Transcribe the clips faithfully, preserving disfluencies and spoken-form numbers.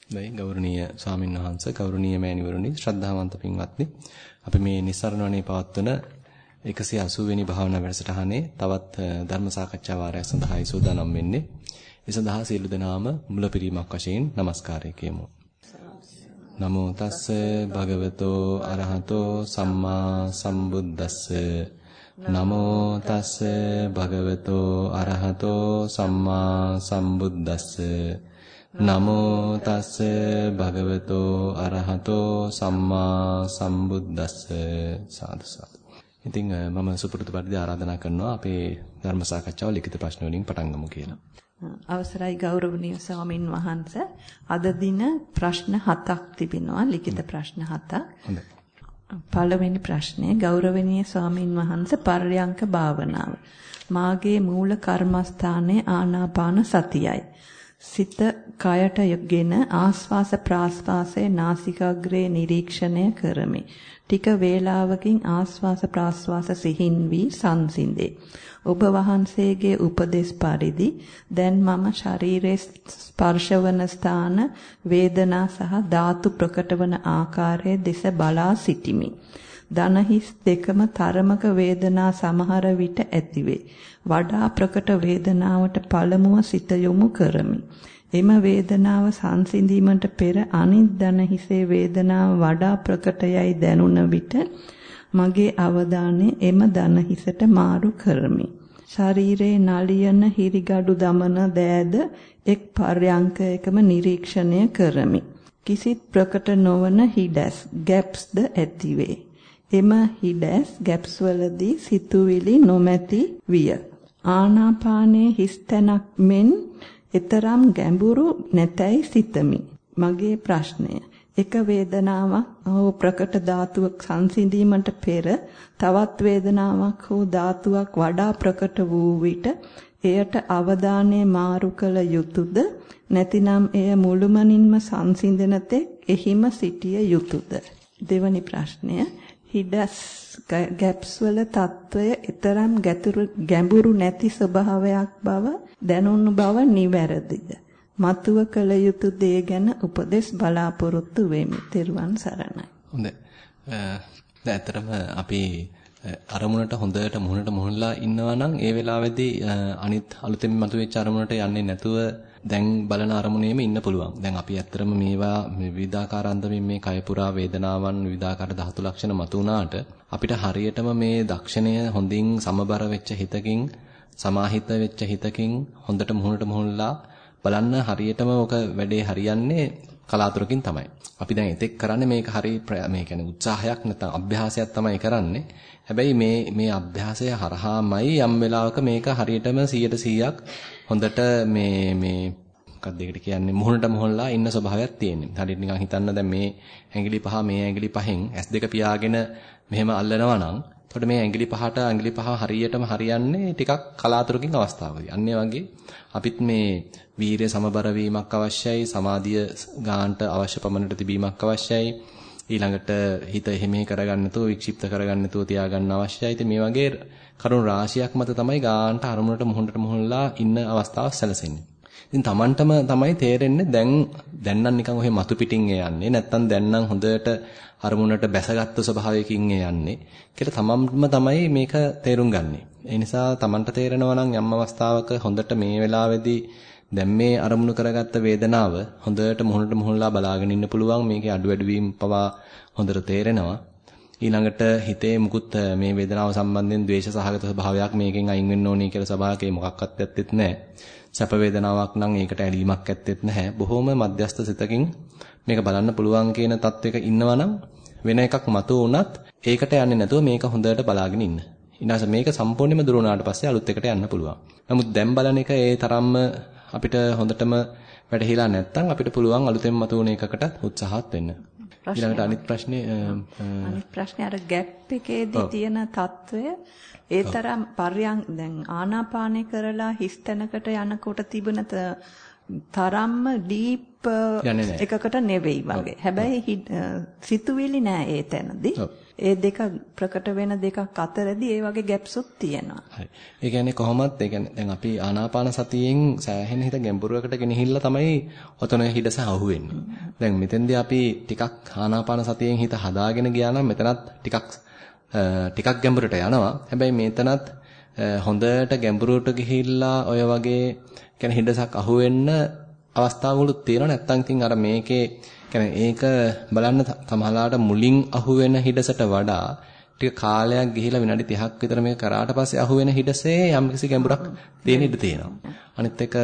දැයි ගෞරවනීය ස්වාමීන් වහන්සේ ගෞරවනීය මෑණිවරුනි ශ්‍රද්ධාවන්ත පින්වත්නි අපි මේ නිස්සරණ වනේ පවත්වන එකසිය අසූ වෙනි භාවනා වැඩසටහනේ තවත් ධර්ම සාකච්ඡා වාරයක් සඳහායි සූදානම් වෙන්නේ. ඒ සඳහා සියලු දෙනාම මුලපිරීමක් වශයෙන් নমස්කාරය කියමු. නමෝ තස්ස භගවතෝ අරහතෝ සම්මා සම්බුද්දස්ස නමෝ තස්ස භගවතෝ අරහතෝ සම්මා සම්බුද්දස්ස නමෝ තස්ස භගවතෝ අරහතෝ සම්මා සම්බුද්දස්ස සාදු සාදු. ඉතින් මම සුපුරුදු පරිදි ආරාධනා කරනවා අපේ ධර්ම සාකච්ඡාව ලිඛිත ප්‍රශ්න වලින් පටන් ගමු කියලා. අවසරයි ගෞරවනීය ස්වාමින් වහන්සේ අද දින ප්‍රශ්න හතක් තිබෙනවා ලිඛිත ප්‍රශ්න හතක්. හොඳයි. පළවෙනි ප්‍රශ්නේ ගෞරවනීය ස්වාමින් වහන්සේ පර්යංක භාවනාව. මාගේ මූල කර්මස්ථානයේ ආනාපාන සතියයි. සිත කයට යොගෙන ආස්වාස ප්‍රාස්වාසයේ නාසිකාග්‍රේ නිරීක්ෂණය කරමි. ටික වේලාවකින් ආස්වාස ප්‍රාස්වාස සිහින් වී සංසිඳේ. ඔබ වහන්සේගේ උපදෙස් පරිදි දැන් මම ශරීරයේ ස්පර්ශවන ස්ථාන වේදනා සහ ධාතු ප්‍රකටවන ආකාරයේ දෙස බලා සිටිමි. දනහිස් දෙකම තරමක වේදනා සමහර විට ඇතිවේ. වඩා ප්‍රකට වේදනාවට පළමුව සිත යොමු කරමි. එම වේදනාව සංසිඳීමට පෙර අනිත් දනහිසේ වේදනාව වඩා ප්‍රකටයයි දැනුන විට මගේ අවධානය එම දනහිසට මාරු කරමි. ශරීරයේ නලියන හිරිගඩු දමන දෑද එක් පර්යංකයකම නිරීක්ෂණය කරමි. කිසිත් ප්‍රකට නොවන හිඩැස් ගැප්ස්ද ඇතිවේ. එම හිඩැස් ගැප්ස් වලදී සිතුවිලි නොමැති විය. ආනාපානයේ හිස්තැනක් මෙන් එතරම් ගැඹුරු නැතයි සිතමි. මගේ ප්‍රශ්නය එක වේදනාවක් හෝ ප්‍රකට ධාතුවක් සංසිඳීමට පෙර තවත් වේදනාවක් හෝ ධාතුවක් වඩා ප්‍රකට වූ විට එයට අවධානය මාරු කළ යුතුයද නැතිනම් එය මුළුමනින්ම සංසිඳන තෙක් එහිම සිටිය යුතුයද? දෙවැනි ප්‍රශ්නය හිඩස් ගැප්ස් වල తত্ত্বය ඊතරම් ගැඹුරු නැති ස්වභාවයක් බව දැනුණු බව නිවැරදිද? මතුව කළ යුතු දේ ගැන උපදෙස් බලාපොරොත්තු වෙමි. තෙරුවන් සරණයි. හොඳයි. දැන් ඇත්තටම අපි අරමුණට හොඳට මුහුණට මුහුණලා ඉන්නවා නම් ඒ වෙලාවේදී අනිත් අලුතෙන් මතුවෙච්ච අරමුණට යන්නේ නැතුව දැන් බලන අරමුණේම ඉන්න පුළුවන්. දැන් අපි ඇත්තටම මේවා විවිධාකාර අන්දමින් මේ කය පුරා වේදනාවන් විවිධාකාර ධාතු ලක්ෂණ මතු වුණාට අපිට හරියටම මේ දක්ෂණය හොඳින් සමබර වෙච්ච හිතකින් සමාහිත වෙච්ච හිතකින් හොඳට මුහුණට මුහුණලා බලන්න හරියටම ඔක වැඩේ හරියන්නේ කලාතුරකින් තමයි. අපි දැන් එතෙක් කරන්නේ මේක හරි මේ කියන්නේ උත්සාහයක් නැත්නම් අභ්‍යාසයක් තමයි කරන්නේ. හැබැයි මේ මේ අභ්‍යාසය හරහාමයි යම් වෙලාවක මේක හරියටම සීයට සීයක් හොඳට මේ මේ මොකක්ද ඒකට කියන්නේ මුහුණට මුහුණලා ඉන්න ස්වභාවයක් තියෙන්නේ. හරියට නිකන් හිතන්න දැන් මේ ඇඟිලි පහ මේ ඇඟිලි පහෙන් ඇස් දෙක පියාගෙන මෙහෙම අල්ලනවා නම් එතකොට මේ ඇඟිලි පහට ඇඟිලි පහ හරියටම හරියන්නේ ටිකක් කලාතුරකින් අවස්ථාවකදී. අන්න වගේ අපිත් මේ වීරිය සමබර වීමක් අවශ්‍යයි, සමාධිය ගානට අවශ්‍ය පමණට තිබීමක් අවශ්‍යයි. ඊළඟට හිත එහෙමේ කරගන්න නැතුව වික්ෂිප්ත කරගන්න නැතුව තියාගන්න අවශ්‍යයි. ඉතින් මේ වගේ කරුණු රාශියක් මත තමයි ගානට අරමුණට මුහුණට මුහුණලා ඉන්න අවස්ථාවක් සැලසෙන්නේ. ඉතින් Tamanටම තමයි තේරෙන්නේ දැන් දැන් නම් නිකන් ඔහෙ මතු පිටින් යන්නේ නැත්තම් දැන් නම් හොඳට අරමුණට බැසගත්තු ස්වභාවයකින් යන්නේ කියලා තමන්ම තමයි මේක තේරුම් ගන්නෙ. ඒ නිසා Tamanට තේරෙනවා නම් යම් අවස්ථාවක හොඳට මේ වෙලාවේදී දැන් මේ අරමුණු කරගත්ත වේදනාව හොඳට මුහුණට මුහුණලා බලාගෙන ඉන්න පුළුවන්. මේකේ අඩු වැඩි වීම පවා හොඳට තේරෙනවා. ඊළඟට හිතේ මුකුත් මේ වේදනාව සම්බන්ධයෙන් ද්වේෂ සහගත ස්වභාවයක් මේකෙන් අයින් වෙන්න ඕනේ කියලා සබාවකේ මොකක්වත් ඇත්තෙත් නැහැ. සැප වේදනාවක් නම් ඒකට ඇලීමක් ඇත්තෙත් නැහැ. බොහොම මධ්‍යස්ථ සිතකින් මේක බලන්න පුළුවන් කියන තත්වයක ඉන්නවා නම් වෙන එකක් මතු වුණත් ඒකට යන්නේ නැතුව මේක හොඳට බලාගෙන ඉන්න. ඊට මේක සම්පූර්ණයෙන්ම දුර වුණාට පස්සේ අලුත් එකට යන්න පුළුවන්. නමුත් දැන් බලන එක ඒ තරම්ම අපිට හොඳටම වැටහිලා නැත්නම් අපිට පුළුවන් අලුතෙන් මතු වුණ එකකට උත්සාහත් වෙන්න. ඊළඟට අනිත් ප්‍රශ්නේ අනිත් ප්‍රශ්නේ අර ගැප් එකේදී තියෙන తত্ত্বය ඒ තරම් පර්යං දැන් ආනාපානේ කරලා හිස්තැනකට යනකොට තිබුණ තරම්ම ඩීප් එකකට නෙවෙයි වගේ. හැබැයි සිතුවිලි නෑ ඒ තැනදී. ඒ දෙක ප්‍රකට වෙන දෙකක් අතරදී ඒ වගේ ගැප්සුත් තියෙනවා. හරි. ඒ කියන්නේ කොහොමත් ඒ කියන්නේ දැන් අපි ආනාපාන සතියෙන් සෑහෙන හිත ගැඹුරකට ගෙනහිල්ලා තමයි ඔතන හිඩස අහුවෙන්නේ. දැන් මෙතෙන්දී අපි ටිකක් ආනාපාන සතියෙන් හිත හදාගෙන ගියා නම් මෙතනත් ටිකක් ටිකක් ගැඹුරට යනවා. හැබැයි මෙතනත් හොඳට ගැඹුරට ගිහිල්ලා ඔය වගේ කියන්නේ හිඩසක් අහුවෙන්න අවස්ථාවලුත් තියෙනවා. නැත්තම් ඉතින් අර මේකේ කියන්නේ ඒක බලන්න තමහලාට මුලින් අහුවෙන හිඩසට වඩා ටික කාලයක් ගිහිලා විනාඩි තිහක් විතර මේක කරාට පස්සේ අහුවෙන හිඩසේ යම්කිසි ගැඹුරක් තියෙන ඉඩ තියෙනවා. අනිත් එක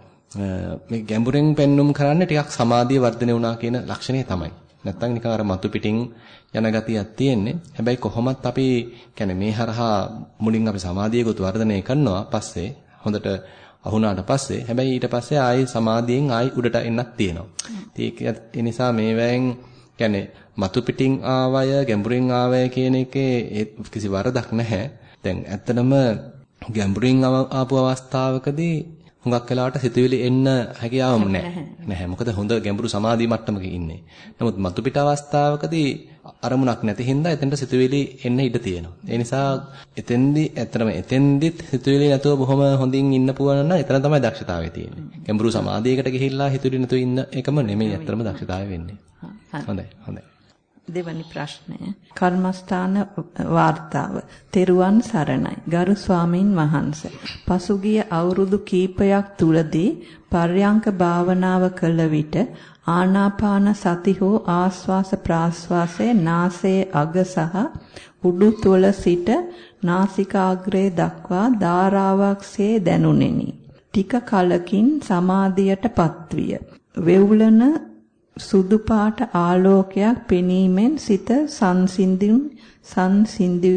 මේ ගැඹුරෙන් පෙන්눔 කරන්නේ ටිකක් සමාධිය වර්ධනය වුණා කියන ලක්ෂණය තමයි. නැත්තම් නිකන් අර මතු පිටින් යන ගතියක් තියෙන්නේ. හැබැයි කොහොමත් අපි කියන්නේ මේ හරහා මුලින් අපි සමාධියකුත් වර්ධනය කරනවා පස්සේ හොඳට අහුණාට පස්සේ හැබැයි ඊට පස්සේ ආයි සමාධියෙන් ආයි උඩට එන්නත් තියෙනවා. ඒක ඒ නිසා මේවෙන් කියන්නේ මතු පිටින් ආවය ගැඹුරින් ආවය කියන එකේ කිසි වරදක් නැහැ. දැන් ඇත්තටම ගැඹුරින් ආපු අවස්ථාවකදී හුඟක් වෙලාවට සිතුවිලි එන්න හැකියාවම නැහැ. නැහැ. මොකද හොඳ ගැඹුරු සමාධි මට්ටමක ඉන්නේ. නමුත් මතු පිට අවස්ථාවකදී අරමුණක් නැති හින්දා එතනට සිතුවිලි එන්න ඉඩ තියෙනවා. ඒ නිසා එතෙන්දි ඇත්තටම එතෙන්දිත් සිතුවිලි නැතුව බොහොම හොඳින් ඉන්න පුළුවන් නම් එතන තමයි දක්ෂතාවය තියෙන්නේ. ගැඹුරු සමාධියකට ගිහිල්ලා හිතුවිලි නැතුව ඉන්න එකම නෙමෙයි ඇත්තටම දක්ෂතාවය වෙන්නේ. හොඳයි. හොඳයි. දෙවැනි ප්‍රශ්නය කර්මස්ථාන වාර්තාව තෙරුවන් සරණයි ගරු ස්වාමින් වහන්සේ පසුගිය අවුරුදු කීපයක් තුලදී පර්යංක භාවනාව කළ විට ආනාපාන සති හෝ ආස්වාස ප්‍රාස්වාසයේ නාසයේ අග සහ උඩු තොල සිට නාසිකාග්‍රේ දක්වා ධාරාවක්සේ දැනුනිනි. ටික කලකින් සමාධියටපත් විය. වෙවුලන සුදු පාට ආලෝකයක් පෙනීමෙන් සිත සංසිඳුන් සංසිඳු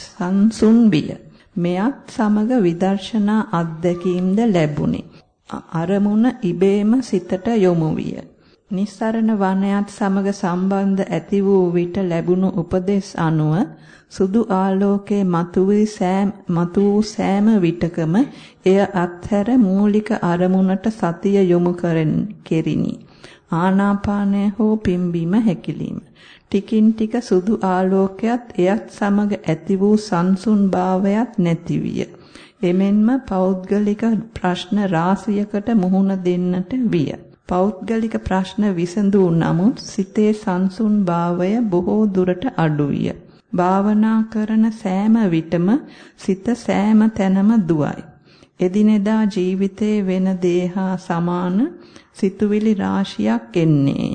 සංසුන් විය. මෙයත් සමග විදර්ශනා අත්දැකීම්ද ලැබුණි. අරමුණ ඉබේම සිතට යොමු විය. නිස්සරණ වනයත් සමග සම්බන්ධ ඇති වූ විට ලැබුණු උපදෙස් අනුව සුදු ආලෝකයේ මතුවී සෑම මතු වූ සෑම විටකම එය අත්හැර මූලික අරමුණට සතිය යොමු කෙරිනි. ආනාපානය හෝ පිම්බීම හැකිලිම ටිකින් ටික සුදු ආලෝකයත් එයත් සමග ඇති වූ සංසුන් භාවයත් නැති විය. එමෙන්ම පෞද්ගලික ප්‍රශ්න රාශියකට මුහුණ දෙන්නට විය. පෞද්ගලික ප්‍රශ්න විසඳූ නමුත් සිතේ සංසුන් භාවය බොහෝ දුරට අඩු විය. භාවනා කරන සෑම විටම සිත සෑම තැනම දුවයි. එදිනෙදා ජීවිතයේ වෙන දේ හා සමාන සිතුවිලි රාශියක් එන්නේය.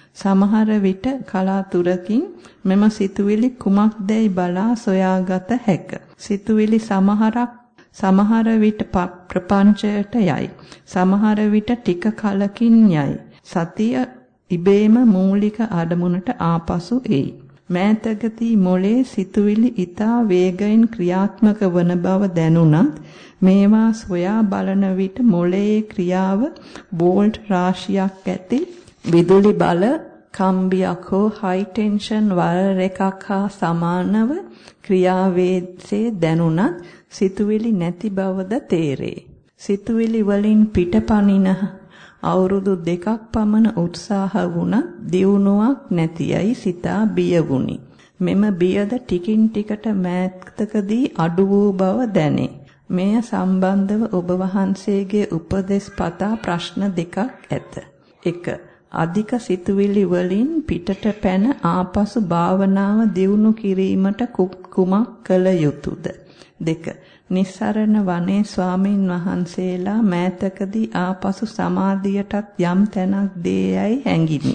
සමහර විට කලාතුරකින් මෙම සිතුවිලි කුමක්දැයි බලා සොයාගත හැක. සිතුවිලි සමහරක් සමහර විට ප්‍රපංචයට යයි. සමහර විට ටික කලකින් යයි. සතිය ඉබේම මූලික අරමුණට ආපසු එයි. මෑතකදී මොලේ සිතුවිලි ඊතා වේගයෙන් ක්‍රියාත්මක වන බව දැනුණත් මේවා සොයා බලන විට මොලේ ක්‍රියාව බෝල්ට් රාශියක් ඇති විදුලි බල කම්බියක් හෝ හයි ටෙන්ෂන් වයර් එකක් හා සමානව ක්‍රියාවේදසේ දැනුණත් සිතුවිලි නැති බවද තේරේ. සිතුවිලි වලින් පිටපනින අවුරුදු දෙකක් පමණ උත්සාහ වුණත් දියුණුවක් නැතියයි සිතා බිය වුනි. මෙම බියද ටිකින් ටිකට මෑතකදී අඩු වූ බව දැනේ. මෙය සම්බන්ධව ඔබ වහන්සේගේ උපදෙස් පතා ප්‍රශ්න දෙකක් ඇත. එක. අධික සිතුවිලි වලින් පිටට පැන ආපසු භාවනාව දියුණු කිරීමට කුමක් කළ යුතුද? දෙක. නිස්සරණ වනේ ස්වාමින් වහන්සේලා මෑතකදී ආපසු සමාධියටත් යම් තැනක් දේයයි හැඟිමි.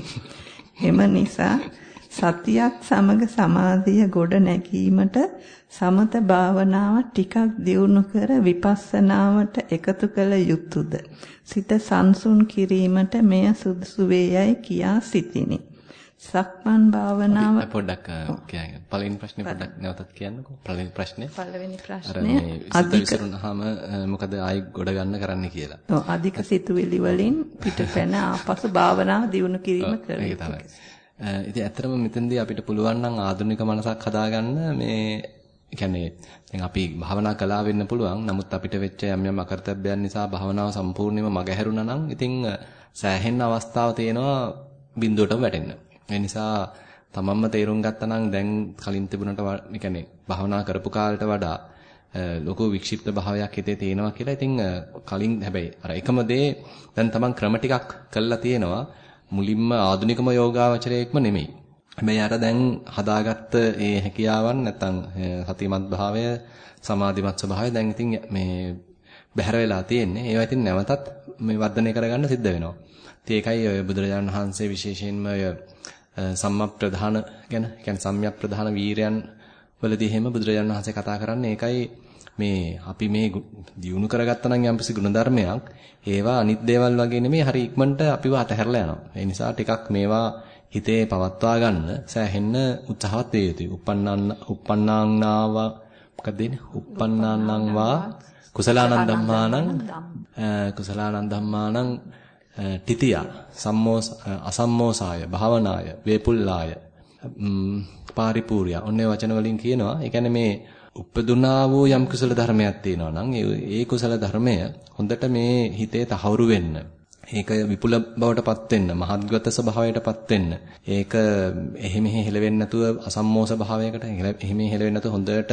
එම නිසා සතියක් සමග සමාධිය ගොඩ නැගීමට සමත භාවනාව ටිකක් දියුණු කර විපස්සනාවට එකතු කළ යුතුයද? සිත සංසුන් කිරීමට මෙය සුදුසු වේයයි කියා සිතිනි. සක්මන් භාවනාව පොඩ්ඩක් කියන්නේ පළවෙනි ප්‍රශ්නේ පොඩ්ඩක් නැවතත් කියන්නකෝ. පළවෙනි ප්‍රශ්නේ පළවෙනි ප්‍රශ්නේ අධික විසරුනහම මොකද ආයි ගොඩ ගන්න කරන්න කියලා. ඔව් අධික සිතුවිලි වලින් පිටපැන ආපසු භාවනාව දියුණු කිරීම කරනවා. ඒක තමයි. ඉතින් ඇත්තටම මෙතෙන්දී අපිට පුළුවන් නම් ආධුනික මනසක් හදාගන්න මේ කියන්නේ දැන් අපි භාවනා කළා වෙන්න පුළුවන්. නමුත් අපිට වෙච්ච යම් යම් අකර්තව්‍යයන් නිසා භාවනාව සම්පූර්ණයෙන්ම මගහැරුණා නම් ඉතින් සෑහෙන අවස්ථාව තියෙනවා බිඳුවටම වැටෙන්න. ඒ නිසා තමන්ම තේරුම් ගත්තා නම් දැන් කලින් තිබුණට ඒ කියන්නේ භාවනා කරපු කාලයට වඩා ලොකු වික්ෂිප්ත භාවයක් හිතේ තියෙනවා කියලා. ඉතින් කලින් හැබැයි අර එකම දේ දැන් තමන් ක්‍රම ටිකක් කළා තියෙනවා. මුලින්ම ආධුනිකම යෝගාවචරයෙක්ම නෙමෙයි. හැබැයි අර දැන් හදාගත්ත ඒ හැකියාවන් නැත්තම් සතිමත් භාවය, සමාධිමත් ස්වභාවය දැන් ඉතින් මේ බැහැර වෙලා තියෙන්නේ. ඒවා ඉතින් නැවතත් මේ වර්ධනය කරගන්න සිද්ධ වෙනවා. ඉතින් ඒකයි ඔය බුදුරජාණන් වහන්සේ විශේෂයෙන්ම ඔය සම්මප්‍රධාන ගැන, කියන්නේ සම්‍යක් ප්‍රධාන වීරයන් වලදී එහෙම බුදුරජාණන් වහන්සේ කතා කරන්නේ ඒකයි මේ අපි මේ දියුණු කරගත්තා නම් යම්කිසි ගුණධර්මයක් ඒවා අනිත් දේවල් වගේ නෙමෙයි හරි ඉක්මනට අපිව අතහැරලා යනවා. ඒ නිසා ටිකක් මේවා හිතේ පවත්වා ගන්න සෑහෙන්න උත්සාහවත් වේ යුතුයි. uppannān uppannānnāva මොකක්ද දෙන්නේ? uppannānnං වා කුසලානං ධම්මානං කුසලානං ධම්මානං තිතියා සම්මෝස අසම්මෝසාය භාවනාය වේපුල්ලාය පාරිපූර්ය. ඔන්නේ වචන වලින් කියනවා. ඒ කියන්නේ මේ උපදුනා වූ යම් කුසල ධර්මයක් තියෙනවා නම් ඒ කුසල ධර්මය හොඳට මේ හිතේ තහවුරු වෙන්න. ඒක විපුල බවටපත් වෙන්න, මහත්ගත ස්වභාවයටපත් වෙන්න. ඒක එහෙ මෙහෙ හෙලවෙන්නේ නැතුව අසම්මෝස භාවයකට එහෙ මෙහෙ හෙලවෙන්නේ නැතුව හොඳට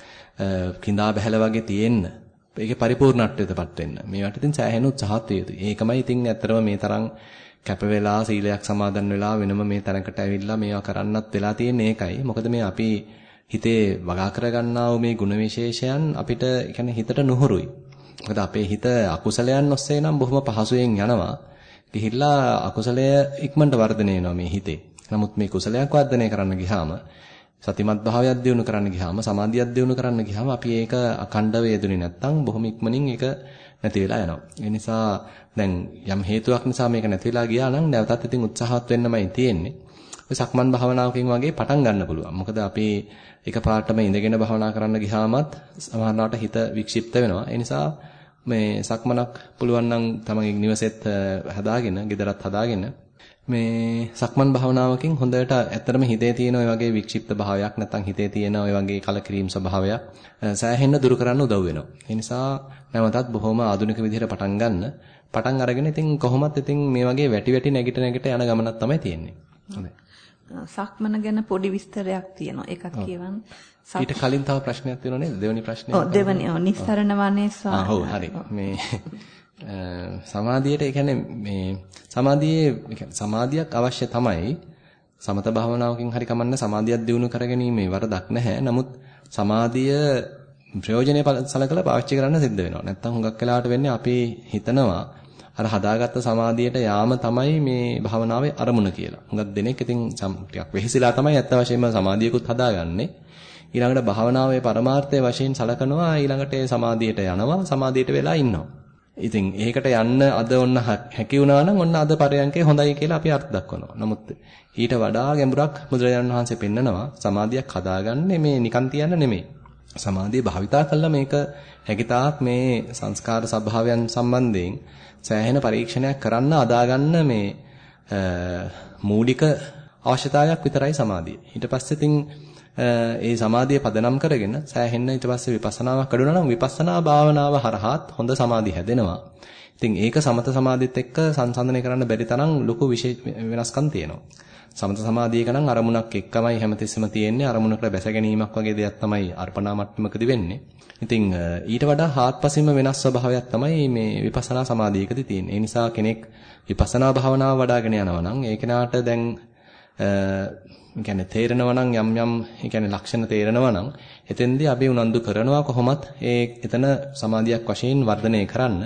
කිඳා බහැල වගේ තියෙන්න. ඒකේ පරිපූර්ණත්වයටපත් වෙන්න. මේවට ඉතින් සෑහෙන උත්සාහත් වේතුයි. ඒකමයි ඉතින් ඇත්තටම මේ තරම් කැප වෙලා සීලයක් සමාදන් වෙලා වෙනම මේ තැනකට ඇවිල්ලා මේවා කරන්නත් වෙලා තියෙන්නේ ඒකයි. මොකද මේ අපි හිතේ වගා කරගන්නා වූ මේ ගුණ විශේෂයන් අපිට කියන්නේ හිතට නුහුරුයි. මොකද අපේ හිත අකුසලයන් ඔස්සේ නම් බොහොම පහසුවෙන් යනවා. ගිහිල්ලා අකුසලය ඉක්මනට වර්ධනය වෙනවා මේ හිතේ. නමුත් මේ කුසලයක් වර්ධනය කරන්න ගියාම සතිමත් භාවයක් දියුණු කරන්න ගියාම සමාධියක් දියුණු කරන්න ගියාම අපි ඒක අඛණ්ඩව යෙදුනේ නැත්නම් බොහොම ඉක්මනින් ඒක නැති වෙලා යනවා. ඒ නිසා දැන් යම් හේතුවක් නිසා මේක නැති වෙලා ගියා නම් නැවතත් ඉතින් උත්සාහවත් වෙන්නමයි තියෙන්නේ. ඔය සක්මන් භාවනාවකින් වගේ පටන් ගන්න පුළුවන්. මොකද අපි එකපාරටම ඉඳගෙන භාවනා කරන්න ගියාමත් සමහරවිට හිත වික්ෂිප්ත වෙනවා. ඒ නිසා මේ සක්මනක් පුළුවන් නම් තමන්ගේ නිවසෙත් හදාගෙන, ගෙදරත් හදාගෙන මේ සක්මන් භාවනාවකින් හොඳට ඇත්තටම හිතේ තියෙන ඔය වගේ වික්ෂිප්ත භාවයක් නැත්නම් හිතේ තියෙන ඔය වගේ කලකිරීම ස්වභාවයක් සෑහෙන්න දුරු කරන්න උදව් වෙනවා. ඒ නිසා නැවතත් බොහොම ආධුනික විදිහට පටන් ගන්න. පටන් අරගෙන ඉතින් කොහොමත් ඉතින් මේ වගේ වැටි වැටි නැගිට නැගිට යන ගමනක් තමයි තියෙන්නේ. හොඳයි. සක්මන ගැන පොඩි විස්තරයක් තියෙනවා. ඒකත් කියවන්න. ඊට කලින් තව ප්‍රශ්නයක් තියෙනවා නේද? දෙවෙනි ප්‍රශ්නේ. ඔව් දෙවෙනි. ඔව් නිස්සරණ වනේ ස්වාමී. ආ ඔව් හරි. මේ සමාධියට ඒ කියන්නේ මේ සමාධියේ සමාධියක් අවශ්‍ය තමයි. සමත භාවනාවකින් හරි කමන්න සමාධියක් දියුණු කරගැනීමේ වරදක් නැහැ. නමුත් සමාධිය ප්‍රයෝජනෙ සලකලා පාවිච්චි කරන්න සිද්ධ වෙනවා. නැත්තම් හුඟක් වෙලාවට වෙන්නේ අපි හිතනවා අර හදාගත්ත සමාධියට යාම තමයි මේ භාවනාවේ අරමුණ කියලා. හුඟක් දෙනෙක් ඉතින් ටිකක් වෙහෙසිලා තමයි ඇත්ත වශයෙන්ම සමාධියකුත් හදාගන්නේ. ඊළඟට භාවනාවේ පරමාර්ථය වශයෙන් සලකනවා ඊළඟට ඒ සමාධියට යනවා සමාධියට වෙලා ඉන්නවා. ඉතින් ඒකට යන්න අද ඔන්න හැකි වුණා නම් ඔන්න අද පරයන්කේ හොඳයි කියලා අපි අර්ථ දක්වනවා. නමුත් ඊට වඩා ගැඹුරක් බුදුරජාණන් වහන්සේ පෙන්නනවා සමාධියක් හදාගන්නේ මේ නිකන් තියන්න නෙමෙයි. සමාධිය භාවිතා කළා මේක හැකිතාක් මේ සංස්කාර ස්වභාවයන් සම්බන්ධයෙන් සෑහෙන පරීක්ෂණයක් කරන්න අදාගන්න මේ මූලික අවශ්‍යතාවයක් විතරයි සමාධිය. ඊට පස්සේ ඉතින් ඒ සමාධිය පදනම් කරගෙන සෑහෙන්න ඊට පස්සේ විපස්සනාවක් කඩුණා නම් විපස්සනා භාවනාව හරහාත් හොඳ සමාධිය හැදෙනවා. ඉතින් ඒක සමත සමාධියත් එක්ක සංසන්දනය කරන්න බැරි තරම් ලොකු විශේෂ වෙනස්කම් තියෙනවා. සමත සමාධියක නම් අරමුණක් එක්කමයි හැමතිස්සෙම තියෙන්නේ. අරමුණකට බැස ගැනීමක් වගේ දෙයක් තමයි අර්පණා මට්ටමකදී වෙන්නේ. ඉතින් ඊට වඩා හාත්පසින්ම වෙනස් ස්වභාවයක් තමයි මේ විපස්සනා සමාධියකදී තියෙන්නේ. ඒ නිසා කෙනෙක් විපස්සනා භාවනාව වඩ아가ගෙන යනවා නම් ඒ කෙනාට දැන් ඒ කියන්නේ තේරෙනවා නම් යම් යම් ඒ කියන්නේ ලක්ෂණ තේරෙනවා නම් එතෙන්දී අපි උනන්දු කරනවා කොහොමත් ඒ එතන සමාධියක් වශයෙන් වර්ධනය කරන්න.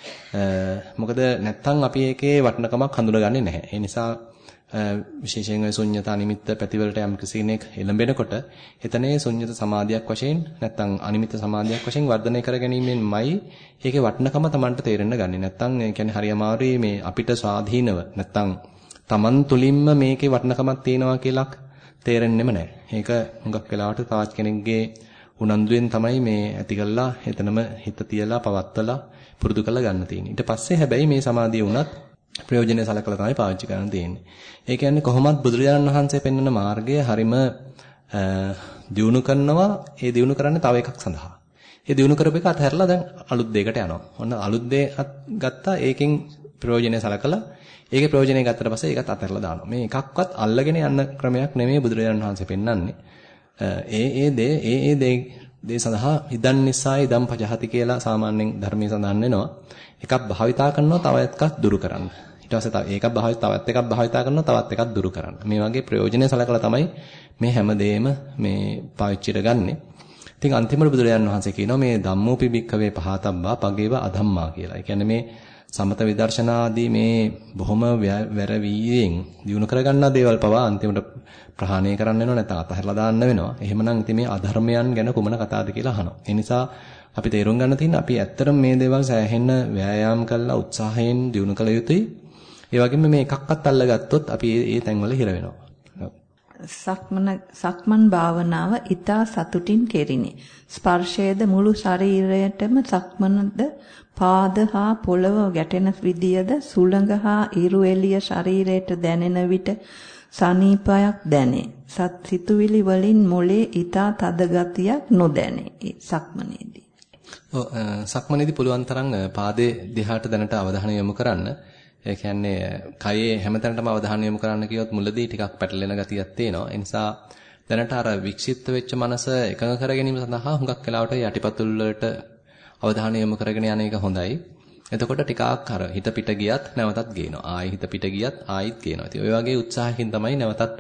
මොකද නැත්තම් අපි ඒකේ වටිනකමක් හඳුනගන්නේ නැහැ. ඒ නිසා විශේෂයෙන් ඔය ශුන්්‍යතා නිමිත්ත පැතිවලට යම් කෙනෙක් එළඹෙනකොට එතනේ ශුන්්‍යත සමාධියක් වශයෙන් නැත්තම් අනිමිත්ත සමාධියක් වශයෙන් වර්ධනය කර ගැනීමෙන්මයි ඒකේ වටිනකම Tamanට තේරෙන්න ගන්නේ. නැත්තම් ඒ කියන්නේ හරි අමාරුයි මේ අපිට ස්වාධීනව නැත්තම් Taman තුලින්ම මේකේ වටිනකමක් තියෙනවා කියලා තේරෙන්නෙම නැහැ. ඒක හුඟක් වෙලාවට තවත් කෙනෙක්ගේ උනන්දුවෙන් තමයි මේ ඇති කළා එතනම හිත තියලා පවත්වලා පුරුදු කරලා ගන්න තියෙන්නේ. ඊට පස්සේ හැබැයි මේ සමාධිය උනත් ප්‍රයෝජනෙ සලකලා තමයි පාවිච්චි කරන්න තියෙන්නේ. ඒ කියන්නේ කොහොමත් බුදුරජාණන් වහන්සේ පෙන්වන මාර්ගය හරිම දියුණු කරනවා. ඒ දියුණු කරන්නේ තව එකක් සඳහා. ඒ දියුණු කරපු එක අතහැරලා දැන් අලුත් දෙයකට යනවා. ඔන්න අලුත් දෙයක් ගත්තා. ඒකෙන් ප්‍රයෝජනෙ සලකලා ඒකේ ප්‍රයෝජනෙ ගත්තට පස්සේ ඒකත් අතහැරලා දානවා. මේ එකක්වත් අල්ලගෙන යන්න ක්‍රමයක් නෙමෙයි බුදුරජාණන් වහන්සේ පෙන්වන්නේ. ඒ ඒ දේ ඒ ඒ දේ දේ සඳහා ඉදන් නිසායි ඉදම් පජහති කියලා සාමාන්‍යයෙන් ධර්මයේ සඳහන් වෙනවා. එකක් භාවිතා කරනවා තව එකක් දුරු කරන්න. ඊට පස්සේ තව ඒකක් භාවිත තවත් එකක් භාවිතා කරනවා තවත් එකක් දුරු කරන්න. මේ වගේ ප්‍රයෝජනෙ සලකලා තමයි මේ හැමදේම මේ පාවිච්චිට ගන්නෙ. ඉතින් අන්තිමට බුදුරජාණන් වහන්සේ කියනවා මේ ධම්මෝපි භික්ඛවේ පහතබ්බා පගේව අධම්මා කියලා. ඒ කියන්නේ මේ සමත විදර්ශනාදී මේ බොහොම වැරවීයෙන් දිනු කරගන්නා දේවල් පවා අන්තිමට ප්‍රහාණය කරන්න වෙනවා නැත්නම් අතහැරලා දාන්න වෙනවා. එහෙමනම් ඉතින් මේ අධර්මයන් ගැන කුමන කතාවද කියලා අහනවා. ඒ නිසා අපි තේරුම් ගන්න තියෙන්නේ අපි ඇත්තටම මේ දේවල් සෑහෙන්න ව්‍යායාම් කරලා උත්සාහයෙන් දිනු කළ යුතුයි. ඒ වගේම මේ එකක්වත් අල්ලගත්තොත් අපි ඒ තැන්වල හිර වෙනවා. සක්මන සක්මන් භාවනාව ඊතා සතුටින් කෙරිනි. ස්පර්ශයේද මුළු ශරීරයටම සක්මනද පාද හා පොළව ගැටෙන විදියද සුළඟ හා ඉරු එළිය ශරීරයට දැනෙන විට සනීපයක් දැනේ. සත් සිතුවිලි වලින් මොලේ ඊතා තද ගතියක් නොදැනේ. සක්මනේදී. ඔව් සක්මනේදී පුළුවන් තරම් පාදයේ දිහාට දැනට අවධානය යොමු කරන්න. ඒ කියන්නේ කයේ හැමතැනටම අවධානය යොමු කරන්න කියොත් මුලදී ටිකක් පැටලෙන ගතියක් තියෙනවා. ඒ නිසා දැනට අර වික්ෂිප්ත වෙච්ච මනස එකඟ කර ගැනීම සඳහා හුඟක් වෙලාවට යටිපතුල් වලට අවධානය යොමු කරගෙන යන එක හොඳයි. එතකොට ටිකක් අර හිත පිට ගියත් නැවතත් ගේනවා. ආයි හිත පිට ගියත් ආයිත් ගේනවා. ඉතින් ඔය වගේ උත්සාහකින් තමයි නැවතත්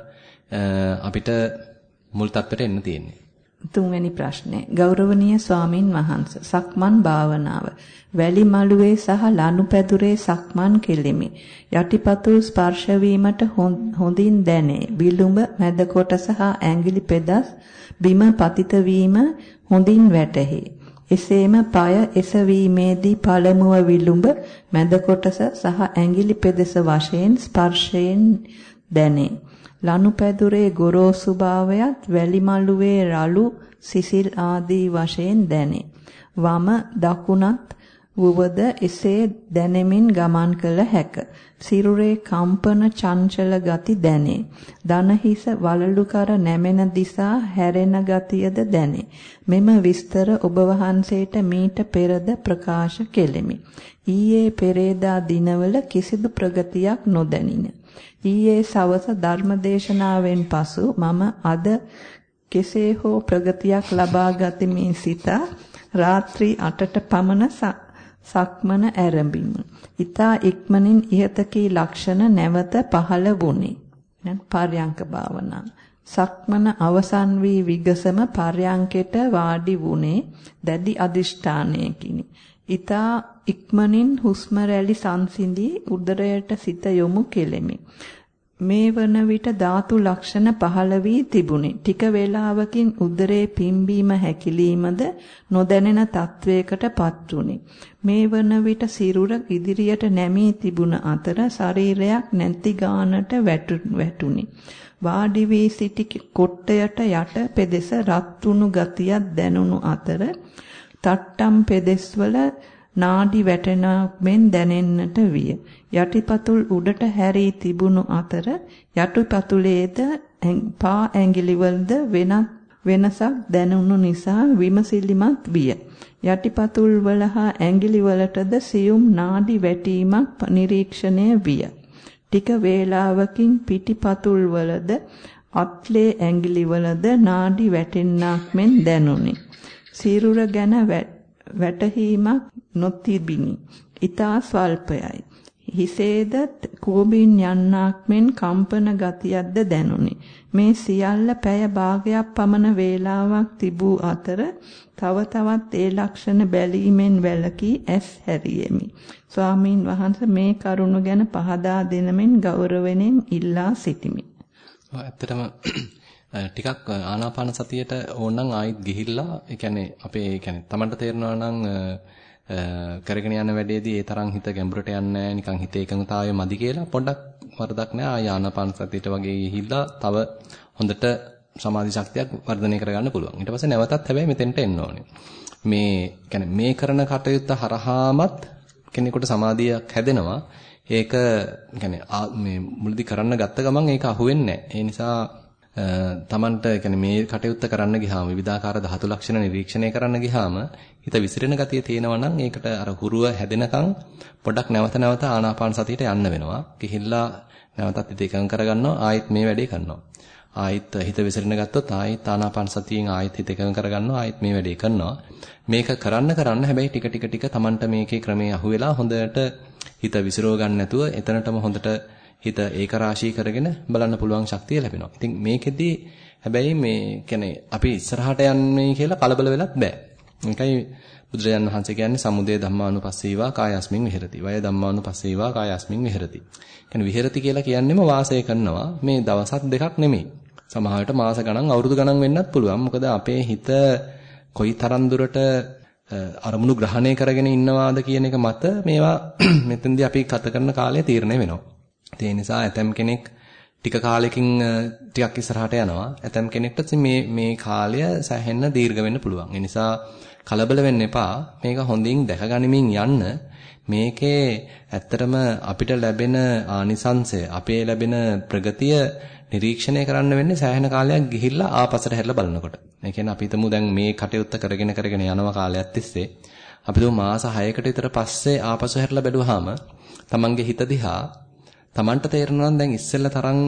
අපිට මුල් තත්ත්වයට එන්න තියෙන්නේ. තුන්වෙනි ප්‍රශ්නේ ගෞරවනීය ස්වාමින් වහන්සේ සක්මන් භාවනාව වැලි මළුවේ සහ ලනුපැදුරේ සක්මන් කෙලිමි යටිපතුල් ස්පර්ශ වීමට හොඳින් දැනේ විලුඹ මැද කොටස හා ඇඟිලි පෙදස් බිම පතිත වීම හොඳින් වැටහි එසේම পায় එසවීමේදී පළමුව විලුඹ මැද කොටස සහ ඇඟිලි පෙදෙස වශයෙන් ස්පර්ශයෙන් දැනේ ලනුපැදුරේ ගොරෝසු භාවයත් වැලි මළුවේ රළු සිසිල් ආදී වශයෙන් දැනේ. වම දකුණත් වුවද එසේ දැනෙමින් ගමන් කළ හැක. සිරුරේ කම්පන චංචල ගති දැනේ. දන හිස වලලු කර නැමෙන දිසා හැරෙන ගතියද දැනේ. මෙම විස්තර ඔබ වහන්සේට මීට පෙරද ප්‍රකාශ කෙලෙමි. ඊයේ පෙරේදා දිනවල කිසිදු ප්‍රගතියක් නොදැනින. ඊයේ සවස ධර්මදේශනාවෙන් පසු මම අද කෙසේ හෝ ප්‍රගතියක් ලබා ගතිමින් සිතා රාත්‍රී අටට පමණ සක්මන ආරම්භිමි. ඊතා ඉක්මනින් ඉහතකී ලක්ෂණ නැවත පහළ වුණේ. දැන් පර්යංක භාවනාව. සක්මන අවසන් වී විගසම පර්යංකෙට වාඩි වුණේ දැඩි අදිෂ්ඨානයකිනි. ඊතා ඉක්මනින් හුස්ම රැලි සංසිඳී උදරයට සිත යොමු කෙලෙමි. මේ වන විට ධාතු ලක්ෂණ පහළ වී තිබුණි. ටික වේලාවකින් උදරේ පිම්බීම හැකිලීමද නොදැනෙන තත්වයකටපත් වුණි. මේ වන විට සිරුර ඉදිරියට නැමී තිබුණ අතර ශරීරයක් නැති ගානට වැටුණි. වාඩි වී සිටි කොට්ටයට යට පෙදෙස රත් වුණු ගතියක් දැනුණු අතර තට්ටම් පෙදෙස්වල නාඩි වැටෙනක් මෙන් දැනෙන්නට විය. යටිපතුල් උඩට හැරී තිබුණු අතර යටිපතුලේද පා ඇඟිලිවලද වෙනත් වෙනසක් දැනුණු නිසා විමසිලිමත් විය. යටිපතුල් වල හා ඇඟිලි වලටද සියුම් නාඩි වැටීමක් නිරීක්ෂණය විය. ටික වේලාවකින් පිටිපතුල් වලද අත්ලේ ඇඟිලි වලද නාඩි වැටෙන්නක් මෙන් දැනුනි. සිරුර ගැන වැටහීමක් නොතිබිනි. ඊතා ස්වල්පයයි. හිසේද කෝබින් යන්නක් මෙන් කම්පන ගතියක්ද දැනුනි. මේ සියල්ල පැය භාගයක් පමණ වේලාවක් තිබූ අතර තව තවත් ඒ ලක්ෂණ බැලීමෙන් වැළකී ඇස් හැරියෙමි. ස්වාමීන් වහන්සේ මේ කරුණ ගැන පහදා දෙනමින් ගෞරවයෙන් ඉල්ලා සිටිමි. ඇත්තටම ටිකක් ආනාපාන සතියට ඕනනම් ආයිත් ගිහිල්ලා ඒ කියන්නේ අපේ ඒ කියන්නේ Tamanට තේරෙනවා නම් කරගෙන යන වැඩේදී ඒ තරම් හිත ගැඹුරට යන්නේ නැහැ නිකන් හිතේ එකඟතාවය මදි කියලා පොඩ්ඩක් වරදක් නැහැ ආය ආනාපාන සතියට වගේ ගිහිල්ලා තව හොඳට සමාධි ශක්තියක් වර්ධනය කරගන්න පුළුවන්. ඊට පස්සේ නැවතත් හැබැයි මෙතෙන්ට එන්න ඕනේ. මේ කියන්නේ මේ කරන කටයුත්ත හරහාමත් කෙනෙකුට සමාධියක් හැදෙනවා. ඒක කියන්නේ මේ මුලදී කරන්න ගත්ත ගමන් ඒක අහුවෙන්නේ නැහැ. ඒ නිසා තමන්ට කියන්නේ මේ කටයුත්ත කරන්න ගියාම විවිධාකාර ධාතු ලක්ෂණ නිරීක්ෂණය කරන්න ගියාම හිත විසිරෙන ගතිය තියෙනවා නම් ඒකට අර හුරුව හැදෙනකන් පොඩ්ඩක් නැවත නැවත ආනාපාන සතියට යන්න වෙනවා. ගිහිල්ලා නැවතත් හිත එකඟ කරගන්නවා ආයෙත් මේ වැඩේ කරනවා. ආයෙත් හිත විසිරෙන ගත්තොත් ආයෙත් ආනාපාන සතියෙන් ආයෙත් හිත එකඟ කරගන්නවා ආයෙත් මේ වැඩේ කරනවා. මේක කරන්න කරන්න හැබැයි ටික ටික ටික තමන්ට මේකේ ක්‍රමයේ අහුවෙලා හොඳට හිත විසිරව ගන්න නැතුව එතනටම හොඳට හිත ඒක රාශී කරගෙන බලන්න පුළුවන් ශක්තිය ලැබෙනවා. ඉතින් මේකෙදි හැබැයි මේ කියන්නේ අපි ඉස්සරහට යන්නේ කියලා කලබල වෙලත් බෑ. ඒකයි බුදුරජාණන් වහන්සේ කියන්නේ සමුදය ධම්මානුපස්සීවා කායස්මින් විහෙරති. වය ධම්මානුපස්සීවා කායස්මින් විහෙරති. කියන්නේ විහෙරති කියලා කියන්නේම වාසය කරනවා. මේ දවසක් දෙකක් නෙමෙයි. සමහරවිට මාස ගණන් අවුරුදු ගණන් වෙන්නත් පුළුවන්. මොකද අපේ හිත කොයි තරම් දුරට අරමුණු ග්‍රහණය කරගෙන ඉන්නවාද කියන එක මත මේවා මෙතෙන්දී අපි ගත කරන කාලය තීරණය වෙනවා. ඒ නිසා ඇතම් කෙනෙක් ටික කාලෙකින් ටිකක් ඉස්සරහට යනවා. ඇතම් කෙනෙක්ට මේ මේ කාලය සෑහෙන්න දීර්ඝ වෙන්න පුළුවන්. ඒ නිසා කලබල වෙන්න එපා. මේක හොඳින් දැකගනිමින් යන්න. මේකේ ඇත්තටම අපිට ලැබෙන ආනිසංශය, අපේ ලැබෙන ප්‍රගතිය නිරීක්ෂණය කරන්න වෙන්නේ සෑහෙන කාලයක් ගිහිල්ලා ආපස්සට හැරිලා බලනකොට. ඒ කියන්නේ අපි හිතමු දැන් මේ කටයුත්ත කරගෙන කරගෙන යනවා කාලයක් තිස්සේ. අපි හිතමු මාස හයකට විතර පස්සේ ආපස්සට හැරිලා බැලුවාම තමන්ගේ හිත දිහා තමන්ට තේරෙනවා දැන් ඉස්සෙල්ලා තරම්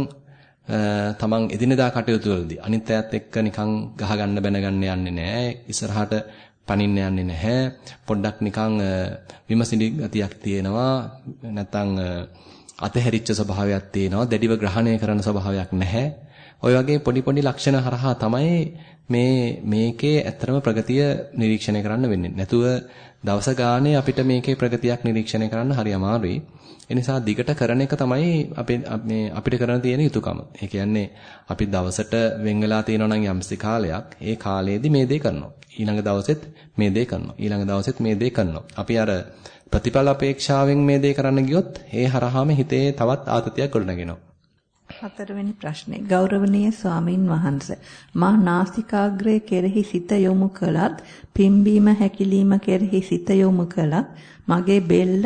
තමන් එදිනෙදා කටයුතු වලදී අනිත් අයත් එක්ක නිකන් ගහ ගන්න බැන ගන්න යන්නේ නැහැ. ඉස්සරහට පනින්න යන්නේ නැහැ. පොඩ්ඩක් නිකන් විමසිලි ගතියක් තියෙනවා. නැත්තම් අතහැරිච්ච ස්වභාවයක් තියෙනවා. දැඩිව ග්‍රහණය කරන ස්වභාවයක් නැහැ. ඔය වගේ පොඩි පොඩි ලක්ෂණ හරහා තමයි මේ මේකේ ඇත්තම ප්‍රගතිය නිරීක්ෂණය කරන්න වෙන්නේ. නැතුව දවස ගානේ අපිට මේකේ ප්‍රගතියක් නිරීක්ෂණය කරන්න හරි අමාරුයි. ඒ නිසා දිගට කරන එක තමයි අපේ මේ අපිට කරන්න තියෙන යුතුයකම. ඒ කියන්නේ අපි දවසට වෙන් වෙලා තියෙනවා නම් යම්සි කාලයක්, ඒ කාලයේදී මේ දේ කරනවා. ඊළඟ දවසෙත් මේ දේ කරනවා. ඊළඟ දවසෙත් මේ දේ කරනවා. අපි අර ප්‍රතිඵල අපේක්ෂාවෙන් මේ දේ කරන්න ගියොත් ඒ හරහාම හිතේ තවත් ආතතියක් ගොඩනගෙනවා. හතරවෙනි ප්‍රශ්නේ ගෞරවනීය ස්වාමින් වහන්සේ මා නාසිකාග්‍රය කෙරෙහි සිත යොමු කළත් පිම්බීම හැකිලිම කෙරෙහි සිත යොමු කළත් මගේ බෙල්ල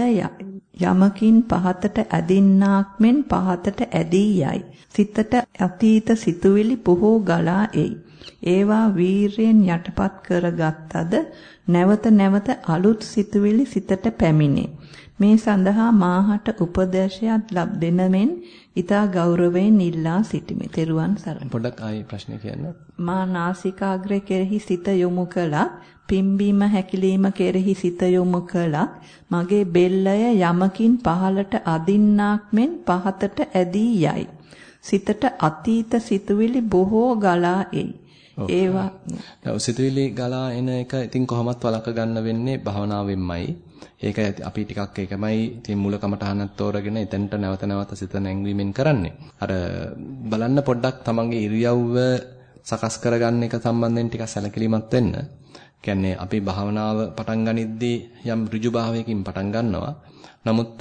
යමකින් පහතට ඇදින්නාක් මෙන් පහතට ඇදී යයි. සිතට අතීත සිතුවිලි බොහෝ ගලා එයි. ඒවා වීරයෙන් යටපත් කරගත්තද නැවත නැවත අලුත් සිතුවිලි සිතට පැමිණේ. මේ සඳහා මාහට උපදේශයක් ලැබ දෙන මෙන් ඊතා ගෞරවයෙන් ඉල්ලා සිටිමි. තෙරුවන් සරණයි. පොඩ්ඩක් ආයි ප්‍රශ්නේ කියන්න. මා නාසිකාග්‍රය කෙරෙහි සිත යොමු කළත් පිම්බීම හැකිලිම කෙරෙහි සිත යොමු කළත් මගේ බෙල්ලය යමකින් පහළට අදින්නාක් මෙන් පහතට ඇදී යයි. සිතට අතීත සිතුවිලි බොහෝ ගලා එයි. ඒවා සිතුවිලි ගලා එන එක ඉතින් කොහොමත් වළක්ව ගන්න වෙන්නේ භවනාවෙන්මයි. ඒක අපි ටිකක් ඒකමයි ඉතින් මූල කමටහනක් තෝරගෙන එතනට නැවත නැවත සිත නැංවීමෙන් කරන්නේ. අර බලන්න පොඩ්ඩක් තමන්ගේ ඉරියව්ව සකස් කරගන්න එක සම්බන්ධයෙන් ටිකක් සැලකිලිමත් වෙන්න. කියන්නේ අපි භාවනාව පටන් ගනිද්දී යම් ඍජු භාවයකින් පටන් ගන්නවා. නමුත්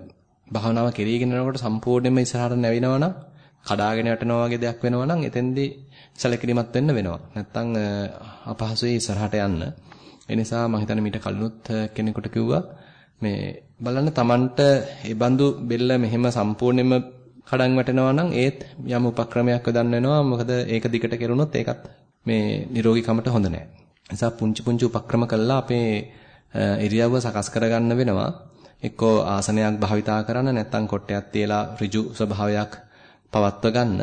භාවනාව කෙරීගෙන යනකොට සම්පූර්ණයෙන්ම ඉස්සරහට නැවිනවා නම් කඩාගෙන යටනවා වගේ දෙයක් වෙනවා නම් එතෙන්දී සැලකිලිමත් වෙන්න වෙනවා. නැත්තම් අපහසුයි ඉස්සරහට යන්න. ඒ නිසා මම හිතන්නේ මීට කලිනුත් කෙනෙකුට කිව්වා මේ බලන්න Tamanට ඒ බඳු බෙල්ල මෙහෙම සම්පූර්ණයෙන්ම කඩන් වැටෙනවා නම් ඒත් යම් උපක්‍රමයක් යොදන්න වෙනවා. මොකද ඒක දිගට කෙරුණොත් ඒකත් මේ නිරෝගීකමට හොඳ නැහැ. ඒ නිසා පුංචි පුංචි උපක්‍රම කළා අපේ ඉරියව්ව සකස් කරගන්න වෙනවා. එක්කෝ ආසනයක් භාවිතා කරන්න නැත්නම් කොට්ටයක් තියලා ඍජු ස්වභාවයක් පවත්ව ගන්න.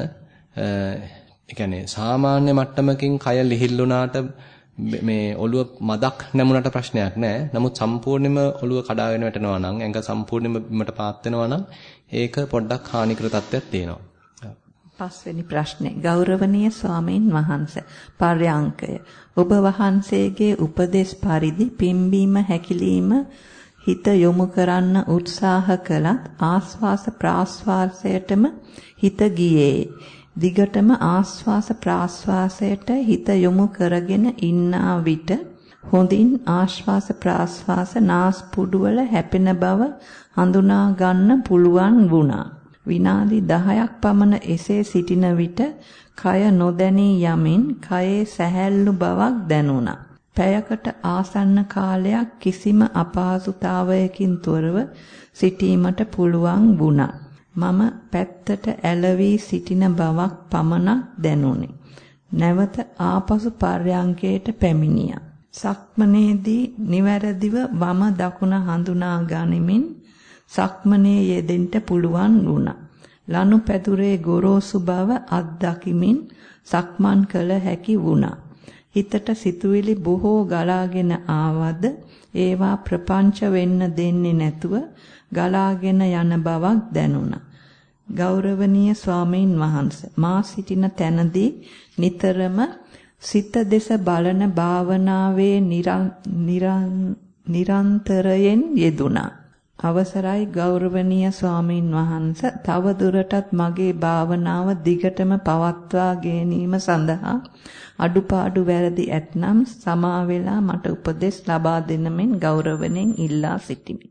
ඒ කියන්නේ සාමාන්‍ය මට්ටමකින් කය ලිහිල්ුණාට මේ ඔළුව මදක් නැමුණට ප්‍රශ්නයක් නැහැ. නමුත් සම්පූර්ණයෙන්ම ඔළුව කඩාගෙන වැටෙනවා නම් ඇඟ සම්පූර්ණයෙන්ම බිමට පාත් වෙනවා නම් ඒක පොඩ්ඩක් හානිකර තත්ත්වයක් තියෙනවා. පස්වෙනි ප්‍රශ්නේ ගෞරවනීය ස්වාමීන් වහන්සේ පර්යාංකය ඔබ වහන්සේගේ උපදේශ පරිදි පිම්බීම හැකිලිම හිත යොමු කරන්න උත්සාහ කළත් ආස්වාස ප්‍රාස්වාසයටම හිත ගියේ. දිගටම ආස්වාස ප්‍රාස්වාසයට හිත යොමු කරගෙන ඉන්නා විට හොඳින් ආශ්වාස ප්‍රාශ්වාස නාස්පුඩු වල හැපෙන බව හඳුනා ගන්න පුළුවන් වුණා. විනාඩි දහයක් පමණ එසේ සිටින විට කය නොදැනී යමින් කයේ සැහැල්ලු බවක් දැනුණා. පැයකට ආසන්න කාලයක් කිසිම අපහසුතාවයකින් තොරව සිටීමට පුළුවන් වුණා. මම පැත්තට ඇලවී සිටින බවක් පමණක් දැනුනි. නැවත ආපසු පර්යංකයට පැමිණියා. සක්මනේදී නිවැරදිව වම දකුණ හඳුනා ගනිමින් සක්මනේ යෙදෙන්න පුළුවන් වුණා. ලනු පැදුරේ ගොරෝසු බව අත්දකිමින් සක්මන් කළ හැකි වුණා. හිතට සිතුවිලි බොහෝ ගලාගෙන ආවද ඒවා ප්‍රපංච වෙන්න දෙන්නේ නැතුව ගලාගෙන යන බවක් දැනුණා. ගෞරවනීය ස්වාමීන් වහන්සේ මා සිටින තැනදී නිතරම සිත දෙස බලන භාවනාවේ නිරන්තරයෙන් යෙදුණා. අවසරයි ගෞරවනීය ස්වාමීන් වහන්සේ තව දුරටත් මගේ භාවනාව දිගටම පවත්වා ගැනීම සඳහා අඩුපාඩු වැරදි ඇතනම් සමා වේලා මට උපදෙස් ලබා දෙන මෙන් ගෞරවණෙන් ඉල්ලා සිටිමි.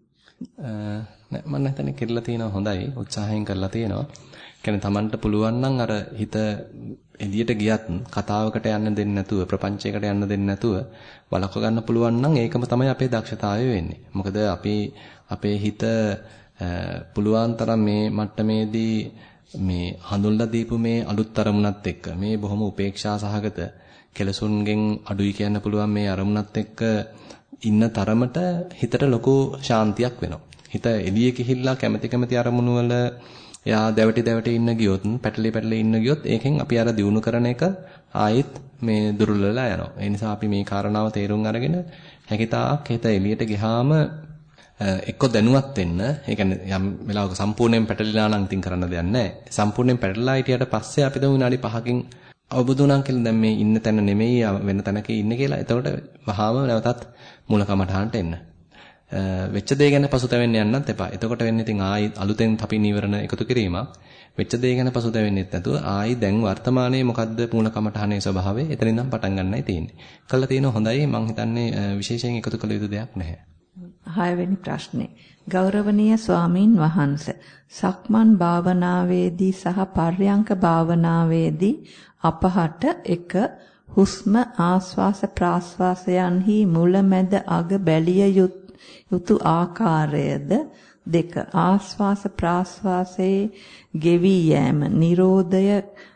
මම නැතනේ කෙරලා තියෙනවා හොඳයි උත්සාහයෙන් කරලා තියෙනවා. කියන්නේ Tamanට පුළුවන් නම් අර හිත එළියට ගියත් කතාවකට යන්න දෙන්නේ නැතුව ප්‍රපංචයකට යන්න දෙන්නේ නැතුව වළක්ව ගන්න පුළුවන් නම් ඒකම තමයි අපේ දක්ෂතාවය වෙන්නේ. මොකද අපි අපේ හිත පුළුවන් තරම් මේ මට්ටමේදී මේ හඳුන්ලා දීපු මේ අලුත් අරමුණත් එක්ක මේ බොහොම උපේක්ෂා සහගත කෙලසුන්ගෙන් අඩුයි කියන්න පුළුවන් මේ අරමුණත් එක්ක ඉන්න තරමට හිතට ලොකු ශාන්තියක් වෙනවා. හිත එළිය ගිහිල්ලා කැමැති කැමැති අරමුණු වල එයා දැවටි දැවටි ඉන්න ගියොත් පැටලි පැටලි ඉන්න ගියොත් ඒකෙන් අපි අර දියුණු කරන එක ආයෙත් මේ දුර්වලලා යනවා. ඒ නිසා අපි මේ කාරණාව තේරුම් අරගෙන හැකිතාක් හිත එළියට ගියාම එක්ක දැනුවත් වෙන්න. ඒ කියන්නේ යම් වෙලාවක සම්පූර්ණයෙන් පැටලිලා නම් ඉතින් කරන්න දෙයක් නැහැ. සම්පූර්ණයෙන් පැටලලා හිටියට පස්සේ අපි දමු විනාඩි පහකින් අවබෝධ වුණා කියලා දැන් මේ ඉන්න තැන නෙමෙයි වෙන තැනක ඉන්නේ කියලා. එතකොට වහාම නැවතත් මූල කමඨාන්ට එන්න. වෙච්ච දේ ගැන පසුතැවෙන්න යන්නත් එපා. එතකොට වෙන්නේ ඉතින් ආයි අලුතෙන් අපි නීවරණ එකතු කිරීමක්. වෙච්ච දේ ගැන පසුතැවෙන්නෙත් නැතුව ආයි දැන් වර්තමානයේ මොකද්ද මූල කමඨානේ ස්වභාවය එතනින් නම් පටන් ගන්නයි තියෙන්නේ. කළා තියෙන හොඳයි මං හිතන්නේ විශේෂයෙන් එකතු කළ යුතු දෙයක් නැහැ. හයවෙනි ප්‍රශ්නේ ගෞරවනීය ස්වාමින් වහන්සේ සක්මන් භාවනාවේදී සහ පර්යංක භාවනාවේදී අපහට එක හුස්ම ආස්වාස ප්‍රාස්වාසයන්හි මුලැමැද අග බැලිය යුතු ආකාරයද දෙක ආස්වාස ප්‍රාස්වාසයේ ගෙවි යෑම නිරෝධය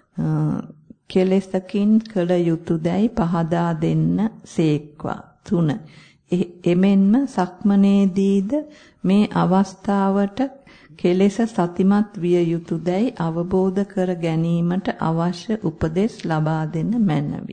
කෙලෙසකින් කළ යුතුයදයි පහදා දෙන්න සේක්වා තුන එමෙන්ම සක්මනේදීද මේ අවස්ථාවට කෙලෙස සතිමත් විය යුතුයදයි අවබෝධ කර ගැනීමට අවශ්‍ය උපදෙස් ලබා දෙන්න මැනවි.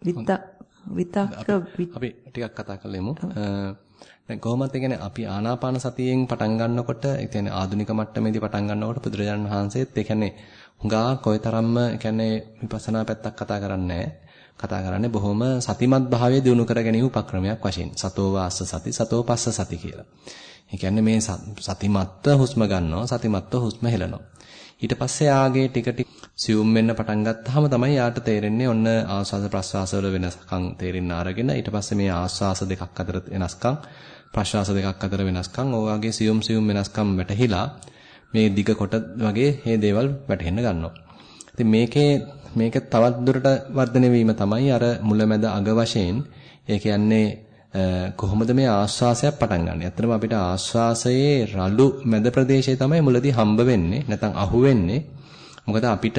විතක්ක අපි ටිකක් කතා කරලෙමු. දැන් කොහොමද කියන්නේ අපි ආනාපාන සතියෙන් පටන් ගන්නකොට ඒ කියන්නේ ආධුනික මට්ටමේදී පටන් ගන්නකොට බුදුරජාණන් වහන්සේත් ඒ කියන්නේ හුඟා කොයිතරම්ම ඒ කියන්නේ විපස්සනා පැත්තක් කතා කරන්නේ කතා කරන්නේ බොහොම සතිමත් භාවය දිනු කර ගැනීම උපක්‍රමයක් වශයෙන් සතෝ වාස්ස සති සතෝ පස්ස සති කියලා. ඒ කියන්නේ මේ සතිමත්ව හුස්ම ගන්නවා සතිමත්ව හුස්ම හෙලනවා. ඊට පස්සේ ආගේ ටික ටික සියුම් වෙන්න පටන් ගත්තාම තමයි යාට තේරෙන්නේ ඔන්න ආස්වාද ප්‍රස්වාස වල වෙනස්කම් තේරෙන්න අරගෙන ඊට පස්සේ මේ ආස්වාස දෙකක් අතර වෙනස්කම් ප්‍රශ්වාස දෙකක් අතර වෙනස්කම් ඔයගේ සියුම් සියුම් වෙනස්කම් වැටහිලා මේ දිග කොට වගේ මේ දේවල් වැටහෙන්න ගන්නවා. ඉතින් මේකේ මේක තවත් දුරට වර්ධනය වීම තමයි අර මුලැමැද අග වශයෙන් ඒ කියන්නේ කොහොමද මේ ආශ්වාසයක් පටන් ගන්න. ඇත්තටම අපිට ආශ්වාසයේ රළු මැද ප්‍රදේශය තමයි මුලදී හම්බ වෙන්නේ නැත්නම් අහු වෙන්නේ. මොකද අපිට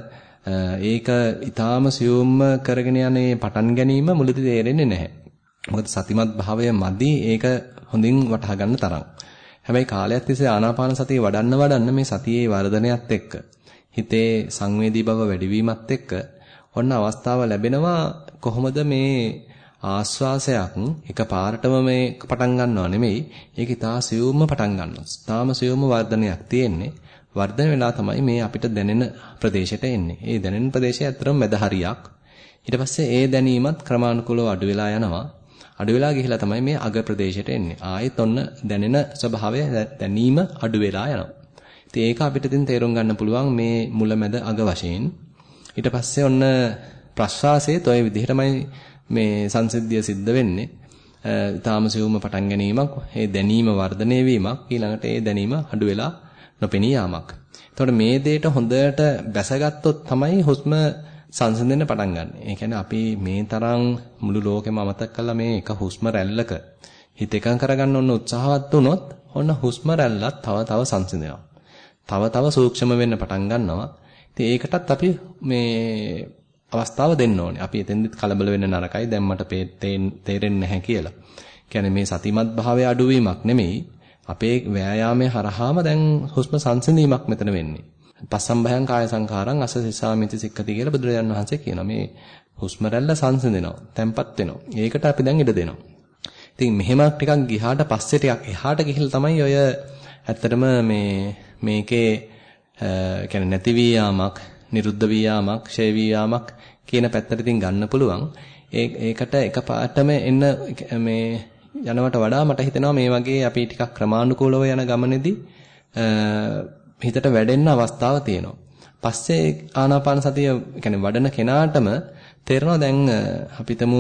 ඒක ඊටාම සියුම්ම කරගෙන යන්නේ පටන් ගැනීම මුලදී තේරෙන්නේ නැහැ. මොකද සතිමත් භාවය මදි ඒක හොඳින් වටහා ගන්න තරම්. හැබැයි කාලයක් තිස්සේ ආනාපාන සතිය වඩන්න වඩන්න මේ සතියේ වර්ධනයත් එක්ක හිතේ සංවේදී බව වැඩිවීමත් එක්ක ඔන්න අවස්ථාව ලැබෙනවා කොහොමද මේ ආස්වාසයක් එකපාරටම මේ පටන් ගන්නව නෙමෙයි ඒක ඉතා සියුම්ම පටන් ගන්නවා. තාම සියුම්ම වර්ධනයක් තියෙන්නේ. වර්ධන වෙලා තමයි මේ අපිට දැනෙන ප්‍රදේශයට එන්නේ. ඒ දැනෙන ප්‍රදේශය ඇත්තටම මැද හරියක්. ඊට පස්සේ ඒ දැනීමත් ක්‍රමානුකූලව අඩු වෙලා යනවා. අඩු වෙලා ගිහිලා තමයි මේ අග ප්‍රදේශයට එන්නේ. ආයෙත් ඔන්න දැනෙන ස්වභාවය දැනීම අඩු වෙලා යනවා. ඉතින් ඒක අපිට ඉතින් තේරුම් ගන්න පුළුවන් මේ මුල මැද අග වශයෙන්. ඊට පස්සේ ඔන්න ප්‍රශ්වාසයේ toy විදිහටමයි මේ සංසිද්ධිය සිද්ධ වෙන්නේ. ඊටාම සියුම්ම පටන් ගැනීමක්, ඒ දැනීම වර්ධනය වීමක්, ඊළඟට ඒ දැනීම අඩු වෙලා නොපෙනී යාමක්. එතකොට මේ දෙයට හොඳට බැසගත්තොත් තමයි හුස්ම සංසිඳෙන්න පටන් ගන්න. ඒ කියන්නේ අපි මේ තරම් මුළු ලෝකෙම අමතක කළා මේ එක හුස්ම රැල්ලක හිත එකඟ කරගන්න ඕන උත්සාහවත් වුණොත් ඔන්න හුස්ම රැල්ලත් තව තව සංසිඳෙනවා. තව තව සූක්ෂම වෙන්න පටන් ගන්නවා. ඉතින් ඒකටත් අපි මේ අවස්ථාව දෙන්න ඕනේ. අපි එතෙන්දිත් කලබල වෙන්න නරකයි. දැන් මට තේරෙන්නේ නැහැ කියලා. කියන්නේ මේ සතිමත් භාවයේ අඩුවීමක් නෙමෙයි. අපේ ව්‍යායාමයේ හරහාම දැන් හුස්ම සංසිඳීමක් මෙතන වෙන්නේ. පස්සම්භයං කාය සංඛාරං අස්ස සිස්සාමිති සික්ඛති කියලා බුදුරජාණන් වහන්සේ කියනවා. මේ හුස්ම රැල්ල සංසිඳෙනවා, තැම්පත් වෙනවා. ඒකට අපි දැන් ඉඩ දෙනවා. ඉතින් මෙහෙම ටිකක් ගිහාට පස්සේ ටිකක් එහාට ගිහිල්ලා තමයි ඔය ඇත්තටම මේ මේකේ කියන්නේ නැති වී යාමක්, නිරුද්ධ වී යාමක්, ෂේ වී යාමක් කියන පැත්තට ඉතින් ගන්න පුළුවන්. ඒ ඒකට එකපාරටම එන්න මේ යනවට වඩා මට හිතෙනවා මේ වගේ අපි ටිකක් ක්‍රමානුකූලව යන ගමනේදී හිතට වැඩෙන්න අවස්ථාවක් තියෙනවා. පස්සේ ආනාපාන සතිය කියන්නේ වඩන කෙනාටම තේරෙනවා දැන් අපිටම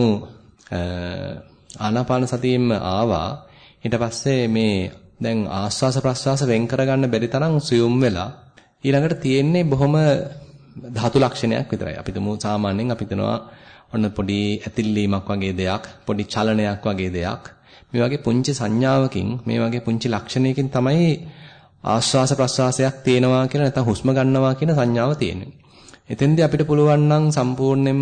ආනාපාන සතියෙම ආවා. ඊට පස්සේ මේ දැන් ආස්වාස ප්‍රස්වාස වෙන් කරගන්න බැරි තරම් සියුම් වෙලා ඊළඟට තියෙන්නේ බොහොම ධාතු ලක්ෂණයක් විතරයි. අපි තුමු සාමාන්‍යයෙන් අපි හිතනවා ඔන්න පොඩි ඇතිල්ලීමක් වගේ දෙයක්, පොඩි චලනයක් වගේ දෙයක්. මේ වගේ පුංචි සංඥාවකින්, මේ වගේ පුංචි ලක්ෂණයකින් තමයි ආශ්වාස ප්‍රශ්වාසයක් තියෙනවා කියලා නැත්නම් හුස්ම ගන්නවා කියන සංඥාව තියෙන්නේ. එතෙන්දී අපිට පුළුවන් නම් සම්පූර්ණයෙන්ම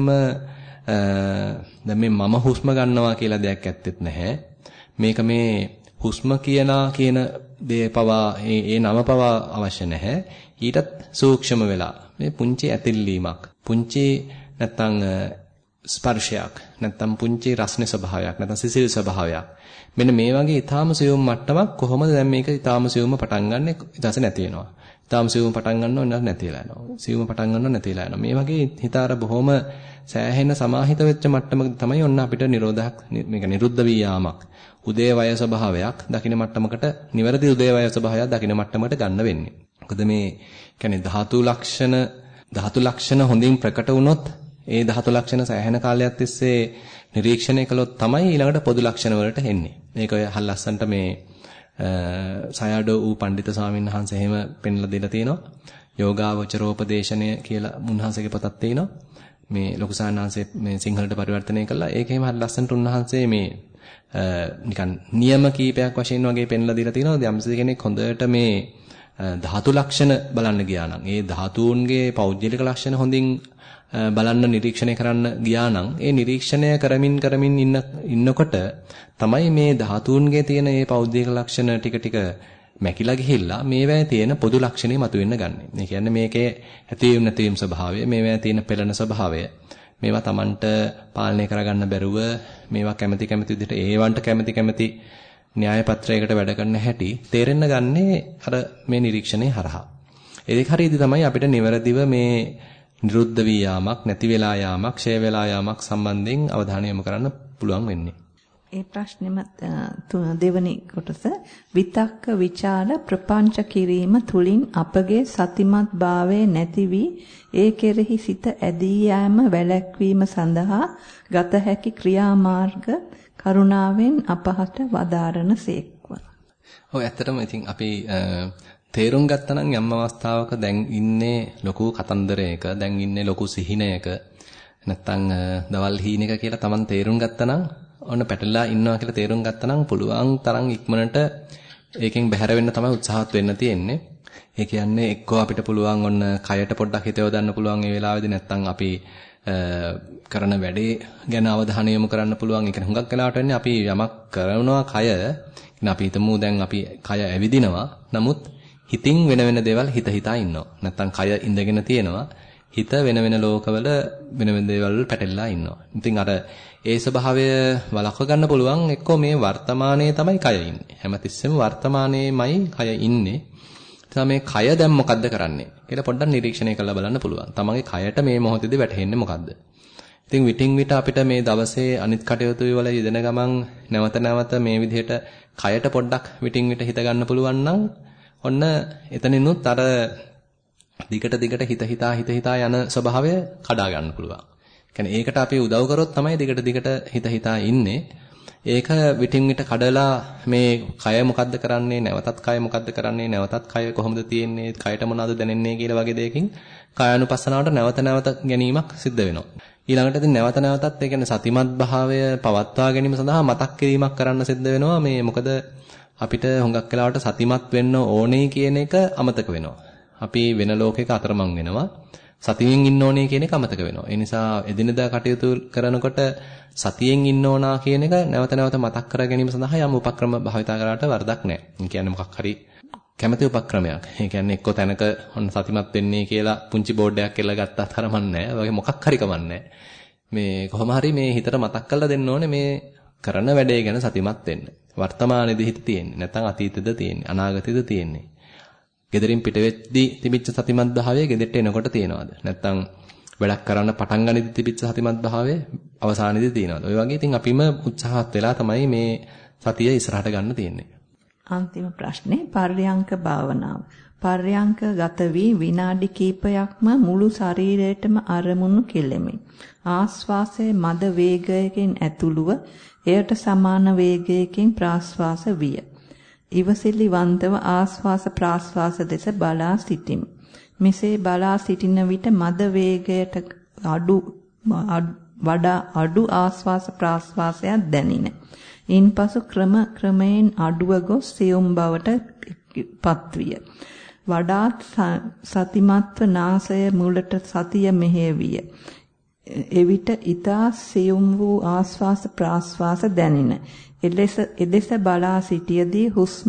දැන් මේ මම හුස්ම ගන්නවා කියලා දෙයක් ඇත්තෙත් නැහැ. මේක මේ හුස්ම කියනා කියන දේ පවා ඒ ඒ නම පවා අවශ්‍ය නැහැ. ඊටත් සූක්ෂම වෙලා මේ පුංචි ඇතිල්ලීමක්, පුංචි නැත්නම් ස්පර්ශයක්, නැත්නම් පුංචි රස්නේ ස්වභාවයක්, නැත්නම් සිසිල් ස්වභාවයක්. මෙන්න මේ වගේ ඊටාම සියුම් මට්ටමක් කොහොමද දැන් මේක ඊටාම සියුම්ම පටන් ගන්න ඊටසේ නැති වෙනවා. ඊටාම සියුම් පටන් ගන්නව නැතිලා යනවා. සියුම් පටන් ගන්නව නැතිලා යනවා. මේ වගේ හිතාර බොහොම සෑහෙන සමාහිත වෙච්ච මට්ටමක තමයි ඔන්න අපිට නිරෝධයක් මේක නිරුද්ධ වී යාමක්. උදේ වය ස්වභාවයක් දකින්න මට්ටමකට නිවැරදි උදේ වය ස්වභාවයක් දකින්න මට්ටමකට ගන්න වෙන්නේ. මොකද මේ කියන්නේ ධාතු ලක්ෂණ ධාතු ලක්ෂණ හොඳින් ප්‍රකට වුණොත් ඒ ධාතු ලක්ෂණ සෑහෙන කාලයක් තිස්සේ නිරීක්ෂණය කළොත් තමයි ඊළඟට පොදු ලක්ෂණ වලට එන්නේ. මේක ඔය හල්ලස්සන්ට මේ සයඩෝ වූ පඬිත ස්වාමීන් වහන්සේ එහෙම පෙන්ලා දෙලා තියෙනවා. යෝගාවචරෝපදේශනය කියලා මුන්වහන්සේගේ පොතක් තියෙනවා. මේ ලොකු සාන්නාංශයේ මේ සිංහලට පරිවර්තනය කළා. ඒකේම හරි ලස්සනට උන්වහන්සේ මේ නිකන් නියම කීපයක් වශයෙන් වගේ පෙන්ලා දීලා තියෙනවා. යම්කිසි කෙනෙක් හොඳට මේ ධාතු ලක්ෂණ බලන්න ගියා නම් ඒ ධාතුන්ගේ පෞද්ගලික ලක්ෂණ හොඳින් බලන්න නිරීක්ෂණය කරන්න ගියා නම් ඒ නිරීක්ෂණය කරමින් කරමින් ඉන්න ඉන්නකොට තමයි මේ ධාතුන්ගේ තියෙන මේ පෞද්ගලික ලක්ෂණ ටික ටික මැකිලා ගිහිල්ලා මේවැය තියෙන පොදු ලක්ෂණේ මතුවෙන්න ගන්න. ඒ කියන්නේ මේකේ ඇතිවීම නැතිවීම ස්වභාවය, මේවැය තියෙන පෙළෙන ස්වභාවය, මේවා Tamanට පාලනය කරගන්න බැරුව මේවා කැමැති කැමැති විදිහට ඒවන්ට කැමැති කැමැති න්‍යාය පත්‍රයකට වැඩ කරන හැටි තේරෙන්න ගන්නේ අර මේ නිරීක්ෂණේ හරහා. ඒක හරියදී තමයි අපිට නිවැරදිව මේ නිරුද්ධ වී යාමක්, නැති වෙලා යාමක්, ඡය වෙලා යාමක් සම්බන්ධයෙන් අවධානය යොමු කරන්න පුළුවන් වෙන්නේ. ඒ ප්‍රශ්නෙම දෙවනි කොටස විතක්ක ਵਿਚාර ප්‍රපංච කිරීම තුලින් අපගේ සතිමත් භාවයේ නැති වී ඒ කෙරෙහි සිත ඇදී යාම වැළැක්වීම සඳහා ගත හැකි ක්‍රියාමාර්ග කරුණාවෙන් අපහට වදාරන සේක්වා. ඔව් ඇත්තටම ඉතින් අපි තේරුම් ගත්තා නම් යම් අවස්ථාවක දැන් ඉන්නේ ලොකු කතන්දරයක, දැන් ඉන්නේ ලොකු සිහිනයක, නැත්තම් දවල් හීනෙක කියලා Taman තේරුම් ගත්තා නම් ඔන්න පැටලලා ඉන්නවා කියලා තේරුම් ගත්තා නම් පුළුවන් තරම් ඉක්මනට ඒකෙන් බැහැර වෙන්න තමයි උත්සාහත් වෙන්න තියෙන්නේ. ඒ කියන්නේ එක්කෝ අපිට පුළුවන් ඔන්න කයට පොඩ්ඩක් හිත යොදන්න පුළුවන් ඒ වෙලාවේදී, නැත්තම් අපි කරන වැඩේ ගැන අවධානය යොමු කරන්න පුළුවන්. ඒක හුඟක් වෙලාවට වෙන්නේ අපි යමක් කරනවා කය, අපි හිතමු දැන් අපි කය ඇවිදිනවා. නමුත් හිතින් වෙන වෙන දේවල් හිත හිතා ඉන්නවා. නැත්තම් කය ඉඳගෙන තියෙනවා. හිත වෙන වෙන ලෝකවල වෙන වෙන දේවල් වල පැටලලා ඉන්නවා. ඉතින් අර ඒ ස්වභාවය වළක්ව ගන්න පුළුවන් එක්කෝ මේ වර්තමානයේ තමයි කය ඉන්නේ. හැමතිස්සෙම වර්තමානයේමයි කය ඉන්නේ. එතන මේ කය දැන් මොකද්ද කරන්නේ කියලා පොඩ්ඩක් නිරීක්ෂණය කරලා බලන්න පුළුවන්. තමන්ගේ කයට මේ මොහොතේදී වැටහෙන්නේ මොකද්ද? ඉතින් විටින් විට අපිට මේ දවසේ අනිත් කටයුතු වල යෙදෙන ගමන් නැවත නැවත මේ විදිහට කයට පොඩ්ඩක් විටින් විට හිත ගන්න පුළුවන් නම් ඔන්න එතනිනුත් අර දිගට දිගට හිත හිතා හිත හිතා යන ස්වභාවය කඩා ගන්න පුළුවන්. කියන්නේ ඒකට අපි උදව් කරොත් තමයි දිගට දිගට හිත හිතා ඉන්නේ. ඒක විටින් විට කඩලා මේ කය මොකද්ද කරන්නේ, නැවතත් කය මොකද්ද කරන්නේ, නැවතත් කය කොහොමද තියෙන්නේ, කයට මොනවද දැනෙන්නේ කියලා වගේ දෙයකින් කායानुපස්සනාවට නැවත නැවත ගැනීමක් සිද්ධ වෙනවා. ඊළඟට ඉතින් නැවත නැවතත් ඒ කියන්නේ සතිමත් භාවය පවත්වා ගැනීම සඳහා මතක් කිරීමක් කරන්න සිද්ධ වෙනවා. මේ මොකද අපිට හුඟක් වෙලාවට සතිමත් වෙන්න ඕනේ කියන එක අමතක වෙනවා. අපි වෙන ලෝකයක අතරමං වෙනවා. සතියෙන් ඉන්න ඕනේ කියන එක අමතක වෙනවා. ඒ නිසා එදිනදා කටයුතු කරනකොට සතියෙන් ඉන්න ඕනා කියන එක නැවත නැවත මතක් කර ගැනීම සඳහා යම් උපක්‍රම භාවිතා කරාට වරදක් නැහැ. ඒ කියන්නේ මොකක් හරි කැමැති උපක්‍රමයක්. ඒ කියන්නේ එක්ක තැනක ඔන්න සතිමත් වෙන්නේ කියලා පුංචි බෝඩ් එකක් කියලා ගත්තාත් හරමන්නේ නැහැ. ඒ වගේ මොකක් හරි කමන්නේ මේ කොහොම හරි මේ හිතට මතක් කරලා දෙන්න ඕනේ මේ කරන වැඩේ ගැන සතිමත් වෙන්න. වර්තමානයේදී හිත තියෙන්නේ. නැත්නම් අතීතෙද තියෙන්නේ. අනාගතෙද තියෙන්නේ. ගෙදරින් පිට වෙද්දී තිබිච්ච සතිමත් භාවය ගෙදරට එනකොට තියෙනවද? නැත්නම් වැඩක් කරන්න පටන් ගනිද්දී තිබිච්ච සතිමත් භාවය අවසානයේදී තියෙනවද? ඔය වගේ ඉතින් අපිම උත්සාහත් වෙලා තමයි මේ සතිය ඉස්සරහට ගන්න තියෙන්නේ. අන්තිම ප්‍රශ්නේ පර්යංක භාවනාව. පර්යංක ගත වී විනාඩි කිහිපයක්ම මුළු ශරීරයටම අරමුණු කෙලෙමි. ආශ්වාසයේ මද වේගයකින් ඇතුළුව එයට සමාන වේගයකින් ප්‍රාශ්වාස විය. ඉවසිලිවන්තව ආශ්වාස ප්‍රාශ්වාස දෙස බලා සිටිමි. මෙසේ බලා සිටින විට මද වේගයට අඩු වඩා අඩු ආශ්වාස ප්‍රාශ්වාසයක් දැනින. ඉන්පසු ක්‍රම ක්‍රමයෙන් අඩුව ගොස් සියුම් බවට පත්විය. වඩාත් සතිමත්ව නාසය මුලට සතිය මෙහෙවිය. එවිට ඊතා සියුම් වූ ආශ්වාස ප්‍රාශ්වාස දැනින. එලෙස එදෙස බලා සිටියදී හුස්ම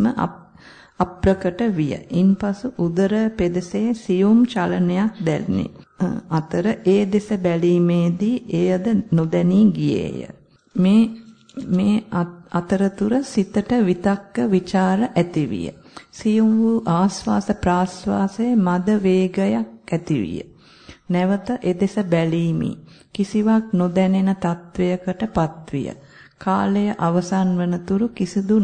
අප්‍රකට විය. ඉන්පසු උදර පෙදෙසේ සියුම් චලනයක් දැනිනි. අතර ඒ දෙස බැලීමේදී එයද නොදැනී ගියේය. මේ මේ අතරතුර සිතට විතක්ක ਵਿਚාර ඇතිවිය. සියුම් වූ ආශ්වාස ප්‍රාශ්වාසයේ මද වේගයක් ඇතිවිය. නැවත එදෙස බැලීමි. කිසිවක් නොදැනෙන තත්වයකට පත්විය. කාලය අවසන් වනතුරු කිසිදු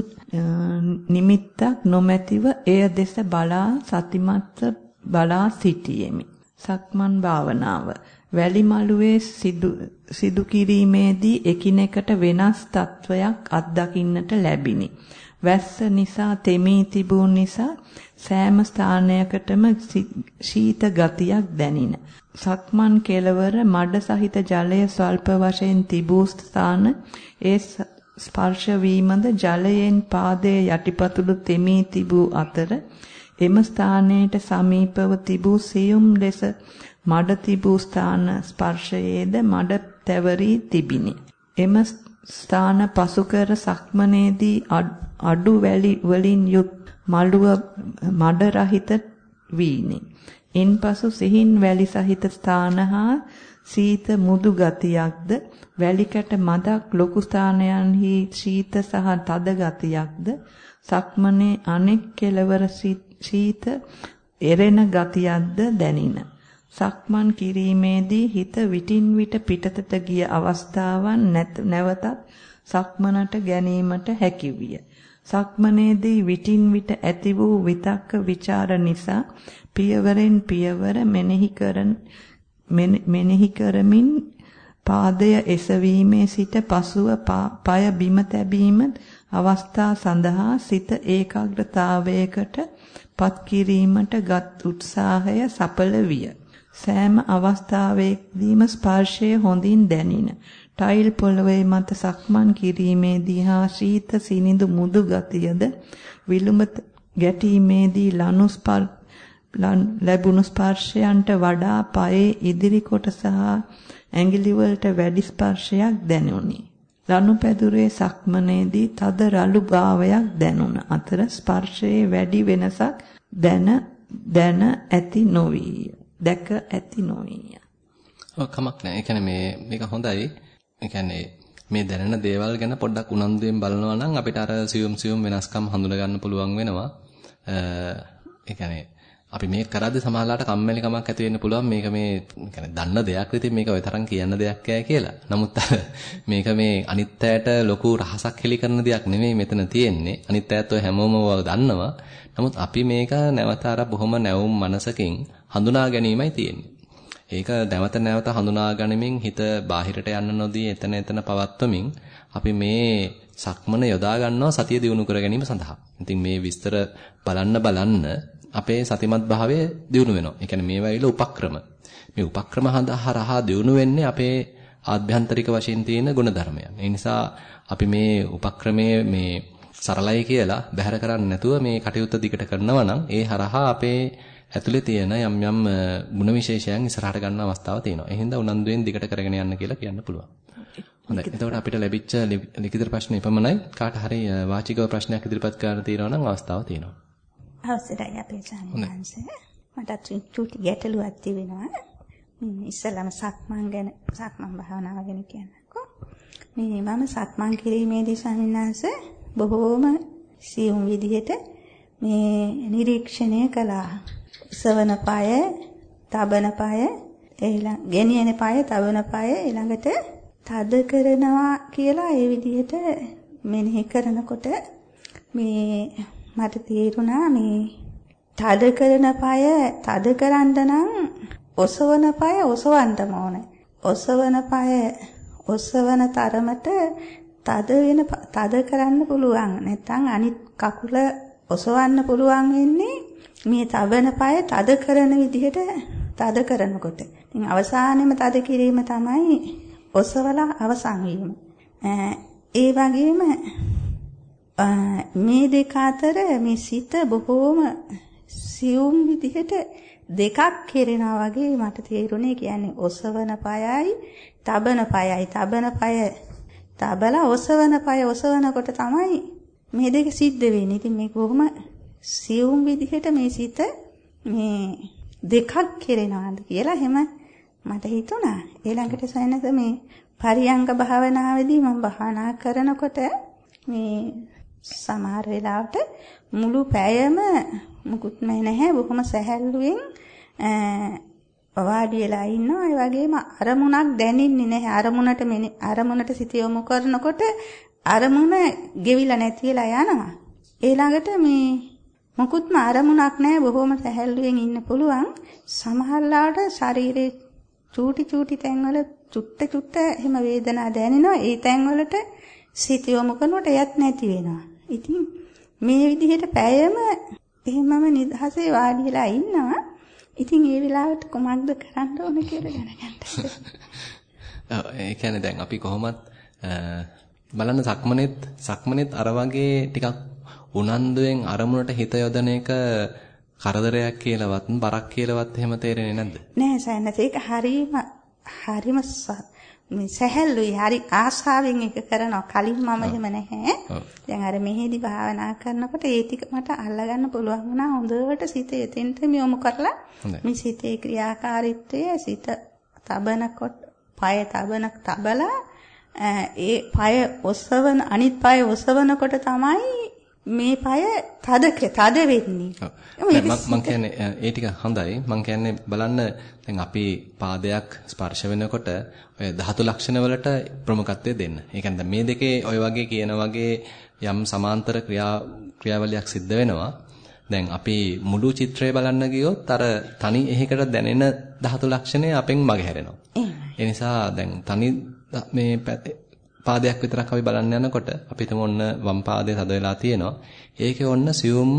නිමිත්තක් නොමැතිව එය දෙස බලා සතිමත්ව බලා සිටියෙමි. සක්මන් භාවනාව. වැලි මළුවේ සිදු සිදු කිරීමේදී එකිනෙකට වෙනස් තත්වයක් අත්දකින්නට ලැබිනි. වැස්ස නිසා තෙමී තිබූ නිසා සෑම ස්ථානයකටම ශීත ගතියක් දැනින. සක්මන් කෙළවර මඩ සහිත ජලය ස්වල්ප වශයෙන් තිබූ ස්ථාන ඒ ස්පර්ශ වීමද ජලයෙන් පාදයේ යටිපතුල තෙමී තිබූ අතර එම ස්ථානයට සමීපව තිබූ සියුම් ලෙස මඩ තිබූ ස්ථාන ස්පර්ශයේද මඩ තැවරී තිබිනි. එම ස්ථාන පසු කර සක්මනේදී අඩු වැලි වලින් යුත් මළුව මඩ රහිත වීනි. ඉන්පසු සිහින් වැලි සහිත ස්ථාන හා සීත මෘදු ගතියක්ද වැලි කැට මදක් ලොකු ස්ථානයන්හි ශීත සහ තද ගතියක්ද සක්මනේ අනෙක් කෙළවර ශීත එරෙන ගතියක්ද දැනින. සක්මන් කිරීමේදී හිත විටින් විට පිටතට ගිය අවස්ථාවන් නැවතත් සක්මනට ගැනීමට හැකි විය. සක්මනේදී විටින් විට ඇති වූ විතක්ක ਵਿਚාර නිසා පියවරෙන් පියවර මෙනෙහි කරන මෙනෙහි කරමින් පාදය එසවීමේ සිට පසුව පාය බිම තැබීම අවස්ථා සඳහා සිත ඒකාග්‍රතාවයකට පත් කිරීමට ගත් උත්සාහය සඵල විය. සෑම අවස්ථාවකදීම ස්පර්ශය හොඳින් දැනින. ටයිල් පොළවේ මත සක්මන් කිරීමේදී හා ශීත සිනිඳු මුදු ගතියද විලුඹ ගැටීමේදී ලනු ලැබුණු ස්පර්ශයන්ට වඩා පායේ ඉදිරි කොටස හා ඇඟිලි වලට වැඩි ස්පර්ශයක් දැනුනි. ලනුපැදුරේ සක්මනේදී තද රළු භාවයක් දැනුණ අතර ස්පර්ශයේ වැඩි වෙනසක් දැන දැන ඇති නොවිය. දැක ඇති නොවිය. ඔව් කමක් නැහැ. ඒ කියන්නේ මේ මේක හොඳයි. ඒ කියන්නේ මේ දැනෙන දේවල් ගැන පොඩ්ඩක් උනන්දුවෙන් බලනවා නම් අපිට අර සියුම් සියුම් වෙනස්කම් හඳුනා ගන්න පුළුවන් වෙනවා. ඒ කියන්නේ අපි මේක කරද්දී සමහරලාට කම්මැලිකමක් ඇති වෙන්න පුළුවන්. මේක මේ කියන්නේ දන්න දෙයක් ඉතින් මේක ඔය තරම් කියන්න දෙයක් ඈ කියලා. නමුත් මේක මේ අනිත් අයට ලොකු රහසක් හෙලි කරන දෙයක් නෙමෙයි මෙතන තියෙන්නේ. අනිත් අයත් ඔය හැමෝම ඔය දන්නවා. නමුත් අපි මේක නැවත අර බොහොම නැවුම් මනසකින් හඳුනා ගැනීමයි තියෙන්නේ. ඒක නැවත නැවත හඳුනා ගනිමින් හිත බාහිරට යන්න නොදී එතන එතන පවත්වමින් අපි මේ සක්මන යොදා ගන්නවා සතිය දියුණු කර ගැනීම සඳහා. ඉතින් මේ විස්තර බලන්න බලන්න අපේ සතිමත් භාවය දියුණු වෙනවා. ඒ කියන්නේ මේවා විල උපක්‍රම. මේ උපක්‍රම හරහා දියුණු වෙන්නේ අපේ ආභ්‍යන්තරික වශයෙන් තියෙන ගුණධර්මයන්. ඒ නිසා අපි මේ උපක්‍රමයේ මේ සරලයි කියලා බැහැර කරන්නේ නැතුව මේ කටයුත්ත දිගට කරනවා නම් ඒ හරහා අපේ ඇතුලේ තියෙන යම් යම් ಗುಣ විශේෂයන් ඉස්සරහට ගන්න අවස්ථාව තියෙනවා. ඒ හින්දා උනන්දුවෙන් දිගට කරගෙන යන්න කියලා කියන්න පුළුවන්. හොඳයි. එතකොට අපිට ලැබිච්ච ලිඛිත ප්‍රශ්න ඉපමණයි. කාට හරි වාචිකව ප්‍රශ්නයක් ඉදිරිපත් කරන්න තියෙනවා නම් අවස්ථාව තියෙනවා. අවසරයි අපේ සාමිනාංශ. මට චුටි ගැටලුවක් තිබෙනවා. ඉස්සලම සක්මන් ගැන සක්මන් භාවනාව ගැන කියන්නකෝ. මේ මම සක්මන් කිරීමේදී සාමිනාංශ බොහෝම සියුම් විදිහට මේ නිරීක්ෂණය කළා. සවන පාය, තබන පාය, ඊළඟ ගෙනියන පාය, තබන පාය ඊළඟට තද කරනවා කියලා ඒ විදිහට මෙනෙහි කරනකොට මේ මට තේරුණා මේ තද කරන පාය තද කරන්න නම් ඔසවන පාය ඔසවන්න ඕනේ. ඔසවන පාය ඔසවන තරමට තද වෙන තද කරන්න පුළුවන්. නැත්නම් අනිත් කකුල ඔසවන්න පුළුවන් වෙන්නේ මේ තබන පාය තද කරන විදිහට තද කරනකොට. ඉතින් අවසානයේම තද කිරීම තමයි ඔසවලා අවසන් වීම. ඒ වගේම මේ දෙක අතර මේ සිත බොහෝම සියුම් විදිහට දෙකක් කෙරෙනවා වගේ මට තේරුණේ. කියන්නේ ඔසවන පායයි තබන පායයි තබන පාය තබලා ඔසවන පාය ඔසවනකොට තමයි මේ දෙක සිද්ධ වෙන්නේ. ඉතින් මේක බොහොම සියුම් විදිහට මේ සිත මේ දෙකක් කෙරෙනවාද කියලා එහෙම මට හිතුණා. ඊළඟට සයනස මේ පරියංග භාවනාවේදී මම භාවනා කරනකොට මේ සමහර වෙලාවට මුළු පැයම මුකුත්ම නැහැ බොහොම සැහැල්ලුවෙන් වාඩි වෙලා ඉන්නවා. ඒ වගේම අරමුණක් දැනෙන්නේ නැහැ. අරමුණට අරමුණට සිත යොමු කරනකොට අරමුණ ගෙවිලා නැති වෙලා යනවා. ඊළඟට මේ මොකුත්ම අරමුණක් නැහැ බොහොම සැහැල්ලුවෙන් ඉන්න පුළුවන්. සමහරලාට ශරීරේ චූටි චූටි තැන්වල චුට්ට චුට්ට එහෙම වේදනා දැනෙනවා. ඒ තැන්වලට සිත යොමු කරනකොට එයත් නැති වෙනවා. ඉතින් මේ විදිහට පැයම එහෙමම නිදහසේ වාඩි වෙලා ඉන්නවා. ඉතින් ඒ වෙලාවට කොහොමද කරන්න ඕන කියලා දැනගන්න. ඔව් ඒ කියන්නේ දැන් අපි කොහොමත් බලන්න සක්මනේත් සක්මනේත් අර වගේ ටිකක් උනන්දුවෙන් අරමුණට හිත යොදන එක කරදරයක් කියලාවත් බරක් කියලාවත් එහෙම තේරෙන්නේ නැද්ද? නෑ සයන්ස් ඒක හරීම හරීම මේ සැහැල්ලුයි හරි ආශාවෙන් එක කරනවා. කලින් මම එහෙම නැහැ. දැන් අර මෙහෙදි භාවනා කරනකොට ඒ ටික මට අල්ලගන්න පුළුවන් වුණා. හොඳට සිත එතෙන්ට යොමු කරලා මේ සිතේ ක්‍රියාකාරීත්වය සිත තබනකොට පය තබන තබලා ඒ පය ඔසවන අනිත් පය ඔසවනකොට තමයි මේ පය තදක තද වෙන්නේ. මම මම කියන්නේ ඒ ටික හොඳයි. මම කියන්නේ බලන්න දැන් අපි පාදයක් ස්පර්ශ වෙනකොට ඔය ධාතු ලක්ෂණ වලට ප්‍රමුඛත්වය දෙන්න. ඒ කියන්නේ මේ දෙකේ ඔය වගේ කියන වගේ යම් සමාන්තර ක්‍රියා ක්‍රියාවලියක් සිද්ධ වෙනවා. දැන් අපි මුළු චිත්‍රය බලන්න ගියොත් අර තනි එහෙකට දැනෙන ධාතු ලක්ෂණය අපෙන් මගහැරෙනවා. ඒ නිසා දැන් තනි මේ පාදයක් විතරක් අපි බලන්න යනකොට අපි හිතමු ඔන්න වම් පාදයේ තද වෙලා තියෙනවා. ඒකේ ඔන්න සියුම්ම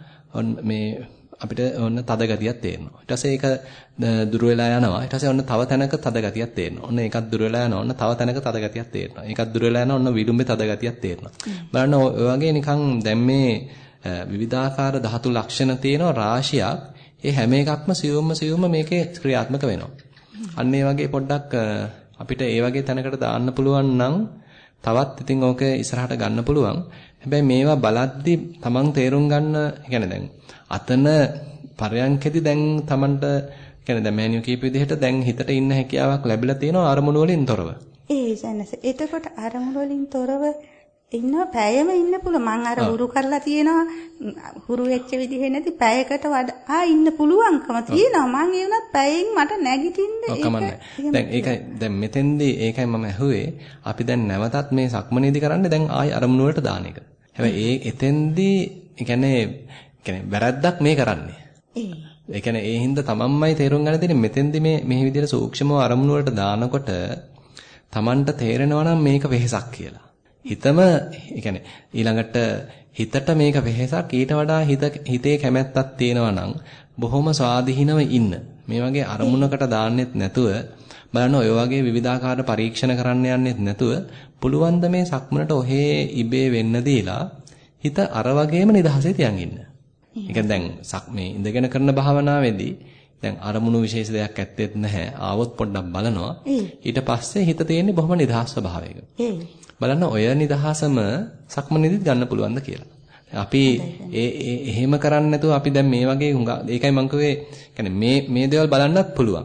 මේ අපිට ඔන්න තද ගතියක් තේරෙනවා. ඊට පස්සේ ඒක දුර වෙලා යනවා. ඊට පස්සේ ඔන්න තව තැනක තද ගතියක් තේරෙනවා. ඔන්න ඒකත් දුර වෙලා යනවා. ඔන්න තව තැනක තද ගතියක් තේරෙනවා. ඒකත් දුර වෙලා යනවා. ඔන්න විදුම්බේ තද ගතියක් තේරෙනවා. බලන්න ඔය වගේ නිකන් දැන් මේ විවිධාකාර ධාතු ලක්ෂණ තියෙන රාශියක්. ඒ හැම එකක්ම සියුම්ම සියුම්ම මේකේ ක්‍රියාත්මක වෙනවා. අන්න ඒ වගේ පොඩ්ඩක් අපිට ඒ වගේ තැනකට දාන්න පුළුවන් නම් තවත් ඉතින් ඕක ඉස්සරහට ගන්න පුළුවන්. හැබැයි මේවා බලද්දි තමන් තේරුම් ගන්න, කියන්නේ දැන් අතන පරයන්කෙදි දැන් තමන්ට කියන්නේ දැන් මෑනියු කීප විදිහට දැන් හිතට ඉන්න හැකියාවක් ලැබිලා තියෙනවා අරමුණු වලින් තොරව. ඒ සන්නස. එතකොට අරමුණු වලින් තොරව ඉන්න පැයම ඉන්න පුළුවන්. මං අර හුරු කරලා තියෙනවා හුරු වෙච්ච විදිහේ නැති පැයකට වඩා ඉන්න පුළුවන්කම තියෙනවා. මං ඒ වුණත් පැයෙන් මට නැගිටින්න ඒක දැන් ඒකයි දැන් මෙතෙන්දී ඒකයි මම ඇහුවේ අපි දැන් නැවතත් මේ සක්මනේදී කරන්නේ දැන් ආයි අරමුණු වලට දාන එක. හැබැයි ඒ එතෙන්දී ඒ කියන්නේ කියන්නේ වැරද්දක් මේ කරන්නේ. ඒ කියන්නේ ඒ හින්දා තමන්මයි තේරුම් ගන්න තියෙන්නේ මෙතෙන්දී මේ මේ විදිහට සූක්ෂමව අරමුණු වලට දානකොට තමන්ට තේරෙනවා නම් මේක වෙහෙසක් කියලා. හිතම ඒ කියන්නේ ඊළඟට හිතට මේක වෙහෙසක් ඊට වඩා හිත හිතේ කැමැත්තක් තියෙනවා නම් බොහොම ස්වාධීනව ඉන්න. මේ වගේ අරමුණකට දාන්නෙත් නැතුව බලන්න ඔය වගේ විවිධාකාර පරීක්ෂණ කරන්න යන්නෙත් නැතුව පුළුවන් ද මේ සක්මනට ඔහේ ඉබේ වෙන්න දීලා හිත අර වගේම නිදහසේ තියන් ඉන්න. ඒ කියන්නේ දැන් සක් මේ ඉඳගෙන කරන භාවනාවේදී දැන් අරමුණු විශේෂ දෙයක් ඇත්තෙත් නැහැ. ආවොත් පොඩ්ඩක් බලනවා. ඊට පස්සේ හිත තියෙන්නේ බොහොම නිදහස් ස්වභාවයක. බලන්න ඔය නිදහසම සක්මනේදීත් ගන්න පුළුවන්ද කියලා. අපි ඒ එහෙම කරන්නේ නැතුව අපි දැන් මේ වගේ ඒකයි මම කිව්වේ يعني මේ මේ දේවල් බලන්නත් පුළුවන්.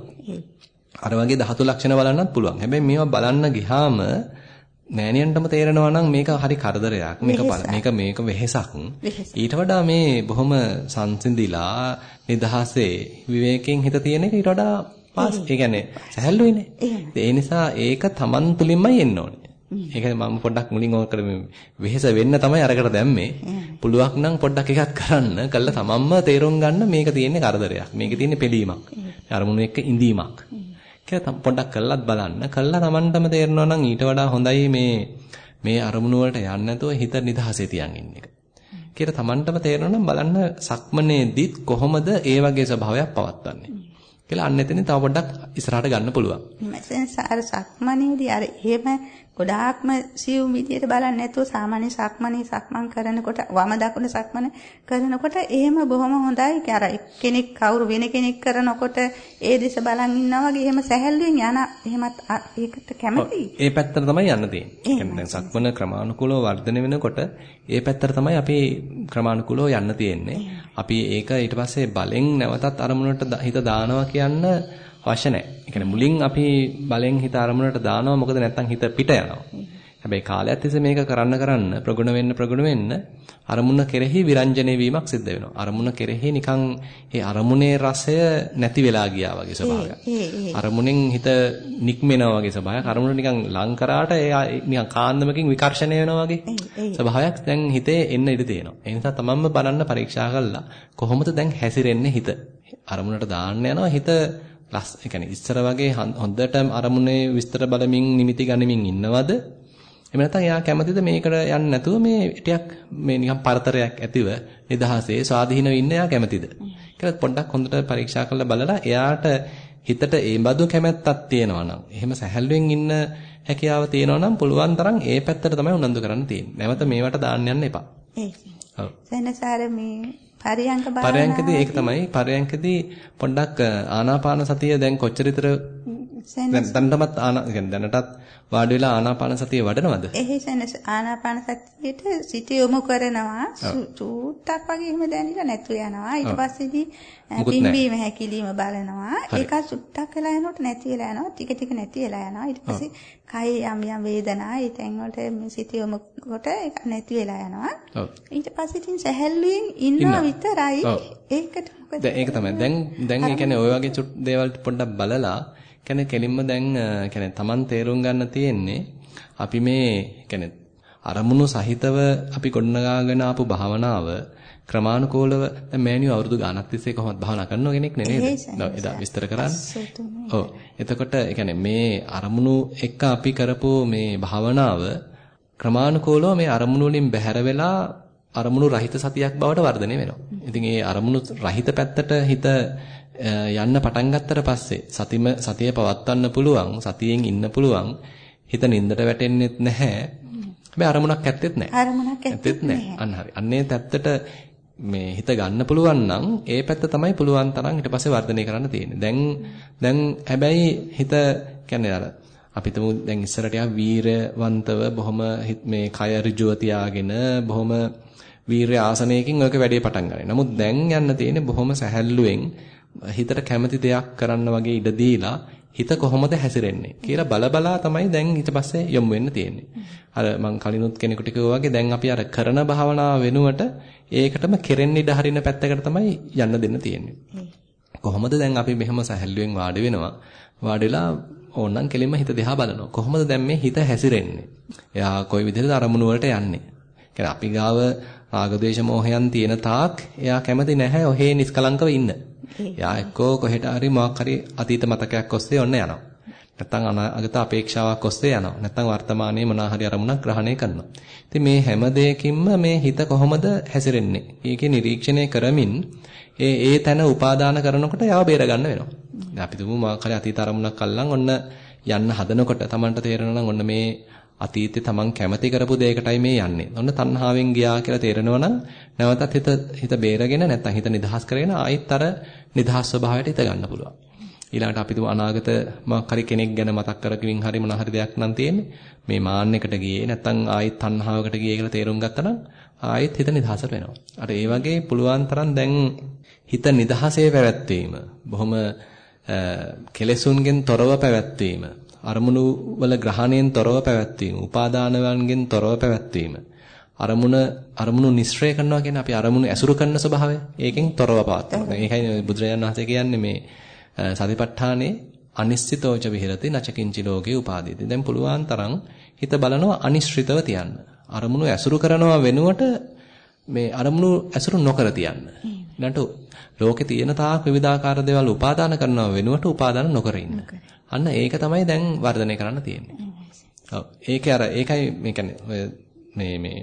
අර වගේ ධාතු ලක්ෂණ බලන්නත් පුළුවන්. හැබැයි මේවා බලන්න ගියාම නෑනියන්ටම තේරෙනවා නම් මේක හරි කරදරයක්. මේක මේක මේක වෙහෙසක්. ඊට වඩා මේ බොහොම සංසිඳිලා නිදහසේ විවේකයෙන් හිත තියෙන එක ඊට වඩා පාස් ඒ කියන්නේ සැහැල්ලුයිනේ. ඒ නිසා ඒක Taman තුලින්මයි එන්න ඕනේ. ඒකයි මම පොඩ්ඩක් මුලින් ඕක කරේ වෙහෙස වෙන්න තමයි අරකට දැම්මේ. පුළුවන් නම් පොඩ්ඩක් එකක් කරන්න. කළා තමන්ම තේරුම් ගන්න මේක තියෙන්නේ කරදරයක්. මේක තියෙන්නේ පිළීමක්. අරමුණු එක්ක ඉඳීමක්. කියලා පොඩ්ඩක් කළාත් බලන්න. කළා තමන්ටම තේරෙනවා නම් ඊට වඩා හොඳයි මේ මේ අරමුණු වලට යන්නේ නැතුව හිත නිදහසේ තියන් ඉන්න එක. කියලා තමන්ටම තේරෙනවා නම් බලන්න සක්මනේදීත් කොහොමද ඒ වගේ ස්වභාවයක් පවත්වන්නේ. කියලා අන්න එතනින් තව පොඩ්ඩක් ඉස්සරහට ගන්න පුළුවන්. මම අර සක්මනේදී අර එහෙම ගොඩාක්ම සියුම් විදියට බලන්නේ නැතුව සාමාන්‍ය සක්මනේ සක්මන් කරනකොට වම දකුණ සක්මන කරනකොට එහෙම බොහොම හොඳයි. අර කෙනෙක් කවුරු වෙන කෙනෙක් කරනකොට ඒ දෙස බලන් ඉන්නවා වගේ එහෙම සැහැල්ලුවෙන් යන එහෙමත් ඒකට කැමතියි. ඒ පැත්තට තමයි යන්න තියෙන්නේ. කියන්නේ සක්මන ක්‍රමානුකූලව වර්ධනය වෙනකොට ඒ පැත්තට තමයි අපි ක්‍රමානුකූලව යන්න තියෙන්නේ. අපි ඒක ඊට පස්සේ බලෙන් නැවතත් අරමුණට හිත දානවා කියන්න අවශ්‍ය නැහැ. ඒ කියන්නේ මුලින් අපි බලෙන් හිත අරමුණට දානවා මොකද නැත්තම් හිත පිට යනවා. හැබැයි කාලයක් තිස්සේ මේක කරන්න කරන්න ප්‍රගුණ වෙන්න ප්‍රගුණ වෙන්න අරමුණ කෙරෙහි විරංජනේ වීමක් සිද්ධ වෙනවා. අරමුණ කෙරෙහි නිකන් ඒ අරමුණේ රසය නැති වෙලා ගියා වගේ ස්වභාවයක්. අරමුණෙන් හිත නික්මෙනවා වගේ ස්වභාවයක්. අරමුණ නිකන් ලං කරාට ඒ නිකන් කාන්දමකින් විකර්ෂණය වෙනවා වගේ ස්වභාවයක් දැන් හිතේ එන්න ඉඩ තියෙනවා. ඒ නිසා තමන්ම බලන්න පරීක්ෂා කළා කොහොමද දැන් හැසිරෙන්නේ හිත. අරමුණට දාන්න යනවා හිත ලස් ඒ කියන්නේ ඉස්සර වගේ හොඳට අරමුණේ විස්තර බලමින් නිමිති ගනිමින් ඉන්නවද? එහෙම නැත්නම් එයා කැමතිද මේකට යන්නේ නැතුව මේ ටිකක් මේ නිකන් පරතරයක් ඇතිව නිදහසේ ස්වාධීනව ඉන්න එයා කැමතිද? කියලා පොඩ්ඩක් හොඳට පරීක්ෂා කරලා බලලා එයාට හිතට ඒ බඳු කැමැත්තක් තියෙනවා නම් එහෙම සැහැල්ලුවෙන් ඉන්න හැකියාව තියෙනවා නම් පුළුවන් තරම් ඒ පැත්තට තමයි උනන්දු කරන්න තියෙන්නේ. නැවත මේවට දාන්න යන්න එපා. ඒක. ඔව්. සෙනසාර මේ පරියංක භාවනාව පරියංකදී ඒක තමයි පරියංකදී පොඩ්ඩක් ආනාපාන සතිය දැන් කොච්චර විතර දැන් දැනටමත් ආනා يعني දැනටත් වාඩි වෙලා ආනාපාන සතිය වඩනවද? එහේ සෙනස ආනාපාන සතියට සිත යොමු කරනවා චූට්ටක් වගේ එහෙම දැනෙලා නැතු යනවා. ඊට පස්සේදී පිම්බීම හැකිලිම බලනවා. ඒක චුට්ටක් වෙලා යනකොට නැති වෙලා යනවා. ටික ටික නැති වෙලා යනවා. ඊට පස්සේ කය යම් යම් වේදනා ඒ තැන් වලට මේ සිත යොමු කොට ඒක නැති වෙලා යනවා. ඊට පස්සේ ඉතින් සැහැල්ලුවෙන් ඉන්නවා විතරයි. ඒකට මොකද? දැන් ඒක තමයි. දැන් දැන් ඒ කියන්නේ ඔය වගේ චුට් දේවල් පොඩ්ඩක් බලලා කියන්නේ කෙලින්ම දැන් කියන්නේ Taman තේරුම් ගන්න තියෙන්නේ අපි මේ කියන්නේ අරමුණු සහිතව අපි ගොඩනගාගෙන ආපු භාවනාව ක්‍රමානුකූලව දැන් මෑණියෝ අවුරුදු ගානක් තිස්සේ කොහොමද භාවනා කරනව කෙනෙක් නේ නේද? එදා විස්තර කරන්නේ. ඔව්. එතකොට ඒ කියන්නේ මේ අරමුණු එක්ක අපි කරපු මේ භාවනාව ක්‍රමානුකූලව මේ අරමුණු වලින් බැහැර වෙලා අරමුණු රහිත සතියක් බවට වර්ධනය වෙනවා. ඉතින් ඒ අරමුණු රහිත පැත්තට හිත යන්න පටන් ගත්තට පස්සේ සතිම සතිය පවත්වන්න පුළුවන් සතියෙන් ඉන්න පුළුවන් හිත නින්දට වැටෙන්නෙත් නැහැ. හැබැයි අරමුණක් ඇත්තෙත් නැහැ. අරමුණක් ඇත්තෙත් නැහැ. අන්න හරි. අන්නේ පැත්තට මේ හිත ගන්න පුළුවන් නම් ඒ පැත්ත තමයි පුළුවන් තරම් ඊට පස්සේ වර්ධනය කරන්න තියෙන්නේ. දැන් දැන් හැබැයි හිත කියන්නේ අර අපි තුමු දැන් ඉස්සරට යා වීරවන්තව බොහොම මේ කය ඍජුව තියාගෙන බොහොම වීරය ආසනයකින් ඔයක වැඩේ පටන් ගන්නවා. නමුත් දැන් යන්න තියෙන්නේ බොහොම සැහැල්ලුවෙන් හිතට කැමති දෙයක් කරන්න වගේ ඉඩ දීලා හිත කොහොමද හැසිරෙන්නේ කියලා බල බලා තමයි දැන් ඊට පස්සේ යොමු වෙන්න තියෙන්නේ. අර මං කලිනුත් කෙනෙකුට කිව්වා වගේ දැන් අපි අර කරන භාවනාව වෙනුවට ඒකටම කෙරෙන්න ඉඩ හරින පැත්තකට තමයි යන්න දෙන්න තියෙන්නේ. කොහොමද දැන් අපි මෙහෙම සැහැල්ලුවෙන් වාඩි වෙනවා. වාඩි වෙලා ඕනනම් කෙලින්ම හිත දිහා බලනවා. කොහොමද දැන් මේ හිත හැසිරෙන්නේ? එයා කොයි විදිහටද අරමුණු වලට යන්නේ? කියන්නේ අපි ගාව රාග ද්වේෂ මොහයන් තියෙන තාක් එයා කැමති නැහැ ඔහේ නිස්කලංකව ඉන්න. එයා එක්කෝ කොහෙට හරි මොකක් හරි අතීත මතකයක් ඔස්සේ ඔන්න යනවා. නැත්තම් අනාගත අපේක්ෂාවක් ඔස්සේ යනවා. නැත්තම් වර්තමානයේ මොනවා හරි අරමුණක් ග්‍රහණය කරනවා. ඉතින් මේ හැම දෙයකින්ම මේ හිත කොහොමද හැසිරෙන්නේ? ඒකේ නිරීක්ෂණය කරමින් ඒ ඒ තැන උපාදාන කරනකොට යාව බේර ගන්න වෙනවා. දැන් අපි තුමු මොකක් හරි අතීත අරමුණක් අල්ලන් ඔන්න යන්න හදනකොට Tamanට තේරෙනවා නම් ඔන්න මේ අතීතේ තමන් කැමති කරපු දෙයකටයි මේ යන්නේ. ඔන්න තණ්හාවෙන් ගියා කියලා තේරෙනවා නම් නැවතත් හිත හිත බේරගෙන නැත්නම් හිත නිදහස් කරගෙන ආයෙත් අර නිදහස් ස්වභාවයට හිත ගන්න පුළුවන්. ඊළඟට අපි තුමු අනාගත මොකක් හරි කෙනෙක් ගැන මතක් කරගමින් හරි මොන හරි දෙයක් නම් තියෙන්නේ. මේ මාන්නයකට ගියේ නැත්නම් ආයෙත් තණ්හාවකට ගියේ කියලා තේරුම් ගත්තා නම් ආයෙත් හිත නිදහසට වෙනවා. අර ඒ වගේ පුළුවන් තරම් දැන් හිත නිදහසේ පැවැත්වීම, බොහොම කෙලෙසුන්ගෙන් තොරව පැවැත්වීම, අරමුණු වල ග්‍රහණයෙන් තොරව පැවැත්වීම, උපාදානයන්ගෙන් තොරව පැවැත්වීම, අරමුණ අරමුණු නිස්සරය කරනවා කියන්නේ අපි අරමුණු ඇසුරු කරන ස්වභාවය. ඒකෙන් තොරව පවත්වනවා. ඒකයි බුදුරජාණන් වහන්සේ කියන්නේ මේ සතිපට්ඨානේ අනිශ්චිතෝච විහෙරති නචකින්චි ලෝකේ උපාදීති. දැන් පුළුවන් තරම් හිත බලනවා අනිශ්චිතව තියන්න. අරමුණු ඇසුරු කරනවා වෙනුවට මේ අරමුණු ඇසුරු නොකර තියන්න. ඊළඟට ලෝකේ තියෙන තාක් විවිධාකාර දේවල් උපාදාන කරනවා වෙනුවට උපාදාන නොකර ඉන්න. අන්න ඒක තමයි දැන් වර්ධනය කරන්න තියෙන්නේ. ඔව්. ඒකේ අර ඒකයි මේ කියන්නේ මේ මේ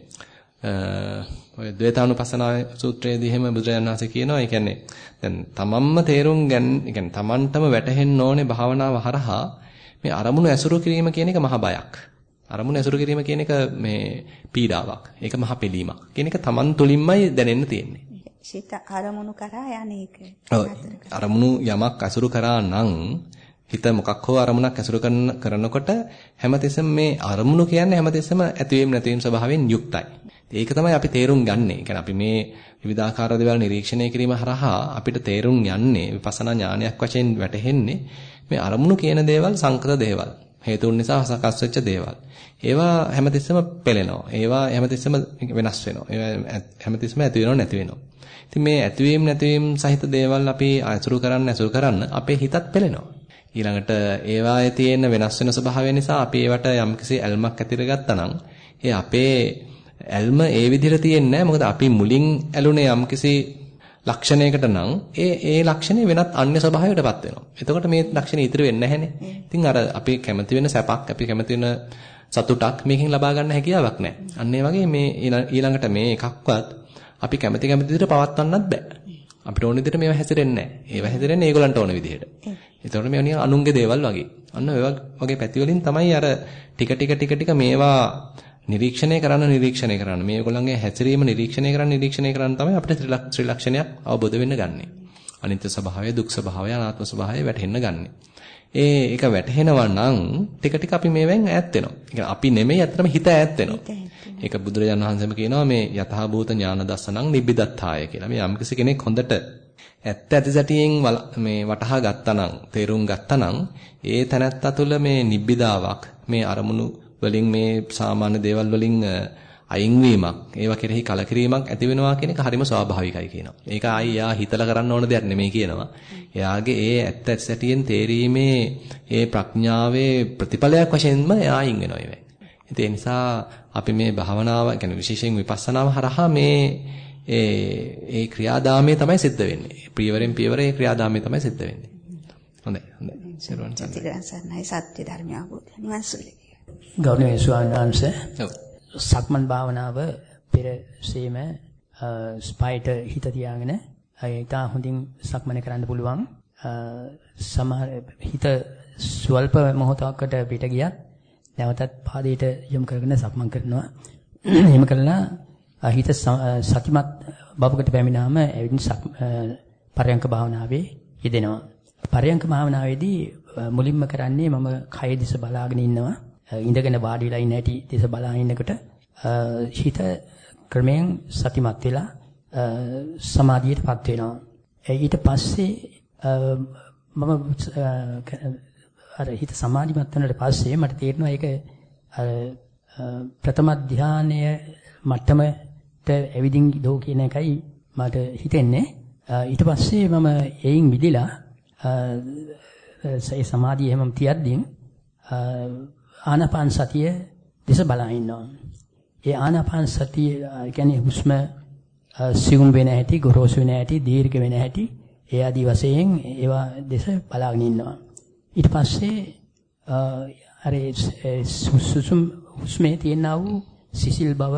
ඔය ද්වේතානුපස්සනා සූත්‍රයේදී එහෙම බුදුරජාණන් වහන්සේ කියනවා. ඒ කියන්නේ දැන් තමන්ම තේරුම් ගන්න, ඒ කියන්නේ තමන්ටම වැටහෙන්න ඕනේ භාවනාව හරහා මේ අරමුණු ඇසුරු කිරීම කියන එක මහ බයක්. අරමුණු ඇසුරු කිරීම කියන එක මේ පීඩාවක්. ඒක මහ පිළීමක්. කියන එක තමන් තුලින්මයි දැනෙන්න තියෙන්නේ. සිත අරමුණු කරා යන්නේ ඒක. ඔව්. අරමුණු යමක් ඇසුරු කරා නම් හිත මොකක් හෝ අරමුණක් ඇසුරු කරන කරනකොට හැමතිස්සෙම මේ අරමුණු කියන්නේ හැමතිස්සෙම ඇතිවීම නැතිවීම ස්වභාවයෙන් යුක්තයි. ඒක තමයි අපි තේරුම් ගන්නෙ. ඒ කියන්නේ අපි මේ විවිධාකාර දේවල් නිරීක්ෂණය කිරීම හරහා අපිට තේරුම් යන්නේ විපස්සනා ඥානයක් වශයෙන් වැටහෙන්නේ මේ අරමුණු කියන දේවල් සංකත දේවල්. හේතුන් නිසා සකස් වෙච්ච දේවල්. ඒවා හැමතිස්සෙම පෙළෙනවා. ඒවා හැමතිස්සෙම වෙනස් වෙනවා. ඒවා හැමතිස්සෙම ඇති වෙනව නැති වෙනවා. ඉතින් මේ ඇතිවීම නැතිවීම සහිත දේවල් අපි අසුරු කරන්න අසුරු කරන්න අපේ හිතත් පෙළෙනවා. ඊළඟට ඒවායේ තියෙන වෙනස් වෙන ස්වභාවය නිසා අපි ඒවට යම්කිසි ඇල්මක් ඇතිර ගත්තා නම් ඒ අපේ ඇල්ම ඒ විදිහට තියෙන්නේ නැහැ. මොකද අපි මුලින් ඇලුනේ යම්කිසි ලක්ෂණයකට නම් ඒ ඒ ලක්ෂණේ වෙනත් අන්‍ය ස්වභාවයකටපත් වෙනවා. එතකොට මේ ලක්ෂණේ ඉතිරි වෙන්නේ නැහැනේ. ඉතින් අර අපි කැමති වෙන සැපක්, අපි කැමති වෙන සතුටක් මේකෙන් ලබා ගන්න හැකියාවක් නැහැ. අන්න ඒ වගේ මේ ඊළඟට මේ එකක්වත් අපි කැමති කැමති විදිහට පවත්වන්නත් බෑ. අපිට ඕන විදිහට මේවා හැසිරෙන්නේ නැහැ. ඒවා හැසිරෙන්නේ ඒගොල්ලන්ට ඕන විදිහට. එතකොට මේවා නිකන් අනුන්ගේ දේවල් වගේ. අන්න ඔය වගේ පැති වලින් තමයි අර ටික ටික ටික ටික මේවා නිරීක්ෂණය කරන්න නිරීක්ෂණය කරන්න මේගොල්ලන්ගේ හැසිරීම නිරීක්ෂණය කරන්න නිරීක්ෂණය කරන්න තමයි අපිට ත්‍රිලක්ෂණයක් අවබෝධ වෙන්න ගන්නෙ. අනිත්‍ය ස්වභාවය, දුක් ස්වභාවය, අනාත්ම ස්වභාවය වැටහෙන්න ගන්නෙ. ඒ ඒක වැටහෙනවා නම් ටික ටික අපි මේවෙන් ඈත් වෙනවා. ඒ කියන්නේ අපි නෙමෙයි අතරම හිත ඈත් වෙනවා. ඒක බුදුරජාණන් වහන්සේම කියනවා මේ යථා භූත ඥාන දස්සනං නිබ්බිදත්තාය කියලා. මේ යම්කිසි කෙනෙක් හොඳට ඇත්ත ඇති සැටියෙන් මේ වටහා ගත්තනම්, තේරුම් ගත්තනම් ඒ තැනත්තා තුළ මේ නිබ්බිදාවක්, මේ අරමුණු වලින් මේ සාමාන්‍ය දේවල් වලින් අයින් වීමක්, ඒවා කෙරෙහි කලකිරීමක් ඇති වෙනවා කියන එක හරිම ස්වාභාවිකයි කියනවා. ඒක ආයි යා හිතලා කරන්න ඕන දෙයක් නෙමෙයි කියනවා. එයාගේ ඒ ඇත්ත ඇති සැටියෙන් තේරීමේ ඒ ප්‍රඥාවේ ප්‍රතිඵලයක් වශයෙන්ම එයා අයින් වෙනවා ඒවෙන්. ඒ නිසා අපි මේ භාවනාව, කියන්නේ විශේෂයෙන් විපස්සනාව හරහා මේ ඒ ඒ ක්‍රියාදාමයේ තමයි සිද්ධ වෙන්නේ. පියවරෙන් පියවර ඒ ක්‍රියාදාමයේ තමයි සිද්ධ වෙන්නේ. හොඳයි. හොඳයි. සර්වන් සර්ණයි සත්‍ය ධර්ම අවබෝධය නිවන් සුවය. ගෞරවනීය ස්වාමීන් වහන්සේ. සක්මන් භාවනාව පෙරසීම ස්පයිට හිත තියාගෙන ඒක හොඳින් සක්මන කරන්න පුළුවන්. සමහර හිත ස්වල්ප මොහොතකට පිට ගියත් නැවතත් පාදයට යොමු කරගෙන සක්මන් කරනවා. එහෙම කළා හිත සතිමත් බවකට පැමිණාම එවිට පරයන්ක භාවනාවේ යෙදෙනවා. පරයන්ක භාවනාවේදී මුලින්ම කරන්නේ මම කය දිස බලාගෙන ඉන්නවා. ඉඳගෙන වාඩි වෙලා ඉන්න හැටි දිස බලා ඉන්නකොට හිත ක්‍රමයෙන් සතිමත් වෙලා සමාධියටපත් වෙනවා. ඊට පස්සේ මම අර හිත සමාධිමත් වුණාට පස්සේ මට තේරෙනවා ඒක අර ප්‍රථම ධානය මට්ටමට ඇවිදින් දෝ කියන එකයි මට හිතෙන්නේ. ඊට පස්සේ මම එයින් මිදලා ඒ සමාධිය හැමම තියද්දී ආනාපාන සතිය දිස බලා ඉන්නවා. ඒ ආනාපාන සතිය කියන්නේ හුස්ම සියුම් වෙන හැටි, ගොරෝසු වෙන හැටි, දීර්ඝ වෙන හැටි, ඒ ආදී වශයෙන් ඒවා දිස බලාගෙන ඉන්නවා. ඊට පස්සේ අර සුසුම් හුස්මේ තියෙනා වූ සිසිල් බව,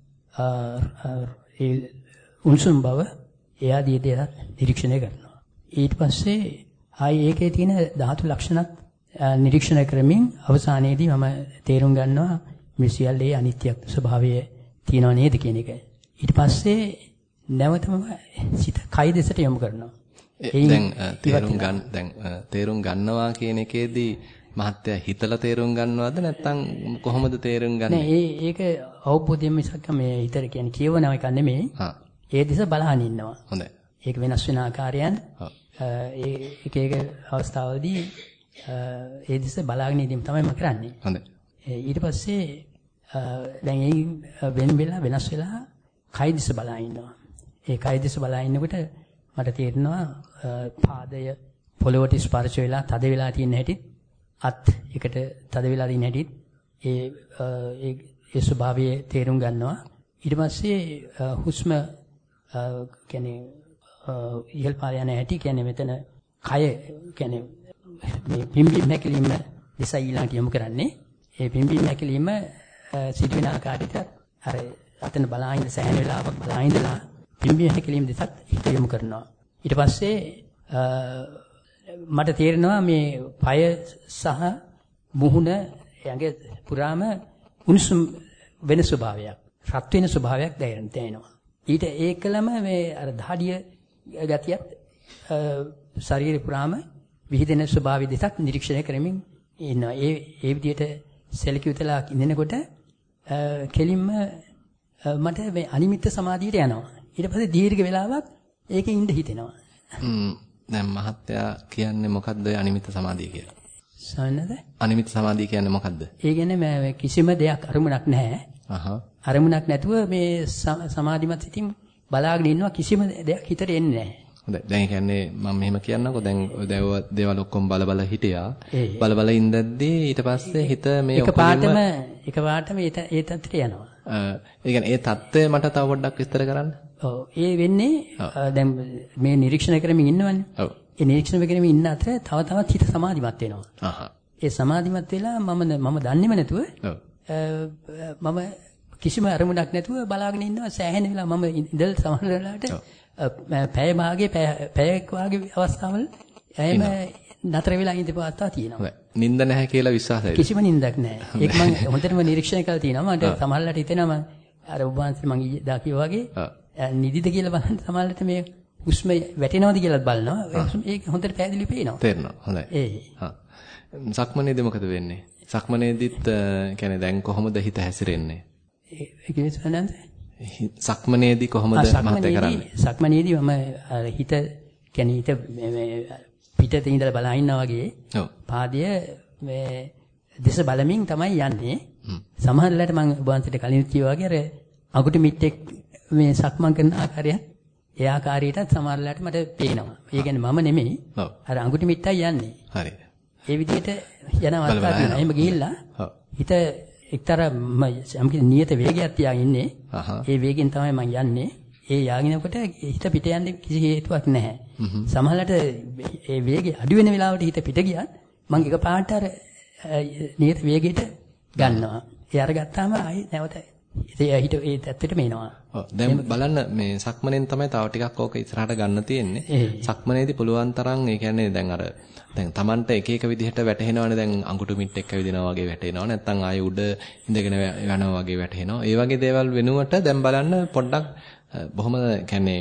ඒ උණුසුම් බව, ඒ ආදී දේවල් නිරීක්ෂණය කරනවා. ඊට පස්සේ ආයි ඒකේ තියෙන ධාතු ලක්ෂණත් නිරීක්ෂණය කරමින් අවසානයේදී මම තේරුම් ගන්නවා මේ සියල්ලේ අනිත්‍ය ස්වභාවය තියෙනව නේද කියන එක. ඊට පස්සේ නැවතම සිත කය දෙසට යොමු කරනවා. දැන් තේරුම් ගන්න දැන් තේරුම් ගන්නවා කියන එකේදී මහත්තයා හිතලා තේරුම් ගන්නවද නැත්නම් කොහොමද තේරුම් ගන්නේ? නෑ ඒක අවබෝධයෙන් මිසක් මේ හිතට කියන්නේ කියවන එක නෙමෙයි. ඒ දිස බලහන් ඉන්නවා. හොඳයි. ඒක වෙනස් වෙන ආකාරයන් ඒ එක එක අවස්ථාවලදී ඒ දිස බලාගෙන ඉඳීම තමයි මම කරන්නේ. හොඳයි. ඊට පස්සේ දැන් ඒ වෙන වෙලා වෙනස් වෙලා කය දිස බලා ඉන්නවා. ඒ කය දිස බලා ඉන්නකොට මට තේරෙනවා පාදය පොළොවට ස්පර්ශ වෙලා තද වෙලා තියෙන හැටි අත් එකට තද වෙලා තියෙන හැටි ඒ ඒ ඒ ස්වභාවයේ තේරුම් ගන්නවා. ඊට පස්සේ හුස්ම කියන්නේ ඉහළ පාර යන හැටි කියන්නේ මෙතන කය කියන්නේ මේ පිම්බි නැකලිම දිසා ඊළඟට යොමු කරන්නේ. ඒ පිම්බි නැකලිම සිදුවෙන ආකාරයට අර අතන බලාගෙන සෑහෙන වෙලාවක් බලාගෙනලා පිම්බි නැකලිම දිසත් හිත යොමු කරනවා. ඊට පස්සේ මට තේරෙනවා මේ পায় සහ මුහුණ ඇඟ පුරාම උණුසුම් වෙන ස්වභාවයක්, රත් වෙන ස්වභාවයක් දැනෙනවා. ඊට ඒකලම මේ අර දහඩිය ගතියත් ශරීරේ පුරාම විහිදෙන ස්වභාවය දෙසක් නිරීක්ෂණය කරමින් ඉන්නවා. ඒ ඒ විදිහට සෙලකියුතලා ඉන්නකොට කෙලින්ම මට මේ අනිමිත්ත සමාධියට යනවා. ඊට පස්සේ දීර්ඝ වෙලාවක් ඒකේ ඉඳ හිතෙනවා. හ්ම් දැන් මහත්තයා කියන්නේ මොකද්ද අනිමිත්ත සමාධිය කියලා? සන්නද? අනිමිත්ත සමාධිය කියන්නේ මොකද්ද? ඒ කියන්නේ කිසිම දෙයක් අරමුණක් නැහැ. අහහ. අරමුණක් නැතුව මේ සමාධිමත් සිතින් බලාගෙන ඉන්නවා කිසිම දෙයක් හිතට එන්නේ නැහැ. හොඳයි. දැන් ඒ කියන්නේ මම මෙහෙම කියන්නකෝ දැන් ඔය දේවල් ඔක්කොම බල බල හිටියා. බල බල ඉඳද්දී ඊට පස්සේ හිත මේ ඔක්කොම එකපාරටම එකපාරටම ඒ ඒ තත්ත්වයට යනවා. ඒ කියන්නේ ඒ தත්ත්වය මට තව පොඩ්ඩක් විස්තර කරන්න. ඔව් ඒ වෙන්නේ දැන් මේ නිරීක්ෂණය කරමින් ඉන්නවනේ. ඔව්. ඒ නිරීක්ෂණය කරමින් ඉන්න අතර තව තවත් හිත සමාධිමත් වෙනවා. අහහ. ඒ සමාධිමත් වෙලා මම මම දන්නේම නැතුව ඔව්. මම කිසිම අරමුණක් නැතුව බලාගෙන ඉන්නවා සෑහෙන වෙලා මම ඉඳල් සමහර වෙලාවට පැය භාගයේ පැයක් වාගේ අවස්ථාවල එයම නතර වෙලා ඉඳපුවා තියෙනවා. නිින්ද නැහැ කියලා විශ්වාසයි. කිසිම නිින්දක් නැහැ. ඒක මම හොඳටම නිරීක්ෂණය කරලා තියෙනවා. මට සමහරවිට හිතෙනවා මම අර ඔබ වහන්සේ මම ඊදා කිව්වා වගේ නිදිද කියලා බලන්න සමහරවිට මේ හුස්ම වැටෙනවද කියලා බලනවා. ඒක හොඳට පැහැදිලි පේනවා. තේරෙනවා. හොඳයි. ඒ. හා. සක්මනේදී මොකද වෙන්නේ? සක්මනේදීත් කියන්නේ දැන් කොහොමද හිත හැසිරෙන්නේ? ඒ කියන්නේ සක්මනේදී කොහොමද මහත්ය කරන්නේ? සක්මනේදී මම හිත කියන්නේ හිත පිටතේ ඉඳලා බලා ඉන්නා වගේ පාදය මේ දෙස බලමින් තමයි යන්නේ. සමහර වෙලාවට මම ඔබ වහන්සේට කලින් කිව්වා වගේ අර අඟුටි මිට්ටෙක් මේ සක්මන් කරන ආකාරය ඒ ආකාරයටත් සමහර වෙලාවට මට පේනවා. ඒ කියන්නේ මම නෙමෙයි. අර අඟුටි මිට්ටයි යන්නේ. හරි. ඒ විදිහට යන අවස්ථාවක් තියෙනවා. එහෙම ගිහිල්ලා හිත එක්තරා මම නියත වේගයක් තියාගෙන ඉන්නේ. ඒ වේගෙන් තමයි මම යන්නේ. ඒ යාගිනකොට හිත පිට යන්නේ කිසි හේතුවක් නැහැ. සමහරවිට ඒ වේගය අඩු වෙන වෙලාවට හිත පිට ගියත් මම එකපාරට අර නියත වේගයට ගන්නවා. ඒ අරගත්තාම ආයි නැවත ඒ හිත ඒ තත්ත්වෙට මේනවා. ඔව් දැන් බලන්න මේ සක්මණෙන් තමයි තව ටිකක් ඕක ඉස්සරහට ගන්න තියෙන්නේ. සක්මණේදී පුළුවන් තරම් ඒ කියන්නේ දැන් අර දැන් Tamanට එක එක විදිහට වැටෙනවනේ දැන් අඟුටු මිට්ටෙක් ඇවිදිනවා වගේ වැටෙනවා නැත්නම් ආයේ උඩ ඉඳගෙන යනවා වගේ වැටෙනවා. ඒ වගේ දේවල් වෙනුවට දැන් බලන්න පොඩ්ඩක් බොහොම කියන්නේ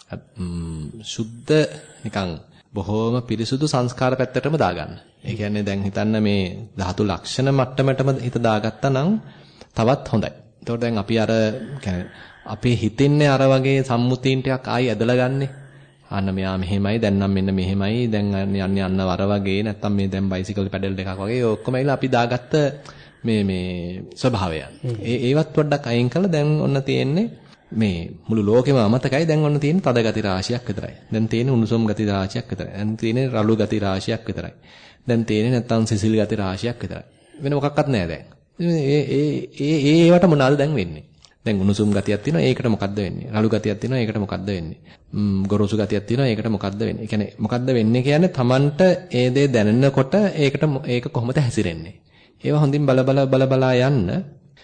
සුද්ධ නිකන් බොහොම පිරිසුදු සංස්කාර පැත්තටම දාගන්න. ඒ කියන්නේ දැන් හිතන්න මේ ධාතු ලක්ෂණ මට්ටමටම හිත දාගත්තා නම් තවත් හොඳයි. ඒතකොට දැන් අපි අර කියන්නේ අපේ හිතෙන්නේ අර වගේ සම්මුතීන් ටිකක් ආයි ඇදලා ගන්නෙ. අන්න මෙයා මෙහෙමයි දැන් නම් මෙන්න මෙහෙමයි දැන් යන්නේ යන්න වර වගේ නැත්තම් මේ දැන් බයිසිකල් පැඩල් එකක් වගේ ඔක්කොම ඇවිල්ලා අපි දාගත්ත මේ මේ ස්වභාවයන්. ඒ ඒවත් පොඩ්ඩක් අයින් කරලා දැන් ඔන්න තියෙන්නේ මේ මුළු ලෝකෙම අමතකයි දැන් ඔන්න තියෙන තද ගති රාශියක් විතරයි. දැන් තියෙන උණුසුම් ගති රාශියක් විතරයි. දැන් තියෙන රළු ගති රාශියක් විතරයි. දැන් තියෙන නැත්තම් සිසිල් ගති රාශියක් විතරයි. වෙන මොකක්වත් නැහැ දැන්. ඒ ඒ ඒ ඒවට මොනවාද දැන් වෙන්නේ? දැන් උණුසුම් ගතියක් තියෙනවා ඒකට මොකද්ද වෙන්නේ? රළු ගතියක් තියෙනවා ඒකට මොකද්ද වෙන්නේ? ම් ගොරෝසු ගතියක් තියෙනවා ඒකට මොකද්ද වෙන්නේ? ඒ කියන්නේ මොකද්ද වෙන්නේ කියන්නේ Tamanට ඒ දේ දැනෙනකොට ඒකට ඒක කොහොමද හැසිරෙන්නේ? ඒවා හොඳින් බල බල බල බලා යන්න ඒ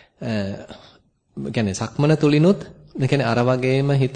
කියන්නේ සක්මන තුලිනුත් ඒ කියන්නේ අර වගේම හිත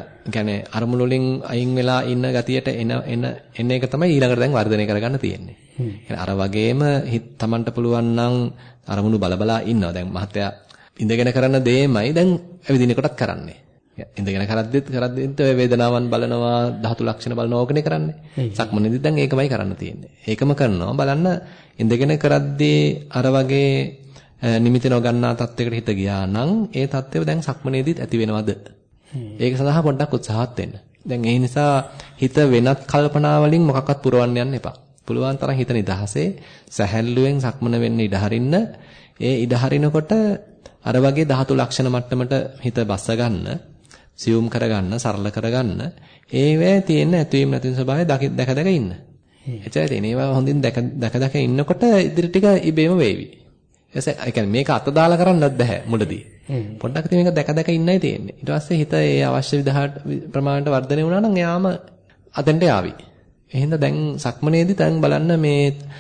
කියන්නේ අරමුණු වලින් අයින් වෙලා ඉන්න ගතියට එන එන එන එක තමයි ඊළඟට දැන් වර්ධනය කරගන්න තියෙන්නේ. කියන්නේ අර වගේම Tamanට පුළුවන් නම් අරමුණු බලබලා ඉන්නවා. දැන් මහත්තයා ඉඳගෙන කරන දෙයමයි දැන් ඇවිදින කොටත් කරන්නේ. ඉඳගෙන කරද්දිත් කරද්දිත් වේදනාවන් බලනවා, ධාතු ලක්ෂණ බලනවා ඕකනේ කරන්නේ. සක්මනේදී දැන් ඒකමයි කරන්න තියෙන්නේ. ඒකම කරනවා බලන්න ඉඳගෙන කරද්දී අර වගේ නිමිති නොගන්නා තත්වයකට හිත ගියා නම් ඒ තත්වය දැන් සක්මනේදීත් ඇති වෙනවද? ඒක සඳහා පොඩ්ඩක් උත්සාහත් වෙන්න. දැන් ඒ නිසා හිත වෙනත් කල්පනා වලින් මොකක්වත් පුරවන්න යන්න එපා. පුළුවන් තරම් හිත නිදහසේ සැහැල්ලුවෙන් සක්මන වෙන්න ඉඩ හරින්න. ඒ ඉඩ හරිනකොට අර වගේ ධාතු ලක්ෂණ මට්ටමට හිත බස්ස ගන්න, සියුම් කරගන්න, සරල කරගන්න. ඒවැ තියෙන ඇතුවීම නැතින ස්වභාවය දැක දැක ඉන්න. එච්චරයි තියෙන්නේ. ඒවා හොඳින් දැක දැක දැක ඉන්නකොට ඉදිරි ටික ඉබේම වේවි. එසේ ඒ කියන්නේ මේක අත දාලා කරන්නත් බෑ මුලදී. පොඩ්ඩක් ඉතින් මේක දැක දැක ඉන්නයි තියෙන්නේ. ඊට පස්සේ හිත ඒ අවශ්‍ය විදිහට ප්‍රමාණයට වර්ධනය වුණා නම් එයාම අතෙන්ට යාවි. එහෙනම් දැන් සක්මනේදී දැන් බලන්න මේ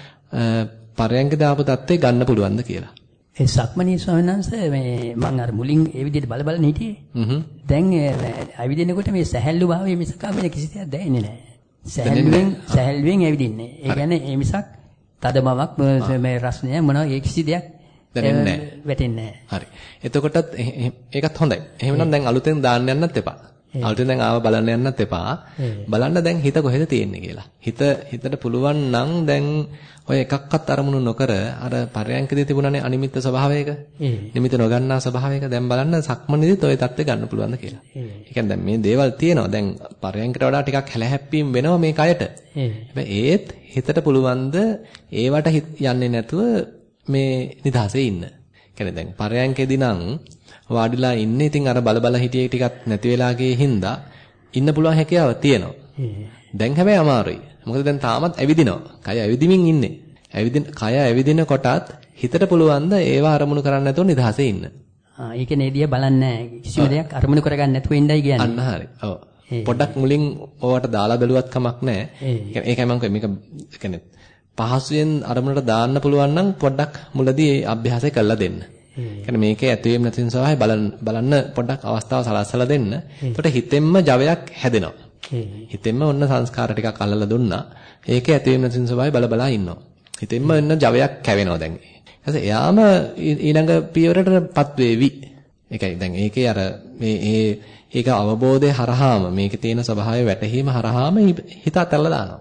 පරයන්ක දාපු தත්ත්වේ ගන්න පුළුවන්ද කියලා. ඒ සක්මනී ස්වාමීන් වහන්සේ මේ මම අර මුලින් ඒ විදිහට බල බල හිටියේ. හ්ම්. දැන් ඇවිදිනකොට මේ සැහැල්ලු භාවයේ මිසක වෙන කිසි දෙයක් දැනෙන්නේ නැහැ. සැහැල්ලුවෙන් සැහැල්ලුවෙන් ඇවිදින්නේ. ඒ කියන්නේ ඒ මිසක් තද බවක් මේ රස්නය මොනවා ඒ කිසි දෙයක් දැනෙන්නේ නැහැ. වැටෙන්නේ නැහැ. හරි. එතකොටත් ඒකත් හොඳයි. එහෙමනම් දැන් අලුතෙන් දාන්න යන්නත් එපා. අලුතෙන් දැන් ආව බලන්න යන්නත් එපා. බලන්න දැන් හිත කොහෙද තියෙන්නේ කියලා. හිත හිතට පුළුවන් නම් දැන් ඔය එකක්වත් අරමුණු නොකර අර පරයන්කදී තිබුණානේ අනිමිත්ත ස්වභාවයක. නිමිත නොගන්නා ස්වභාවයක දැන් බලන්න සක්මනේදීත් ඔය தත්ත්වය ගන්න පුළුවන්ද කියලා. ඒ කියන්නේ දැන් මේ දේවල් තියෙනවා. දැන් පරයන්කට වඩා ටිකක් හැලහැප්පීම් වෙනවා මේ කයට. හැබැයි ඒත් හිතට පුළුවන්ද ඒවට යන්නේ නැතුව මේ නිදහසේ ඉන්න. කියන්නේ දැන් පරයන්කේදී නම් වාඩිලා ඉන්නේ ඉතින් අර බල බල හිටියේ ටිකක් නැති වෙලා ගියේ හින්දා ඉන්න පුළුවන් හැකියාව තියෙනවා. දැන් හැබැයි අමාරුයි. මොකද දැන් තාමත් ඇවිදිනවා. කය ඇවිදිමින් ඉන්නේ. ඇවිදින කය ඇවිදින කොටත් හිතට පුළුවන් ද ඒව අරමුණු කරන්නේ නැතුව නිදහසේ ඉන්න. ආ ඒක නේදියා බලන්නේ නැහැ. කිසිම දෙයක් අරමුණු කරගන්න නැතුව ඉන්නයි කියන්නේ. අන්න හරි. ඔව්. පොඩ්ඩක් මුලින් ඕවට දාලා බැලුවත් කමක් නැහැ. ඒකයි මම මේක කියන්නේ පහසුවෙන් අරමුණට දාන්න පුළුවන් නම් පොඩ්ඩක් මුලදී ඒ අභ්‍යාසය කරලා දෙන්න. කියන්නේ මේකේ ඇතුවේම නැතින ස්වභාවය බලන්න බලන්න පොඩ්ඩක් අවස්ථාව සලස්සලා දෙන්න. එතකොට හිතෙන්ම ජවයක් හැදෙනවා. හිතෙන්ම ඔන්න සංස්කාර ටිකක් අල්ලලා දුන්නා. ඒකේ ඇතුවේම නැතින ස්වභාවය බල බලා ඉන්නවා. හිතෙන්ම ඔන්න ජවයක් කැවෙනවා දැන්. ඊට එයාම ඊළඟ පියවරටපත් වේවි. ඒකයි දැන් ඒකේ අර මේ ඒ ඒක අවබෝධය හරහාම මේකේ තියෙන ස්වභාවය වැටහීම හරහාම හිත අතල්ලා දානවා.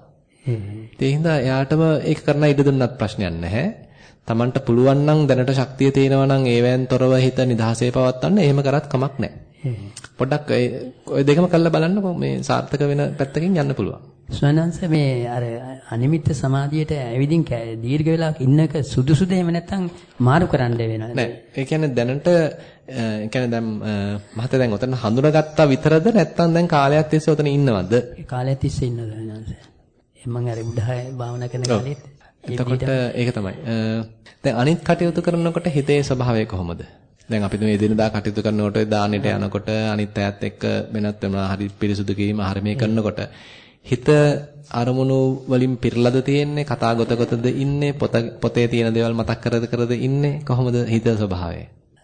ඒ හින්දා එයාටම ඒක කරන්න ඉඩ දුන්නත් ප්‍රශ්නයක් නැහැ. Tamanට පුළුවන් නම් දැනට ශක්තිය තියෙනවා නම් ඒවෙන් තොරව හිත නිදහසේ පවත්වන්න එහෙම කරත් කමක් නැහැ. පොඩ්ඩක් ඔය දෙකම කරලා බලන්නකො මේ සාර්ථක වෙන පැත්තකින් යන්න පුළුවන්. ස්වයන්ස මේ අර අනිමිත්ත සමාධියට ඇවිදින් දීර්ඝ වෙලාවක් ඉන්නක සුදුසුද එහෙම නැත්නම් මාරු කරන්න වෙනවද? නෑ. ඒ කියන්නේ දැනට ඒ කියන්නේ දැන් මහත්තයා දැන් ඔතන හඳුනාගත්තා විතරද නැත්නම් දැන් කාලයක් තිස්සේ ඔතන ඉන්නවද? කාලයක් තිස්සේ ඉන්නද ස්වයන්ස? මම අර උඩහය භාවනා කරන කාලෙත් එතකොට ඒක තමයි. දැන් අනිත් කටයුතු කරනකොට හිතේ ස්වභාවය කොහොමද? දැන් අපි මේ දිනදා කටයුතු කරනකොට දානෙට යනකොට අනිත් අයත් එක්ක වෙනත් වෙනවා හරි පිරිසුදු කිරීම හරි මේ කරනකොට හිත අරමුණු වලින් පිරලද තියෙන්නේ කතා ගොත ගොතද ඉන්නේ පොත පොතේ තියෙන දේවල් මතක් කරද කරද ඉන්නේ කොහොමද හිත ස්වභාවය?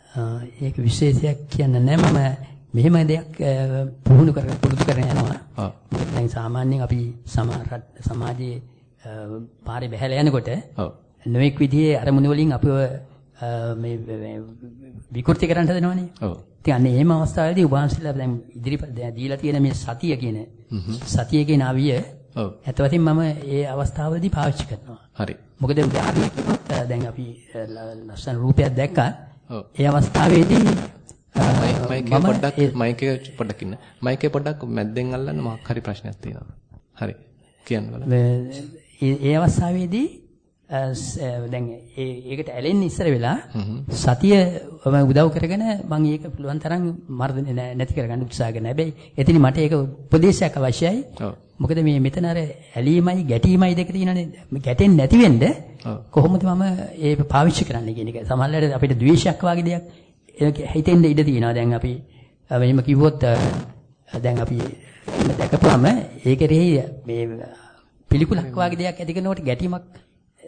ඒක විශේෂයක් කියන්න නෑ මම මෙහෙම දෙයක් පුහුණු කර පුරුදු කරගෙන යනවා. ඔව්. දැන් සාමාන්‍යයෙන් අපි සමාජයේ පාරේ බහැලා යනකොට ඔව් නොඑක් විදිහේ අරමුණු වලින් අපිව මේ විකෘති කරන්න හදනවනේ. ඔව්. ඉතින් අන්න එහෙම අවස්ථාවේදී උභාන්සලා දැන් ඉදිරිපත් දීලා තියෙන මේ සතිය කියන සතිය කියන ආවිය ඔව් ඇත්තවතින් මම ඒ අවස්ථාවවලදී පාවිච්චි කරනවා. හරි. මොකද දැන් අපි ලස්සන රූපයක් දැක්කා. ඔව්. ඒ අවස්ථාවේදී මයික් එක පොඩ්ඩක් මයික් එක පොඩ්ඩක් ඉන්න. මයික් එක පොඩ්ඩක් මැද්දෙන් අල්ලන්න මොකක් හරි ප්‍රශ්නයක් තියෙනවා. හරි. කියන්න බලන්න. ඒ අවස්ථාවේදී දැන් ඒකට ඇලෙන්න ඉස්සර වෙලා සතිය උදව් කරගෙන මම ඒක පුළුවන් තරම් මර්ධනය නැති කරගන්න උත්සාහ කරනවා. හැබැයි එතන මට ඒක උපදේශයක් අවශ්‍යයි. මොකද මේ මෙතන අර ඇලීමයි ගැටීමයි දෙක තියෙනනේ. ගැටෙන්නේ නැති වෙන්න කොහොමද මම ඒක පාවිච්චි කරන්නේ කියන එක. සමහරවිට අපිට ද්වේෂයක් වගේ දෙයක් හිතෙන්න ඉඩ තියෙනවා. දැන් අපි මෙහෙම කිව්වොත් දැන් අපි දැකපුවම ඒකෙරෙහි මේ පිළිකුලක් වගේ දෙයක් ඇති කරනකොට ගැටීමක්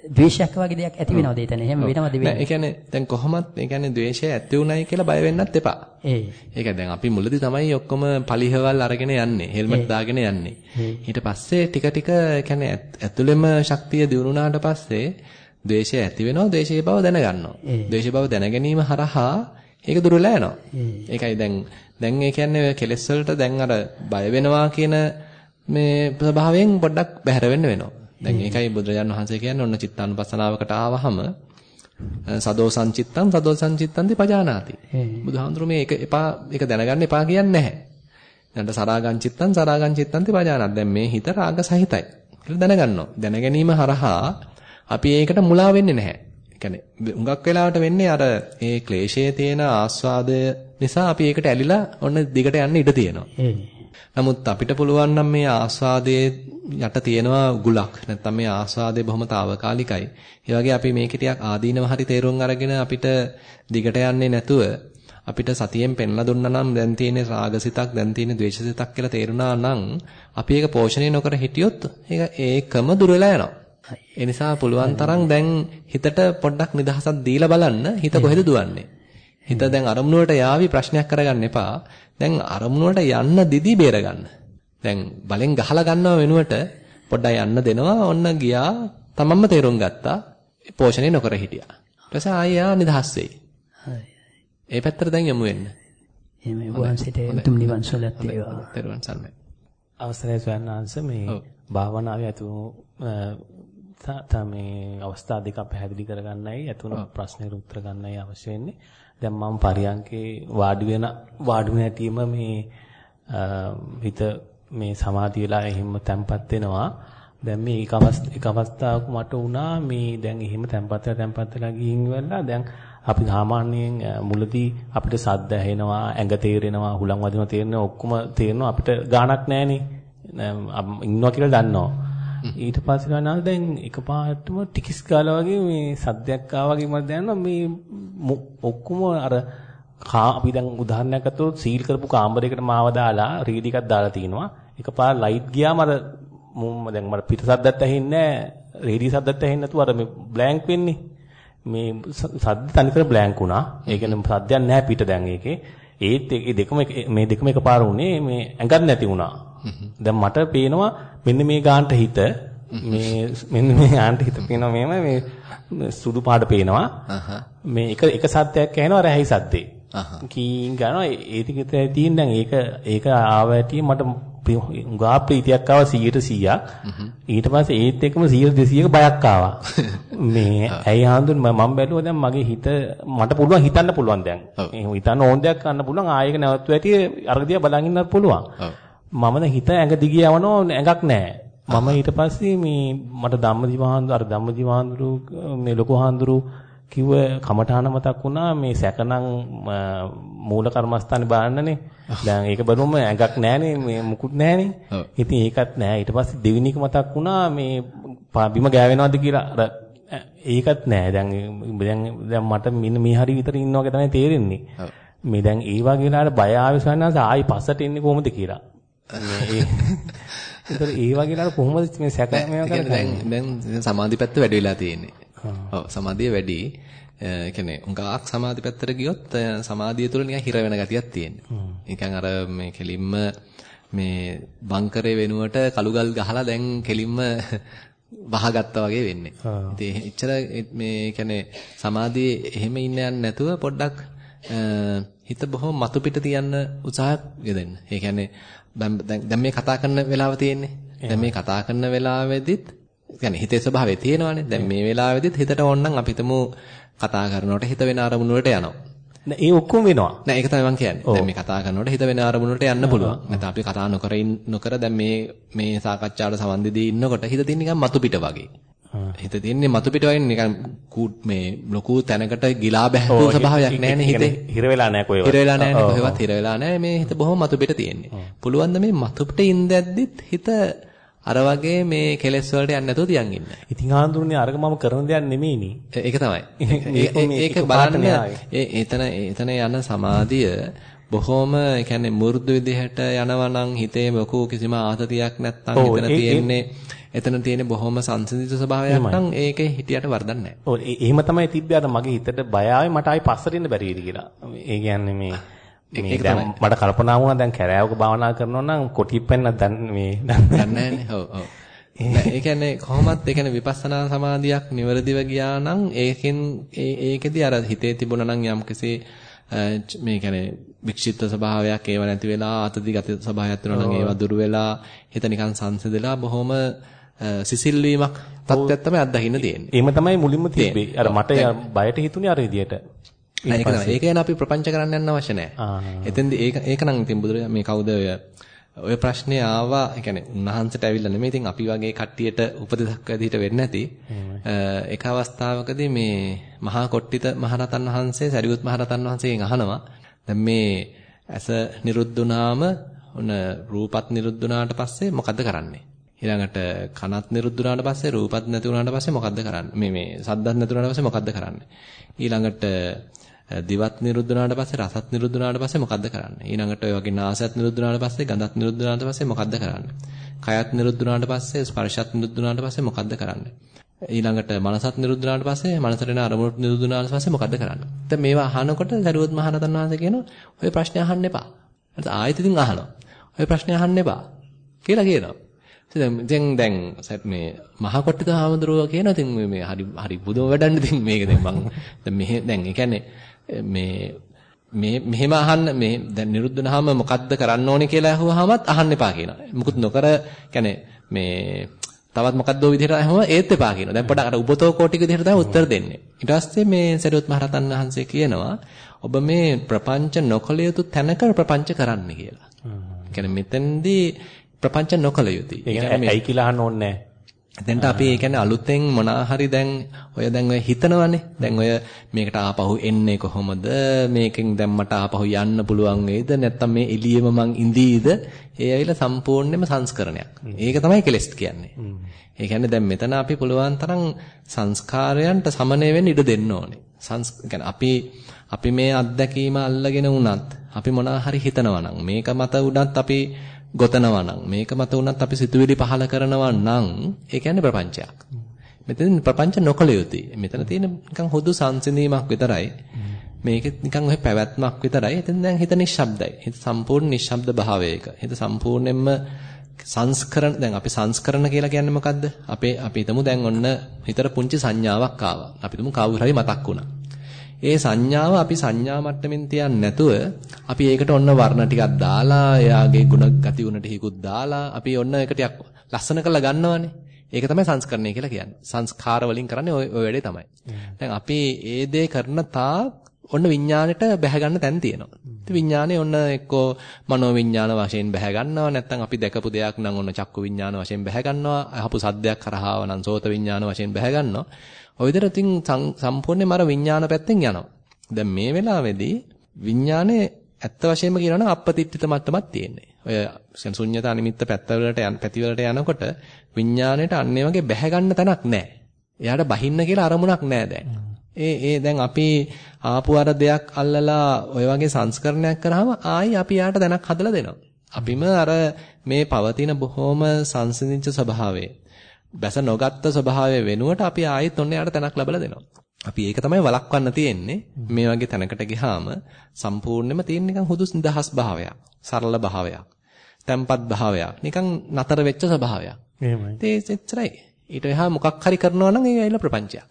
ද්වේෂයක් වගේ දෙයක් ඇති වෙනවද එතන? එහෙම වෙනවද වෙන්නේ? නෑ ඒ කියන්නේ දැන් කොහොමත් ඒ කියන්නේ ද්වේෂය ඇති උනායි කියලා බය වෙන්නත් එපා. ඒ. ඒක දැන් අපි මුලදී තමයි ඔක්කොම පලිහවල් අරගෙන යන්නේ. හෙල්මට් දාගෙන යන්නේ. ඊට පස්සේ ටික ටික ඒ කියන්නේ ඇතුළෙම ශක්තිය දිනුනාට පස්සේ ද්වේෂය ඇති වෙනවා. ද්වේෂයේ බව දැනගන්නවා. ද්වේෂයේ බව දැන ගැනීම හරහා ඒක දුර වෙලා යනවා. ඒකයි දැන් දැන් ඒ කියන්නේ කෙලෙස් වලට දැන් අර බය වෙනවා කියන මේ ස්වභාවයෙන් පොඩ්ඩක් බැහැර වෙන්න වෙනවා. දැන් ඒකයි බුදුරජාණන් වහන්සේ කියන්නේ ඔන්න චිත්තානුපස්සනාවකට ආවහම සදෝ සංචිත්තං සදෝ සංචිත්තන්ති පජානාති. බුදුහාමුදුරුවෝ මේ එක එපා ඒක දැනගන්න එපා කියන්නේ නැහැ. දැන් සරාගං චිත්තං සරාගං චිත්තන්ති පජානාති. දැන් මේ හිත රාග සහිතයි කියලා දැනගන්නවා. දැන ගැනීම හරහා අපි ඒකට මුලා වෙන්නේ නැහැ. ඒ කියන්නේ හුඟක් වෙලාවට වෙන්නේ අර ඒ ක්ලේශයේ තියෙන ආස්වාදය නිසා අපි ඒකට ඇලිලා ඔන්න දිගට යන්න ඉඩ තියෙනවා. නමුත් අපිට පුළුවන් නම් මේ ආස්වාදයේ යට තියෙනවා ගුලක්. නැත්නම් මේ ආස්වාදයේ බොහොම తాවකාලිකයි. ඒ වගේ අපි මේක ටිකක් ආදීනව හරි තේරුම් අරගෙන අපිට දිගට යන්නේ නැතුව අපිට සතියෙන් පෙන්ලා දුන්නා නම් දැන් තියෙන රාගසිතක් දැන් තියෙන ද්වේෂසිතක් කියලා තේරුණා නම් අපි ඒක පෝෂණය නොකර හිටියොත් ඒක ඒකම දුර වෙලා යනවා. ඒ නිසා පුළුවන් තරම් දැන් හිතට පොඩ්ඩක් නිදහසක් දීලා බලන්න හිත කොහෙද දුවන්නේ. හිත දැන් අරමුණ වලට යාවි ප්‍රශ්නයක් කරගන්න එපා. දැන් අරමුණ වලට යන්න දිදී බේර ගන්න. දැන් බලෙන් ගහලා ගන්නව වෙනුවට පොඩ්ඩක් යන්න දෙනවා. ඔන්න ගියා. තමන්ම තේරුම් ගත්තා. පෝෂණය නොකර හිටියා. ඊට පස්සේ ආයෙ නිදහස් වෙයි. ඒ පැත්තට දැන් යමු වෙන්න. එහෙමයි වහන්සේට උතුම් නිවන් සුවලත් වේවා. තෙරුවන් සරණයි. අවසරයි ස්වාමීන් මේ භාවනාවේ ඇතුණු තමයි අවස්ථා දෙක පැහැදිලි කරගන්නයි ඇතුණු ප්‍රශ්නෙට උත්තර ගන්නයි අවශ්‍ය වෙන්නේ. දැන් මම පරියන්කේ වාඩි වෙන වාඩි වෙන හැටිම මේ හිත මේ සමාධිය වෙලා එහෙම තැම්පත් වෙනවා. දැන් මේ එක අවස්ථාවක මට වුණා මේ දැන් එහෙම තැම්පත් වෙලා තැම්පත් වෙලා ගිහින් ඉවරලා දැන් අපි සාමාන්‍යයෙන් මුලදී අපිට සද්ද ඇහෙනවා, ඇඟ තේරෙනවා, හුලං වදිනවා තේරෙනවා, ඔක්කොම තේරෙනවා අපිට ගාණක් නැහනේ. ඉන්නවා කියලා දන්නවා. ඊට පස්සේ ගානල් දැන් එකපාරටම ටිකිස් ගාලා වගේ මේ සද්දයක් ආවා වගේ මට දැනෙනවා මේ ඔක්කොම අර අපි දැන් උදාහරණයක් ගත්තොත් සීල් කරපු කාමරයකට මාව දාලා රීඩි එකක් දාලා තිනවා. එකපාර ලයිට් ගියාම අර මම දැන් මට පිට සද්දත් ඇහෙන්නේ නැහැ, රේඩි සද්දත් ඇහෙන්නේ නැතුව අර මේ බ්ලැන්ක් වෙන්නේ. මේ සද්ද තනිකර බ්ලැන්ක් වුණා. ඒ කියන්නේ සද්දයක් නැහැ පිට දැන් ඒකේ. ඒත් ඒ දෙකම මේ දෙකම එකපාර උනේ මේ ඇඟක් නැති වුණා. දැන් මට පේනවා මෙන්න මේ ගානට හිත මේ මෙන්න මේ ගානට හිත පේනවා මෙහෙම මේ සුදු පාට පේනවා. මේ එක එක සද්දයක් ඇහෙනවා අර ඇහි සද්දේ. කීන් ගන්නවා ඒ ටික තියෙන දැන් ඒක ඒක ආවැටි මට උගා ප්‍රීතියක් ආවා සීයට සීයක්. ඊට පස්සේ ඒත් එක්කම සීයට දෙසීයක බයක් ආවා. මේ ඇයි හාඳුන් මම බැලුවා දැන් මගේ හිත මට පුළුවන් හිතන්න පුළුවන් දැන්. එහෙම හිතන්න ඕන දෙයක් කරන්න පුළුවන් ආයෙක නැවතුව ඇටි අර දිහා බලන් ඉන්නත් පුළුවන්. මම දැන් හිත ඇඟ දිගේ යවනෝ ඇඟක් නැහැ. මම ඊට පස්සේ මේ මට ධම්මදිවහාඳුරු අර ධම්මදිවහාඳුරු මේ ලොකු හාඳුරු කිව්ව කමඨාන මතක් වුණා මේ සැකනම් මූල කර්මස්ථානේ බලන්නනේ. දැන් ඒක බලුවම ඇඟක් නැහනේ මේ මුකුත් නැහනේ. ඉතින් ඒකත් නැහැ. ඊට පස්සේ දෙවෙනි එක මතක් වුණා මේ බිම ගෑවෙනවද කියලා අර ඒකත් නැහැ. දැන් දැන් දැන් මට මෙන්න මේ හරිය විතර ඉන්නවා වගේ තමයි තේරෙන්නේ. මේ දැන් ඒ වගේ වෙලාවට බය ආවිසනස ආයි පස්සට එන්නේ කොහොමද කියලා. මේ ඒතර ඒ වගේ වෙලාවට කොහොමද මේ සැක මේවා කරන්නේ? දැන් දැන් සමාධි පැත්ත වැඩි වෙලා තියෙන්නේ. ඔව් සමාධිය වැඩි. ඒ කියන්නේ උඟාක් සමාධි පැත්තට ගියොත් සමාධිය තුළ නිකන් හිර වෙන ගතියක් තියෙනවා. නිකන් අර මේ කෙලින්ම මේ බංකරේ වෙනුවට කළුගල් ගහලා දැන් කෙලින්ම වහගත්තා වගේ වෙන්නේ. ඉතින් එච්චර මේ කියන්නේ සමාධියේ එහෙම ඉන්න යන්නේ නැතුව පොඩ්ඩක් හිත බොහොම මතු පිට තියන්න උත්සාහයක් යෙදෙන්න. ඒ කියන්නේ දැන් මේ කතා කරන වෙලාව තියෙන්නේ. දැන් මේ කතා කරන වෙලාවෙදිත් يعني හිතේ ස්වභාවය තියෙනවානේ. දැන් මේ වෙලාවෙදිත් හිතට ඕනනම් අපි හිතමු කතා කරනකොට හිත වෙන අරමුණු වලට යනවා. නෑ ඒ ඔක්කොම වෙනවා. නෑ ඒක තමයි මම කියන්නේ. දැන් මේ කතා කරනකොට හිත වෙන අරමුණු වලට යන්න පුළුවන්. නැත්නම් අපි කතා නොකර නොකර දැන් මේ මේ සාකච්ඡාවට සම්බන්ධ දී ඉන්නකොට හිත තියෙන නිකන් මතු පිට වගේ. හිත තියෙන්නේ මතු පිට වගේ නිකන් මේ ලොකු තැනකට ගිලා බැහැපු ස්වභාවයක් නෑනේ හිතේ. හිර වෙලා නෑ කොහෙවත්. හිර වෙලා නෑනේ කොහෙවත් හිර වෙලා නෑ. මේ හිත බොහොම මතු පිට තියෙන්නේ. පුළුවන් ද මේ මතු පිට ඉඳද්දිත් හිත අර වගේ මේ කෙලෙස් වලට යන්නේ නැතුව තියන් ඉන්න. ඉතින් ආන්දුරුනේ අරක මම කරන දෙයක් නෙමෙයිනේ. ඒක තමයි. ඒක බලන්න ඒ එතන එතන යන සමාධිය බොහොම ඒ කියන්නේ මෘදු විදිහට යනවා නම් හිතේ මොකෝ කිසිම ආතතියක් නැත්තම් එතන තියෙන්නේ එතන තියෙන බොහොම සංසිඳිත ස්වභාවයක් නම් ඒකේ හිටියට වරදක් නැහැ. ඔව් එහෙම තමයි තිබ්බේ අර මගේ හිතට බය ආවේ මට ආයි පස්සට එන්න බැරි වෙයි කියලා. ඒ කියන්නේ මේ මේ දැන් මට කල්පනා වුණා දැන් කැරෑවක භාවනා කරනවා නම් කොටිප්පෙන්න දැන් මේ දන්නේ නැහැ. ඔව් ඔව්. ඒ කියන්නේ කොහොමත් ඒ කියන්නේ විපස්සනා සමාධියක් නිවැරදිව ගියා නම් ඒකෙන් ඒකෙදි අර හිතේ තිබුණා නම් යම්කිසි මේ කියන්නේ වික්ෂිප්ත ස්වභාවයක් ඒව නැති වෙලා ආතතිගත ස්වභාවයක් වෙනවා නම් ඒවා දුරු වෙලා හිත නිකන් සංසිඳලා බොහොම සිසිල් වීමක් තත්ත්වයක් තමයි අත්දකින්න තියෙන්නේ. එහෙම තමයි මුලින්ම තිබ්බේ. අර මට බයට හිතුනේ අර විදියට. ඒක තමයි. ඒක ගැන අපි ප්‍රපංච කරන්න යන්න අවශ්‍ය නැහැ. එතෙන්දී ඒක ඒක නම් ඉතින් බුදුරජාණන් මේ කවුද ඔය ඔය ප්‍රශ්නේ ආවා. ඒ කියන්නේ උන්වහන්සේට ඇවිල්ලා නෙමෙයි. ඉතින් අපි වගේ කට්ටියට උපදෙසක් විදිහට වෙන්නේ නැති. එක අවස්ථාවකදී මේ මහා කොට්ටිත මහරතන් වහන්සේ සරියුත් මහරතන් වහන්සේගෙන් අහනවා. දැන් මේ ඇස නිරුද්ධ වුණාම ඔන්න රූපත් නිරුද්ධ වුණාට පස්සේ මොකද්ද කරන්නේ? ඊළඟට කනත් නිරුද්ධ වුණාට පස්සේ රූපත් නැති වුණාට පස්සේ මොකද්ද කරන්නේ? මේ මේ සද්දත් නැති වුණාට පස්සේ මොකද්ද කරන්නේ? ඊළඟට දිවත් නිරුද්ධ වුණාට පස්සේ රසත් නිරුද්ධ වුණාට පස්සේ මොකද්ද කරන්නේ? ඊළඟට ඔය වගේ නාසයත් නිරුද්ධ වුණාට පස්සේ ගඳත් නිරුද්ධ වුණාට පස්සේ මොකද්ද කරන්නේ? කයත් නිරුද්ධ වුණාට පස්සේ ස්පර්ශත් නිරුද්ධ වුණාට පස්සේ මොකද්ද කරන්නේ? ඊළඟට මනසත් නිරුද්ධ වුණාට පස්සේ මනසට එන අරමුණු නිරුද්ධ වුණාට පස්සේ මොකද්ද කරන්නේ? දැන් මේවා අහනකොට සරුවත් මහරහතන් වහන්සේ කියනවා ඔය ප්‍රශ්නේ අහන්න එපා. ඊට ආයෙත් ඉතින් අහනවා. ඔය ප්‍රශ්නේ අහන්න එපා කියලා කියනවා. ඉතින් දැන් මේ මහා කොට්ටිත හාමුදුරුවෝ කියනවා ඉතින් මේ හරි හරි බුදුම වැඩන්න ඉතින් මේක දැන් මම දැන් මෙහෙ දැන් ඒ කියන්නේ මේ මේ මෙහෙම අහන්න මේ දැන් නිරුද්ධ වුණාම මොකද්ද කරන්න ඕනේ කියලා අහුවාමත් අහන්න එපා කියනවා. මුකුත් නොකර කියන්නේ මේ තවත් මොකද්ද ඔය විදිහට අහම ඒත් එපා කියනවා. දැන් පොඩක් අර උබතෝ කෝටික විදිහට තමයි උත්තර දෙන්නේ. ඊට පස්සේ මේ සරියුත් මහරහතන් වහන්සේ කියනවා ඔබ මේ ප්‍රපංච නොකළ යුතු තැනක ප්‍රපංච කරන්න කියලා. ඒ කියන්නේ මෙතෙන්දී ප්‍රපංච නොකළ යුතුයි. ඒ කියන්නේ ඇයි කියලා අහන්න ඕනේ නැහැ. දැන්ට අපි ඒ කියන්නේ අලුතෙන් මොනා හරි දැන් ඔය දැන් ඔය හිතනවනේ. දැන් ඔය මේකට ආපහු එන්නේ කොහොමද? මේකෙන් දැන් මට ආපහු යන්න පුළුවන් වෙයිද? නැත්නම් මේ එළියෙම මං ඉඳීද? ඒ ඇවිල්ලා සම්පූර්ණයෙන්ම සංස්කරණයක්. ඒක තමයි කෙලස් කියන්නේ. ඒ කියන්නේ දැන් මෙතන අපි පුළුවන් තරම් සංස්කාරයන්ට සමනය වෙන්න ඉඩ දෙන්න ඕනේ. සංස් කියන්නේ අපි අපි මේ අත්දැකීම අල්ලගෙන වුණත් අපි මොනා හරි හිතනවා නම් මේක මත උඩත් අපි ගොතනවා නම් මේක මත උනත් අපි සිතුවිලි පහල කරනවා නම් ඒ කියන්නේ ප්‍රපංචයක්. මෙතන ප්‍රපංච නොකළ යුතුයි. මෙතන තියෙන නිකන් හුදු සංසිඳීමක් විතරයි. මේක නිකන් ඔය පැවැත්මක් විතරයි. එතෙන් දැන් හිත නිශ්ශබ්දයි. හිත සම්පූර්ණ නිශ්ශබ්ද භාවයක. හිත සම්පූර්ණයෙන්ම සංස්කරණ දැන් අපි සංස්කරණ කියලා කියන්නේ මොකද්ද? අපේ අපි හිතමු දැන් ඔන්න හිතට පුංචි සංඥාවක් ආවා. අපි හිතමු කවුරු හරි මතක් වුණා. ඒ සංඥාව අපි සංඥා මට්ටමින් තියන්නේ නැතුව අපි ඒකට ඔන්න වර්ණ ටිකක් දාලා එයාගේ ගුණ ගති ගුණ ටිකකුත් දාලා අපි ඔන්න ඒක ටිකක් ලස්සන කරලා ගන්නවනේ. ඒක තමයි සංස්කරණය කියලා කියන්නේ. සංස්කාර වලින් කරන්නේ ওই ඔය වැඩේ තමයි. දැන් අපි ඒ දේ කරන තාක් ඔන්න විඥාණයට බැහැ ගන්න තැන් තියෙනවා. ඉතින් විඥානේ ඔන්න එක්කෝ මනෝ විඥාන වශයෙන් බැහැ ගන්නවා. නැත්නම් අපි දැකපු දෙයක් නම් ඔන්න චක්කු විඥාන වශයෙන් බැහැ ගන්නවා. අහපු සද්දයක් කරහාව නම් සෝත විඥාන වශයෙන් බැහැ ගන්නවා. ඔය විදිහට ඉතින් සම්පූර්ණයෙන්ම අර විඥාන පැත්තෙන් යනවා. දැන් මේ වෙලාවේදී විඥානේ ඇත්ත වශයෙන්ම කියනවා නම් අපපතිත්‍ිත මට්ටමක් තියෙන්නේ. ඔය ශුන්‍යතා නිමිත්ත පැත්තවලට යන පැතිවලට යනකොට විඥාණයට අන්නේ වගේ බැහැ ගන්න තැනක් නැහැ. එයාට බහින්න කියලා අරමුණක් නැහැ දැන්. ඒ ඒ දැන් අපි ආපු අර දෙයක් අල්ලලා ඔය වගේ සංස්කරණයක් කරාම ආයි අපි යාට දැනක් හදලා දෙනවා. අපිම අර මේ පවතින බොහොම සංසිඳිච්ච ස්වභාවය බැස නොගත්ත ස්වභාවය වෙනුවට අපි ආයෙත් ඔන්න යාට තැනක් ලැබලා දෙනවා. අපි ඒක තමයි වළක්වන්න තියෙන්නේ. මේ වගේ තැනකට ගියාම සම්පූර්ණයෙන්ම තියෙන නිකන් හුදු නිදහස් භාවයක්, සරල භාවයක්, තැම්පත් භාවයක්, නිකන් නතර වෙච්ච ස්වභාවයක්. එහෙමයි. ඒ එච්චරයි. ඊට එහා මොකක් හරි කරනවා නම් ඒ ඇයිලා ප්‍රපංචයක්.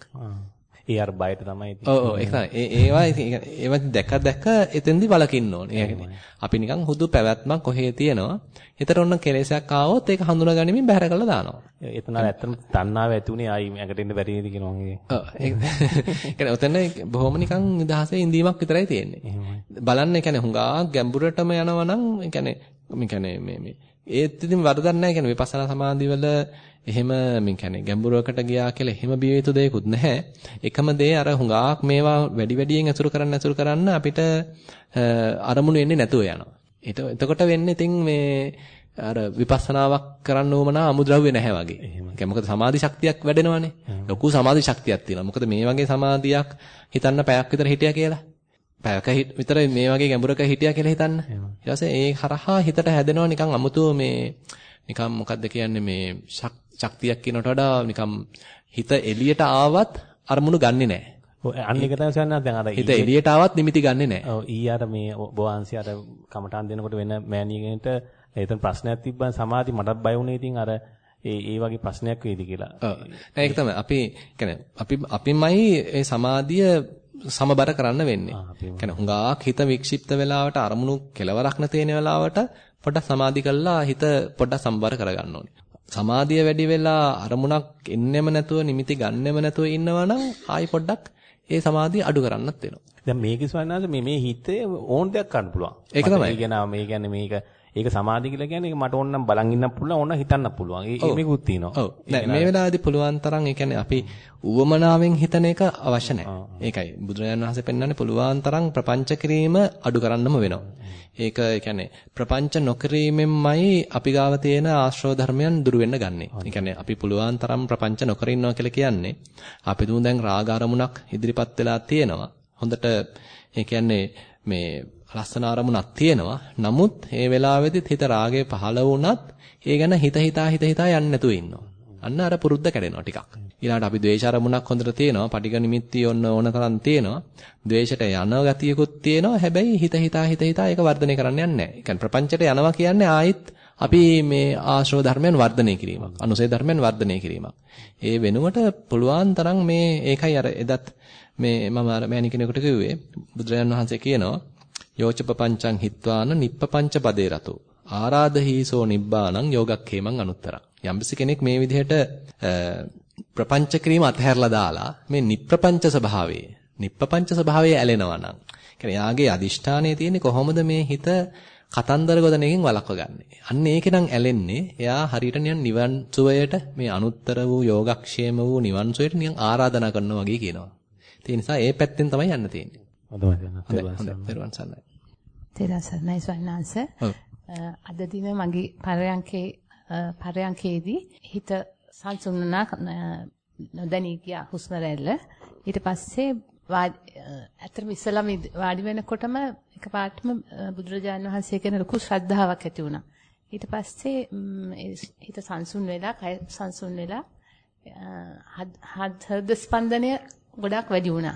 ඒ අර බයට තමයි ඉතින්. ඔව් ඔව් ඒක තමයි. ඒ ඒවා ඒවා දැක දැක එතෙන්දි වලකින්න ඕනේ. ඒ කියන්නේ අපි නිකන් හුදු පැවැත්මක් කොහේ තියෙනවා. හිතට ඔන්න කෙලෙසයක් ආවොත් ඒක හඳුනා ගනිමින් බැහැර කරලා දානවා. එතන ඇත්තටම තණ්හාව ඇති උනේ ආයි ඇඟට එන්න බැරි නේද කියනවා මගේ. ඔව් ඒක කියන්නේ ඔතන බොහොම නිකන් නිදහසේ ඉඳීමක් විතරයි තියෙන්නේ. බලන්න ඒ කියන්නේ හුඟා ගැඹුරටම යනවා නම් ඒ කියන්නේ මේ කියන්නේ මේ මේ ඒත් ඉතින් වරදක් නැහැ. කියන්නේ විපස්සනා සමාධි වල එහෙම මේ කියන්නේ ගැඹුරකට ගියා කියලා එහෙම බිය යුතු දෙයක්වත් නැහැ. එකම දේ අර හුඟාක් මේවා වැඩි වැඩියෙන් අසුරු කරන්න අසුරු කරන්න අපිට අරමුණු එන්නේ නැතුව යනවා. එතකොට වෙන්නේ ඉතින් මේ අර විපස්සනාවක් කරන්න ඕමනා අමුද්‍රව්‍ය නැහැ වගේ. ඒ මොකද සමාධි ශක්තියක් වැඩෙනවානේ. ලොකු සමාධි ශක්තියක් තියෙනවා. මොකද මේ වගේ සමාධියක් හිතන්න පැයක් විතර හිටියා කියලා. පැයක විතර මේ වගේ ගැඹුරක හිටියා කියලා හිතන්න. ඊට පස්සේ ඒ හරහා හිතට හැදෙනවා නිකන් අමුතු මේ නිකන් මොකද්ද කියන්නේ මේ ශක්තියක් කියනට වඩා නිකන් හිත එළියට ආවත් අරමුණු ගන්නෙ නැහැ. ඔය අන්න එක තමයි සයන්නා දැන් අර හිත එළියට ආවත් නිමිති ගන්නෙ නැහැ. ඔව් ඊ අර මේ බෝවන්සි අර කමටහන් දෙනකොට වෙන මෑණියගෙන්ට එතන ප්‍රශ්නයක් තිබ්බම සමාධි මටත් බය වුණේ ඉතින් අර ඒ ඒ වගේ ප්‍රශ්නයක් වේද කියලා. ඔව්. ඒක තමයි අපි කියන්නේ අපි අපිමයි ඒ සමාධිය සමබර කරන්න වෙන්නේ. කියන්නේ හුඟක් හිත වික්ෂිප්ත වෙලාවට අරමුණු කෙලවරක් නැතේන වෙලාවට පොඩ්ඩක් සමාධි කළා හිත පොඩ්ඩක් සමබර කරගන්න ඕනේ. සමාධිය වැඩි වෙලා අරමුණක් එන්නෙම නැතුව නිමිති ගන්නෙම නැතුව ඉන්නවනම් ආයි පොඩ්ඩක් ඒ සමාධිය අඩු කරන්නත් වෙනවා. දැන් මේකේ ස්වයනාස මේ මේ හිතේ ඕන දෙයක් කරන්න පුළුවන්. ඒක තමයි. ඒ කියන්නේ මේ කියන්නේ මේක ඒක සමාධිය කියලා කියන්නේ මට ඕන නම් බලන් ඉන්න පුළුවන් ඕන හිතන්න පුළුවන්. ඒ මේකුත් තියෙනවා. ඔව්. නෑ මේ වෙලාවේදී පුළුවන් තරම් ඒ කියන්නේ අපි උවමනාවෙන් හිතන එක අවශ්‍ය නැහැ. ඒකයි බුදුරජාණන් වහන්සේ පෙන්වන්නේ පුළුවන් තරම් ප්‍රපංච කිරීම අඩු කරන්නම වෙනවා. ඒක ඒ කියන්නේ ප්‍රපංච නොකිරීමෙන්මයි අපි ගාව තියෙන ආශ්‍රව ධර්මයන් දුරු වෙන්න ගන්නෙ. ඒ කියන්නේ අපි පුළුවන් තරම් ප්‍රපංච නොකර ඉන්නවා කියලා කියන්නේ අපි දුන් දැන් රාග අරමුණක් ඉදිරිපත් වෙලා තියෙනවා. හොඳට ඒ කියන්නේ මේ ලස්සන අරමුණක් තියෙනවා. නමුත් මේ වෙලාවේදීත් හිත රාගය පහළ වුණත් ඒ ගැන හිත හිතා හිත හිතා යන්නේ නැතුව ඉන්නවා. අන්න අර පුරුද්ද කැඩෙනවා ටිකක්. ඊළඟට අපි ද්වේෂ අරමුණක් හොඳට තියෙනවා. පටිඝ නිමිත්ති ඔන්න ඕන තරම් තියෙනවා. ද්වේෂයට යන ගතියකුත් තියෙනවා. හැබැයි හිත හිතා හිත හිතා ඒක වර්ධනය කරන්න යන්නේ නැහැ. ඒ කියන්නේ ප්‍රපංචයට යනවා කියන්නේ ආයිත් අපි මේ ආශ්‍රව ධර්මයන් වර්ධනය කිරීමක්. අනුසය ධර්මයන් වර්ධනය කිරීමක්. ඒ වෙනුවට පුළුවන් තරම් මේ ඒකයි අර එදත් මේ මම අර මෑණි කෙනෙකුට කිව්වේ බුදුරජාණන් වහන්සේ කියනවා යෝච පපංචං හිත්වාන නිප්පපංච පදේ රතෝ ආරාධහීසෝ නිබ්බානං යෝගක්ඛේමං අනුත්තර. යම්කිසි කෙනෙක් මේ විදිහට ප්‍රපංච කිරීම අතහැරලා දාලා මේ නිප්පපංච ස්වභාවයේ නිප්පපංච ස්වභාවයේ ඇලෙනවා නම් කියන්නේ යාගේ අදිෂ්ඨානයේ තියෙන්නේ කොහොමද මේ හිත කතන්දර ගොඩනගින් වළක්ව ගන්නෙ. අන්න ඒකේ නම් ඇලෙන්නේ එයා හරියට නිකන් නිවන් සුවයට මේ අනුත්තර වූ යෝගක්ෂේම වූ නිවන් සුවයට නිකන් ආරාධනා කරනවා වගේ කියනවා. ඒ නිසා ඒ පැත්තෙන් තමයි යන්න තියෙන්නේ. හොඳයි නේද? තෙරුවන් සරණයි. තෙරුවන් සරණයි ස්වාමීනාංශ. අද දින මගේ පරයන්කේ පරයන්කේදී හිත සංසුන්නා නොදැනී ගියා හුස්ම රැල්ල. ඊට පස්සේ ඇත්තටම ඉස්සලම වාඩි වෙනකොටම එකපාරටම බුදුරජාණන් වහන්සේ ගැන ලොකු ශ්‍රද්ධාවක් ඇති වුණා. ඊට පස්සේ හිත සංසුන් වෙලා, කය සංසුන් වෙලා හෘද ස්පන්දනය ගොඩක් වැඩි වුණා.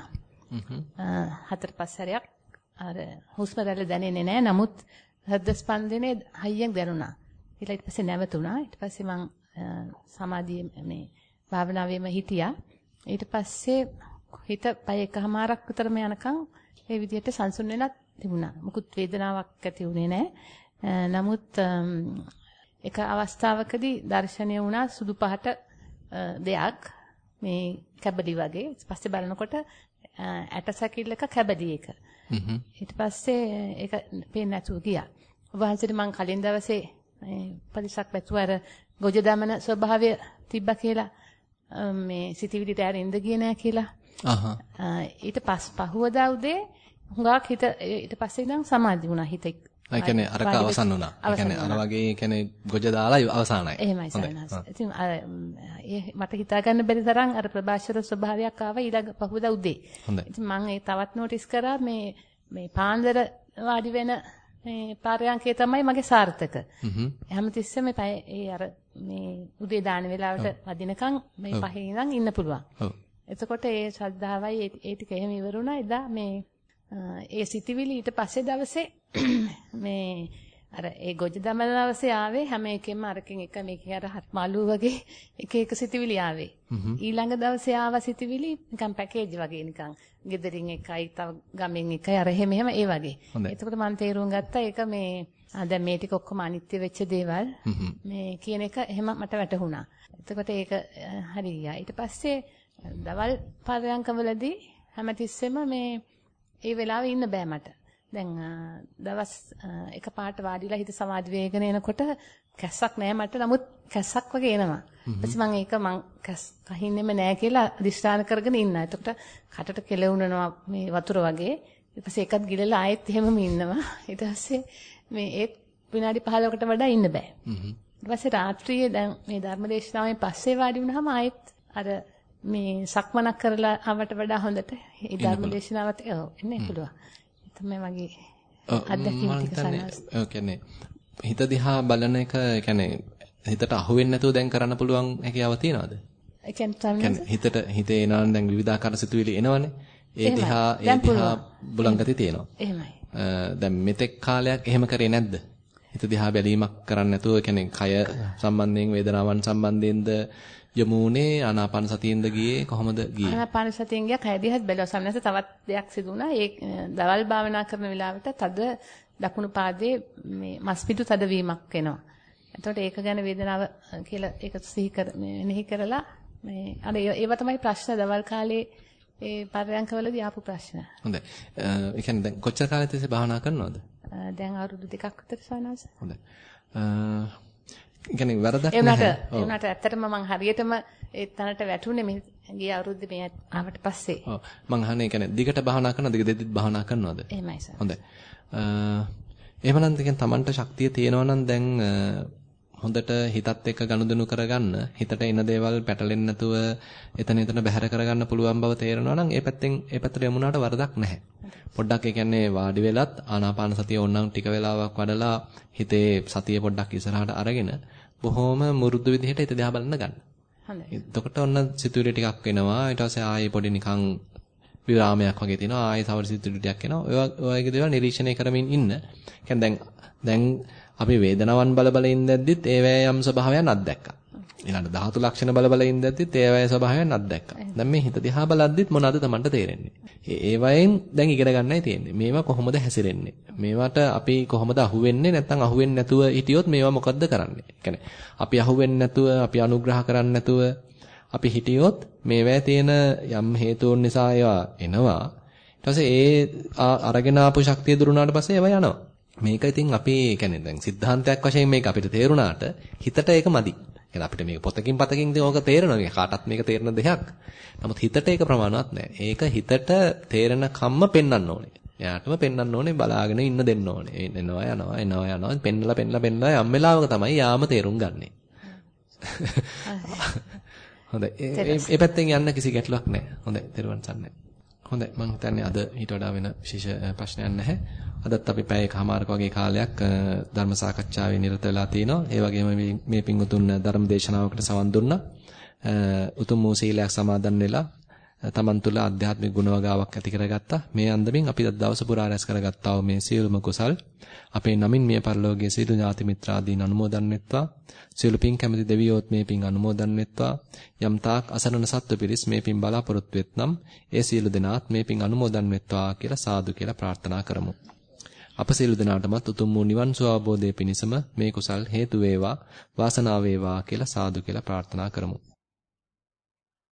හතර පහ සැරයක් අර හුස්ම රැල්ල දැනෙන්නේ නැහැ. නමුත් හෘද ස්පන්දනයේ හයියෙන් දැනුණා. ඊට පස්සේ නැවතුණා. ඊට පස්සේ මම සමාධියේ මේ භාවනාවෙම හිටියා. ඊට පස්සේ හිත පය එකමාරක් විතරම යනකම් ඒ විදිහට සංසුන් වෙලා තිබුණා. මුකුත් වේදනාවක් ඇති වුණේ නැහැ. නමුත් එක අවස්ථාවකදී දර්ශනය වුණා සුදු පහට දෙයක් මේ කැබලි වගේ. ඊට පස්සේ බලනකොට ඇට සැකිල්ලක කැබලි එක. ඊට පස්සේ ඒක පේන්නේ නැතුව ගියා. ඔබ වහන්සේට මම කලින් දවසේ පරිසක් පැතුව අර ගොජ දමන ස්වභාවය තිබ්බා කියලා මේ සිතිවිලිට ඇර ඉඳ ගියේ නෑ කියලා. අහහ. ඊට පස් පහුවදා උදේ හුඟක් හිත ඊට පස්සේ ඉඳන් සමාධි වුණා හිත. ඒ කියන්නේ අරක අවසන් වුණා. ඒ කියන්නේ අර වගේ කියන්නේ ගොජ දාලා අවසానයි. එහෙමයි සරණස්. ඉතින් අර මට හිතා ගන්න බැරි තරම් අර ප්‍රභාෂර ස්වභාවයක් ආවා ඊළඟ පහුවදා උදේ. ඉතින් මම ඒ තවත් නෝටිස් කරා මේ මේ පාන්දර වාඩි වෙන මේ පාරයන්කේ තමයි මගේ සාර්ථක. හ්ම්. හැමතිස්සෙම මේ ඒ අර මේ උදේ දාන වෙලාවට වදිනකන් මේ පහේ ඉඳන් ඉන්න පුළුවන්. ඔව්. එතකොට ඒ ශ්‍රද්ධාවයි ඒ ටික එහෙම ඉවරුණා. එදා මේ ඒ සිතිවිලි ඊට පස්සේ දවසේ මේ අර ඒ ගොජ දමන දවසේ ආවේ හැම එකෙම අරකින් එක මේකේ අර මාළු වගේ එක එක සිතිවිලි ආවේ. ඊළඟ දවසේ ආව සිතිවිලි නිකන් පැකේජ් වගේ නිකන් ගෙදරින් එකයි තව ගමෙන් එකයි අර එහෙම එහෙම ඒ වගේ. එතකොට මම තේරුම් ගත්තා ඒක මේ දැන් මේ ටික ඔක්කොම අනිත්‍ය වෙච්ච දේවල් මේ කියන එක එහෙම මට වැටහුණා. එතකොට ඒක හරි ගියා. ඊට පස්සේ දවල් පරයන්කවලදී හැමතිස්සෙම මේ ඒ වෙලාවේ ඉන්න බෑ මට. දැන් දවස් එකපාරට වාඩිලා හිත සමාධි වේගන එනකොට කැස්සක් නෑ මට. නමුත් කැස්සක් වගේ එනවා. ඊපස්සේ මම ඒක මං කැස් කහින්නෙම නෑ කියලා අදිස්ථාන කරගෙන ඉන්නා. එතකොට කටට කෙලවුනනවා මේ වතුර වගේ. ඊපස්සේ ඒකත් ගිලලා ආයෙත් එහෙමම ඉන්නවා. ඊට පස්සේ මේ ඒත් විනාඩි පහළොවකට වඩා ඉන්න බෑ. ඊට පස්සේ රාත්‍රියේ දැන් මේ ධර්මදේශනාවෙන් පස්සේ වාඩි වුණාම ආයෙත් අර මේ සක්මනක් කරලා ආවට වඩා හොඳට ඒ ධර්මදේශනාවත් ඔව් එන්නේ පුළුවන්. තමයි මගේ අත්දැකීම ටික සනස්. ඔව් කියන්නේ හිත දිහා බලන එක කියන්නේ හිතට අහු වෙන්නේ නැතුව දැන් කරන්න පුළුවන් හැකියාව තියනවද? ඒ කියන්නේ හිතට හිතේ එනවනම් දැන් විවිධාකාර සිතුවිලි එනවනේ. ඒ දිහා ඒ දිහා බුලන් ගතිය තියෙනවා. එහෙමයි. දැන් මෙතෙක් කාලයක් එහෙම කරේ නැද්ද? හිත දිහා බැලීමක් කරන්නේ නැතුව කියන්නේ කය සම්බන්ධයෙන් වේදනාවන් සම්බන්ධයෙන්ද යමුනේ ආනාපාන සතියෙන්ද ගියේ කොහොමද ගියේ? ආනාපාන සතියෙන් ගියා කය දිහාත් බැලුවා. සම්නස තවත් දෙයක් සිදු වුණා. ඒ දවල් භාවනා කරන වෙලාවට තද දකුණු පාදයේ මේ මස්පිඩු තදවීමක් එනවා. එතකොට ඒක ගැන වේදනාව කියලා ඒක සිහි කර මෙනෙහි කරලා මේ අර ඒව තමයි ප්‍රශ්න දවල් කාලේ ඒ පරයන්කවලදී ආපු ප්‍රශ්න. හොඳයි. ඒ කියන්නේ දැන් කොච්චර කාලෙ තිස්සේ භාවනා කරනවද? දැන් අවුරුදු දෙකක් විතර සවනස. හොඳයි. අ කියන්නේ වරදක් නැහැ. ඒ උනාට ඒ උනාට ඇත්තටම මම හරියටම ඒ තැනට වැටුනේ මේ ගිය අවුරුද්දේ මේ ආවට පස්සේ. ඔව්. මං අහන්නේ කියන්නේ දිගට භාවනා කරනවද? දිග දෙද්දිත් භාවනා කරනවද? එහෙමයි සර්. හොඳයි. අ එහෙමනම් දැන් Tamanට ශක්තිය තියෙනවා නම් දැන් හොඳට හිතත් එක්ක ගනුදෙනු කරගන්න හිතට එන දේවල් පැටලෙන්නේ නැතුව එතන එතන බැහැර කරගන්න පුළුවන් බව තේරෙනවා නම් ඒ පැත්තෙන් ඒ පැත්තට යමුනාට වරදක් නැහැ. පොඩ්ඩක් ඒ කියන්නේ වාඩි වෙලත් ආනාපාන සතිය ඕනනම් ටික වෙලාවක් වඩලා හිතේ සතිය පොඩ්ඩක් ඉස්සරහට අරගෙන බොහොම මුරුදු විදිහට හිත දිහා බලන්න ගන්න. හොඳයි. එතකොට ඔන්න සිතුවිලි ටිකක් වෙනවා. ඊට පස්සේ ආයේ පොඩි නිකන් විරාමයක් වගේ තියෙනවා. ආයේ තව සිතුවිලි ටිකක් එනවා. ඔය වගේ දේවල් නිරීක්ෂණය කරමින් ඉන්න. කියන්නේ දැන් දැන් අපි වේදනාවන් බල බල ඉඳද්දිත් ඒවැය යම් ස්වභාවයන් අත්දැක්කා. ඊළඟ ධාතු ලක්ෂණ බල බල ඉඳද්දිත් ඒවැය ස්වභාවයන් අත්දැක්කා. දැන් මේ හිත දිහා බලද්දිත් මොනවද Tamanට තේරෙන්නේ? ඒවයෙන් දැන් ඉගෙන ගන්නයි තියෙන්නේ. මේවා කොහොමද හැසිරෙන්නේ? මේවට අපි කොහොමද අහුවෙන්නේ? නැත්නම් අහුවෙන්නේ නැතුව හිටියොත් මේවා මොකද්ද කරන්නේ? කියන්නේ අපි අහුවෙන්නේ නැතුව, අපි අනුග්‍රහ කරන්නේ නැතුව අපි හිටියොත් මේවැය තියෙන යම් හේතුන් නිසා ඒවා එනවා. ඊට පස්සේ ඒ අරගෙන ආපු ශක්තිය දුරුනාට පස්සේ ඒවා යනවා. මේක ඉතින් අපි කියන්නේ දැන් සිද්ධාන්තයක් වශයෙන් මේක අපිට තේරුණාට හිතට ඒක මදි. يعني අපිට මේක පොතකින් පතකින් ඉතින් ඕක තේරෙනවා. මේක කාටත් මේක තේරෙන දෙයක්. නමුත් හිතට ඒක ප්‍රමාණවත් නෑ. ඒක හිතට තේරෙන කම්ම පෙන්වන්න ඕනේ. එයාටම පෙන්වන්න ඕනේ බලාගෙන ඉන්න දෙන්න ඕනේ. එනවා යනවා එනවා යනවා පෙන්නලා පෙන්නලා පෙන්නලා යම් වෙලාවක තමයි යාම තේරුම් ගන්නෙ. හොඳයි. ඒ පැත්තෙන් යන්න කිසි ගැටලුවක් නෑ. හොඳයි. තෙරුවන් සරණයි. හොඳයි. මම හිතන්නේ අද ඊට වඩා වෙන විශේෂ ප්‍රශ්නයක් නැහැ. අදත් අපි පැය එකමාරක වගේ කාලයක් ධර්ම සාකච්ඡාවේ නිරත වෙලා තිනවා. ඒ වගේම මේ පින්වුතුන් ධර්ම දේශනාවකට සවන් දුන්නා. උතුම් වූ සීලයක් සමාදන් වෙලා තමන් තුළ ආධ්‍යාත්මික ගුණවගාවක් ඇති කරගත්තා. මේ අන්දමින් අපි අද දවස පුරා රැස් කරගත්තා වූ මේ සියලුම කුසල් අපේ නමින් මිය පරලෝකයේ සියලු ඥාති මිත්‍රාදීන් අනුමෝදන් වෙත්වා. සියලු පින් කැමති දෙවියෝත් මේ පින් අනුමෝදන් වෙත්වා. යම් තාක් අසරණ සත්ව පිරිස් මේ පින් බලාපොරොත්තු වෙත්නම් ඒ සියලු දෙනාත් මේ පින් අනුමෝදන් වෙත්වා කියලා සාදු කියලා ප්‍රාර්ථනා කරමු. අප සියලු දෙනාටමත් උතුම් වූ නිවන් සුව අවබෝධය පිණිසම මේ කුසල් හේතු වේවා වාසනාව වේවා කියලා සාදු කියලා ප්‍රාර්ථනා කරමු.